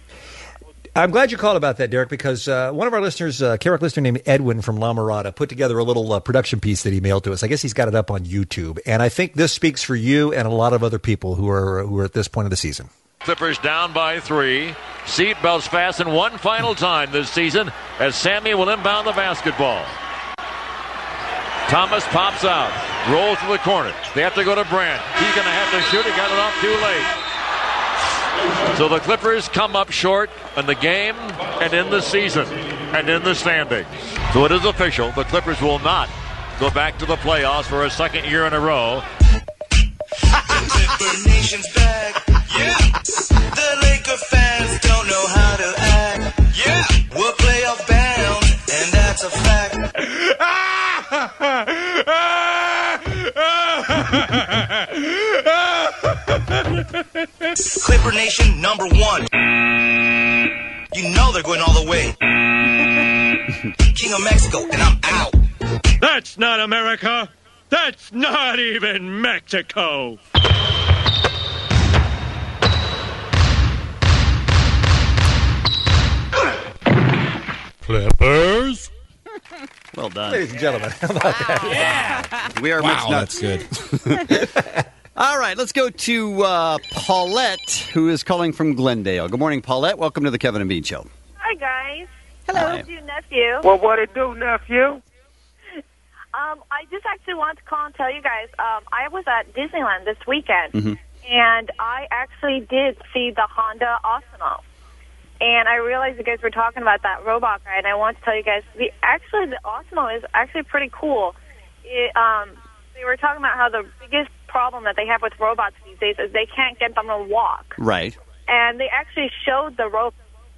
I'm glad you called about that, Derek, because one of our listeners, a K-Rock listener named Edwin from La Mirada, put together a little production piece that he mailed to us. I guess he's got it up on YouTube. And I think this speaks for you and a lot of other people who are at this point of the season. Clippers down by 3. Seatbelts fastened one final time this season as Sammy will inbound the basketball. Thomas pops out, rolls to the corner. They have to go to Brand. He's going to have to shoot. He got it off too late. So the Clippers come up short in the game and in the season and in the standings. So it is official. The Clippers will not go back to the playoffs for a second year in a row. Clipper Nation's back. Yeah. The Laker fans don't know how to act. Yeah. We're playoff bound, and that's a fact. Clipper Nation #1. You know they're going all the way. King of Mexico, and I'm out. That's not America. That's not even Mexico. Clippers. Well done. Ladies and gentlemen, how about that? Yeah. We are Wow, mixed that's good. All right, let's go to Paulette, who is calling from Glendale. Good morning, Paulette. Welcome to the Kevin and Bean Show. Hi, guys. Hello. What do you, nephew? Well, what it do, nephew? I just actually want to call and tell you guys, I was at Disneyland this weekend, Mm-hmm. and I actually did see the Honda Osmo. And I realized you guys were talking about that robot guy, and I want to tell you guys, the Osmo is actually pretty cool. They were talking about how the biggest problem that they have with robots these days is they can't get them to walk. Right. And they actually showed the robot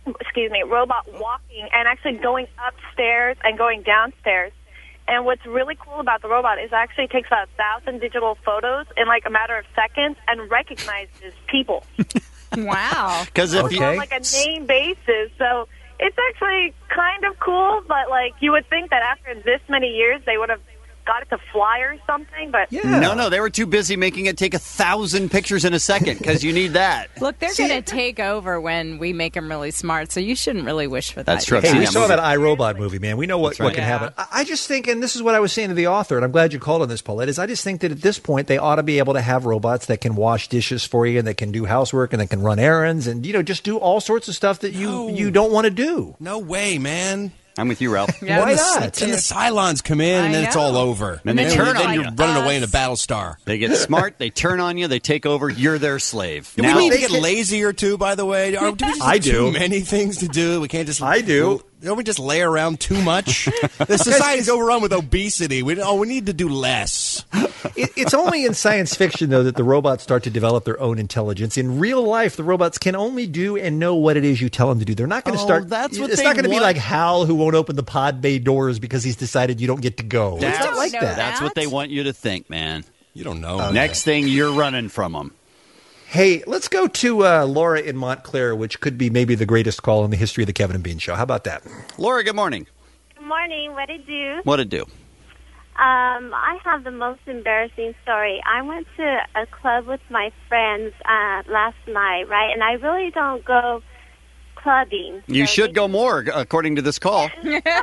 walking and actually going upstairs and going downstairs. And what's really cool about the robot is it actually takes about 1,000 digital photos in like a matter of seconds and recognizes people. Wow. Because if you on like a name basis, so it's actually kind of cool. But like you would think that after this many years they would have got it to fly or something, but No, they were too busy making it take 1,000 pictures in a second because you need that. Look, they're going to take over when we make them really smart, so you shouldn't really wish for that. That's true. Hey, we saw that iRobot movie, man. We know what right. can happen. I just think, and this is what I was saying to the author, and I'm glad you called on this, Paulette, is I just think that at this point they ought to be able to have robots that can wash dishes for you and that can do housework and that can run errands and, just do all sorts of stuff that you don't want to do. No way, man. I'm with you, Ralph. Yeah. Why not? And the Cylons come in, and then it's all over. And they turn then on you're you. running away in a Battlestar. They get smart, they turn on you, they take over, you're their slave. Do we need to get lazier, too, by the way? Or do we just have too many things to do? We can't just... I do. Don't we just lay around too much? The society's overrun with obesity. We need to do less. It's only in science fiction, though, that the robots start to develop their own intelligence. In real life, the robots can only do and know what it is you tell them to do. They're not going to start. That's what it's they not going to be want. like Hal, who won't open the pod bay doors because he's decided you don't get to go. It's not like that. That's what they want you to think, man. You don't know. Next thing, you're running from them. Hey, let's go to Laura in Montclair, which could be maybe the greatest call in the history of the Kevin and Bean Show. How about that? Laura, good morning. Good morning. What it do? What'd it do? I have the most embarrassing story. I went to a club with my friends last night, right? And I really don't go clubbing. You should go more, according to this call.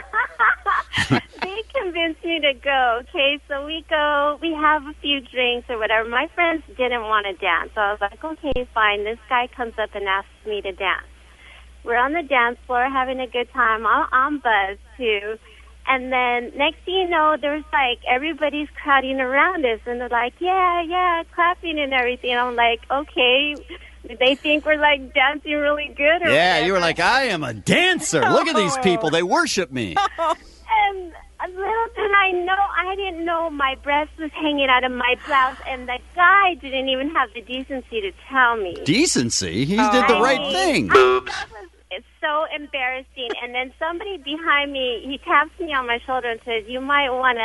They convinced me to go. Okay, so we go, we have a few drinks or whatever. My friends didn't want to dance. So I was like, okay, fine. This guy comes up and asks me to dance. We're on the dance floor having a good time. I'm buzzed, too. And then next thing you know, there's like everybody's crowding around us. And they're like, yeah, clapping and everything. I'm like, okay. They think we're like dancing really good or Yeah, whatever. you were like, I am a dancer. Look at these people. They worship me. And little did I know, I didn't know my breast was hanging out of my blouse, and the guy didn't even have the decency to tell me. Decency? He did the right thing. It's so embarrassing. And then somebody behind me, he taps me on my shoulder and says, you might want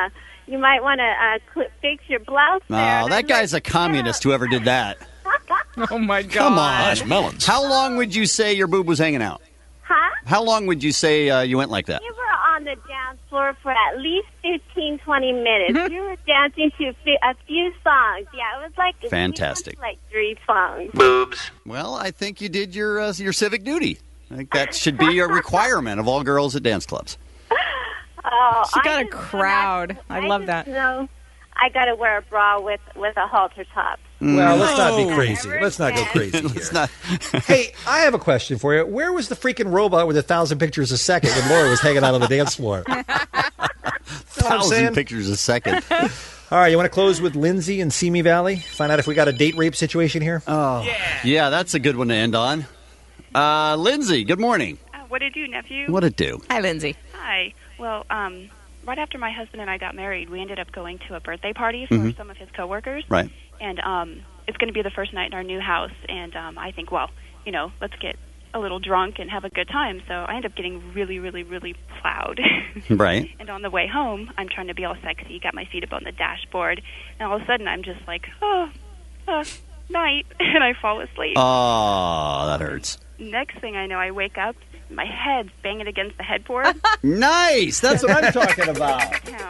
to fix your blouse there. Oh, And that I'm guy's a communist, whoever did that. Oh, my God. Come on. How long would you say your boob was hanging out? Huh? How long would you say you went like that? We were on the dance floor for at least 15, 20 minutes. We were dancing to a few songs. Yeah, it was like Fantastic. Like 3 songs. Boobs. Well, I think you did your civic duty. I think that should be a requirement of all girls at dance clubs. Oh, She got a crowd. I love that. No, I got to wear a bra with a halter top. Well, let's not be crazy. Let's not go crazy here. Hey, I have a question for you. Where was the freaking robot with 1,000 pictures a second when Laura was hanging out on the dance floor? 1,000 pictures a second. All right, you want to close with Lindsay in Simi Valley? Find out if we got a date rape situation here? Oh, yeah, that's a good one to end on. Lindsay, good morning. What it do, nephew? What'd it do? Hi, Lindsay. Hi. Well, right after my husband and I got married, we ended up going to a birthday party for some of his coworkers. Right. And it's going to be the first night in our new house. And I think, well, let's get a little drunk and have a good time. So I end up getting really, really, really plowed. Right. And on the way home, I'm trying to be all sexy, got my feet up on the dashboard, and all of a sudden I'm just like, night, and I fall asleep. Oh, that hurts. Next thing I know, I wake up, my head's banging against the headboard. Nice! That's what I'm talking about.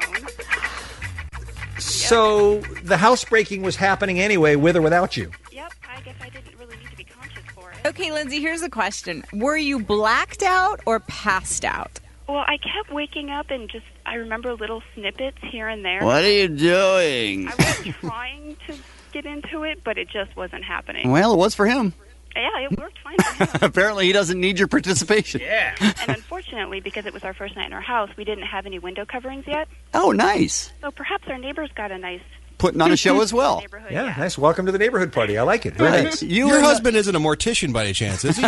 So the housebreaking was happening anyway, with or without you. Yep, I guess I didn't really need to be conscious for it. Okay, Lindsay, here's the question. Were you blacked out or passed out? Well, I kept waking up and just, I remember little snippets here and there. What are you doing? I was trying to get into it, but it just wasn't happening. Well, it was for him. Yeah, it worked fine for him. Apparently, he doesn't need your participation. Yeah. And unfortunately, because it was our first night in our house, we didn't have any window coverings yet. Oh, nice. So perhaps our neighbors got a nice... Putting on a show as well. Yeah, nice. Welcome to the neighborhood party. I like it. Very nice. Your husband isn't a mortician by any chance, is he?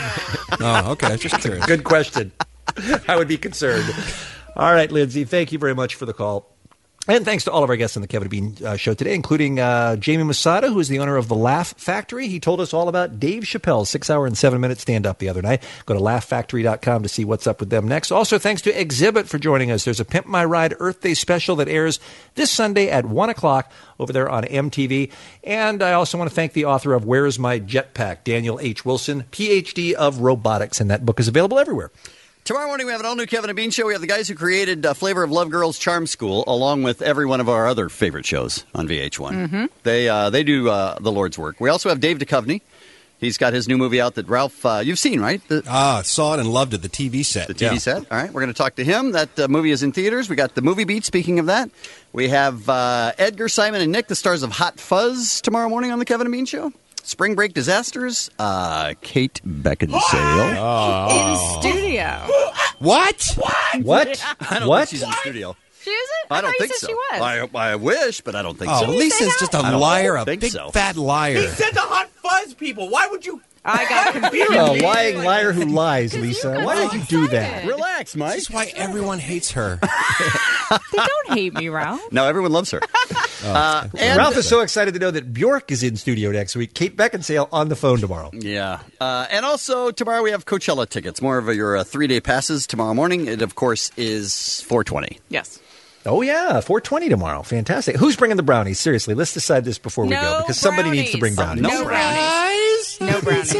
Oh, okay. Just curious. Good question. I would be concerned. All right, Lindsay, thank you very much for the call. And thanks to all of our guests on the Kevin and Bean show today, including Jamie Masada, who is the owner of The Laugh Factory. He told us all about Dave Chappelle's 6-hour and 7-minute stand-up the other night. Go to laughfactory.com to see what's up with them next. Also, thanks to Exhibit for joining us. There's a Pimp My Ride Earth Day special that airs this Sunday at 1 o'clock over there on MTV. And I also want to thank the author of Where's My Jetpack, Daniel H. Wilson, Ph.D. of Robotics. And that book is available everywhere. Tomorrow morning, we have an all-new Kevin and Bean show. We have the guys who created Flavor of Love Girls Charm School, along with every one of our other favorite shows on VH1. Mm-hmm. They do the Lord's work. We also have Dave Duchovny. He's got his new movie out that Ralph, you've seen, right? Saw it and loved it, the TV set. The TV set. All right, we're going to talk to him. That movie is in theaters. We got the Movie Beat, speaking of that. We have Edgar, Simon, and Nick, the stars of Hot Fuzz, tomorrow morning on the Kevin and Bean show. Spring Break Disasters, Kate Beckinsale. In studio. What? What? I don't think she's in the studio. She isn't? I don't think said so. She was. I wish, but I don't think Oh, so. Lisa's just a liar, a big so. fat liar. He said the Hot Fuzz people. Why would you? I got confused. A lying liar who lies, Lisa. Why did you do that? Relax, Mike. This is why everyone hates her. They don't hate me, Ralph. No, everyone loves her. And Ralph is so excited to know that Bjork is in studio next week. Kate Beckinsale on the phone tomorrow. Yeah. And also, tomorrow we have Coachella tickets. More of your 3-day passes tomorrow morning. It, of course, is 420. Yes. Oh, yeah, 420 tomorrow. Fantastic. Who's bringing the brownies? Seriously, let's decide this before we go, because somebody needs to bring brownies. No brownies. No brownies.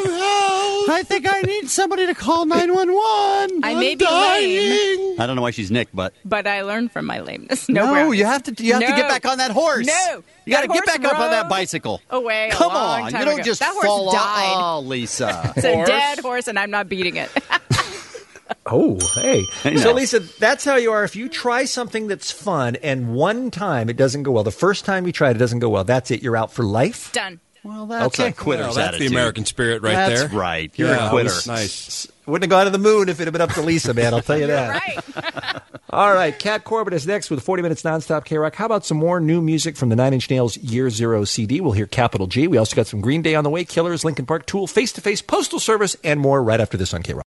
I think I need somebody to call 911. I may be lame, I don't know why she's Nick, but I learned from my lameness. no, you have to get back on that horse. No, you got to get back up on that bicycle. Away. Come a long on, time you don't ago. just that horse fall died. off. Oh, Lisa, It's a dead horse, and I'm not beating it. Oh, hey. I know. So, Lisa, that's how you are. If you try something that's fun and one time it doesn't go well, the first time you tried it doesn't go well, that's it. You're out for life? Done. Well, that's a quitter's Well, that's attitude. the American spirit right there. That's right. You're a quitter. Nice. Wouldn't have gone to the moon if it had been up to Lisa, man. I'll tell you that. Right. All right. Kat Corbett is next with 40 Minutes Nonstop K-Rock. How about some more new music from the 9 Inch Nails Year Zero CD? We'll hear Capital G. We also got some Green Day on the way, Killers, Linkin Park, Tool, Face to Face, Postal Service, and more right after this on K-Rock.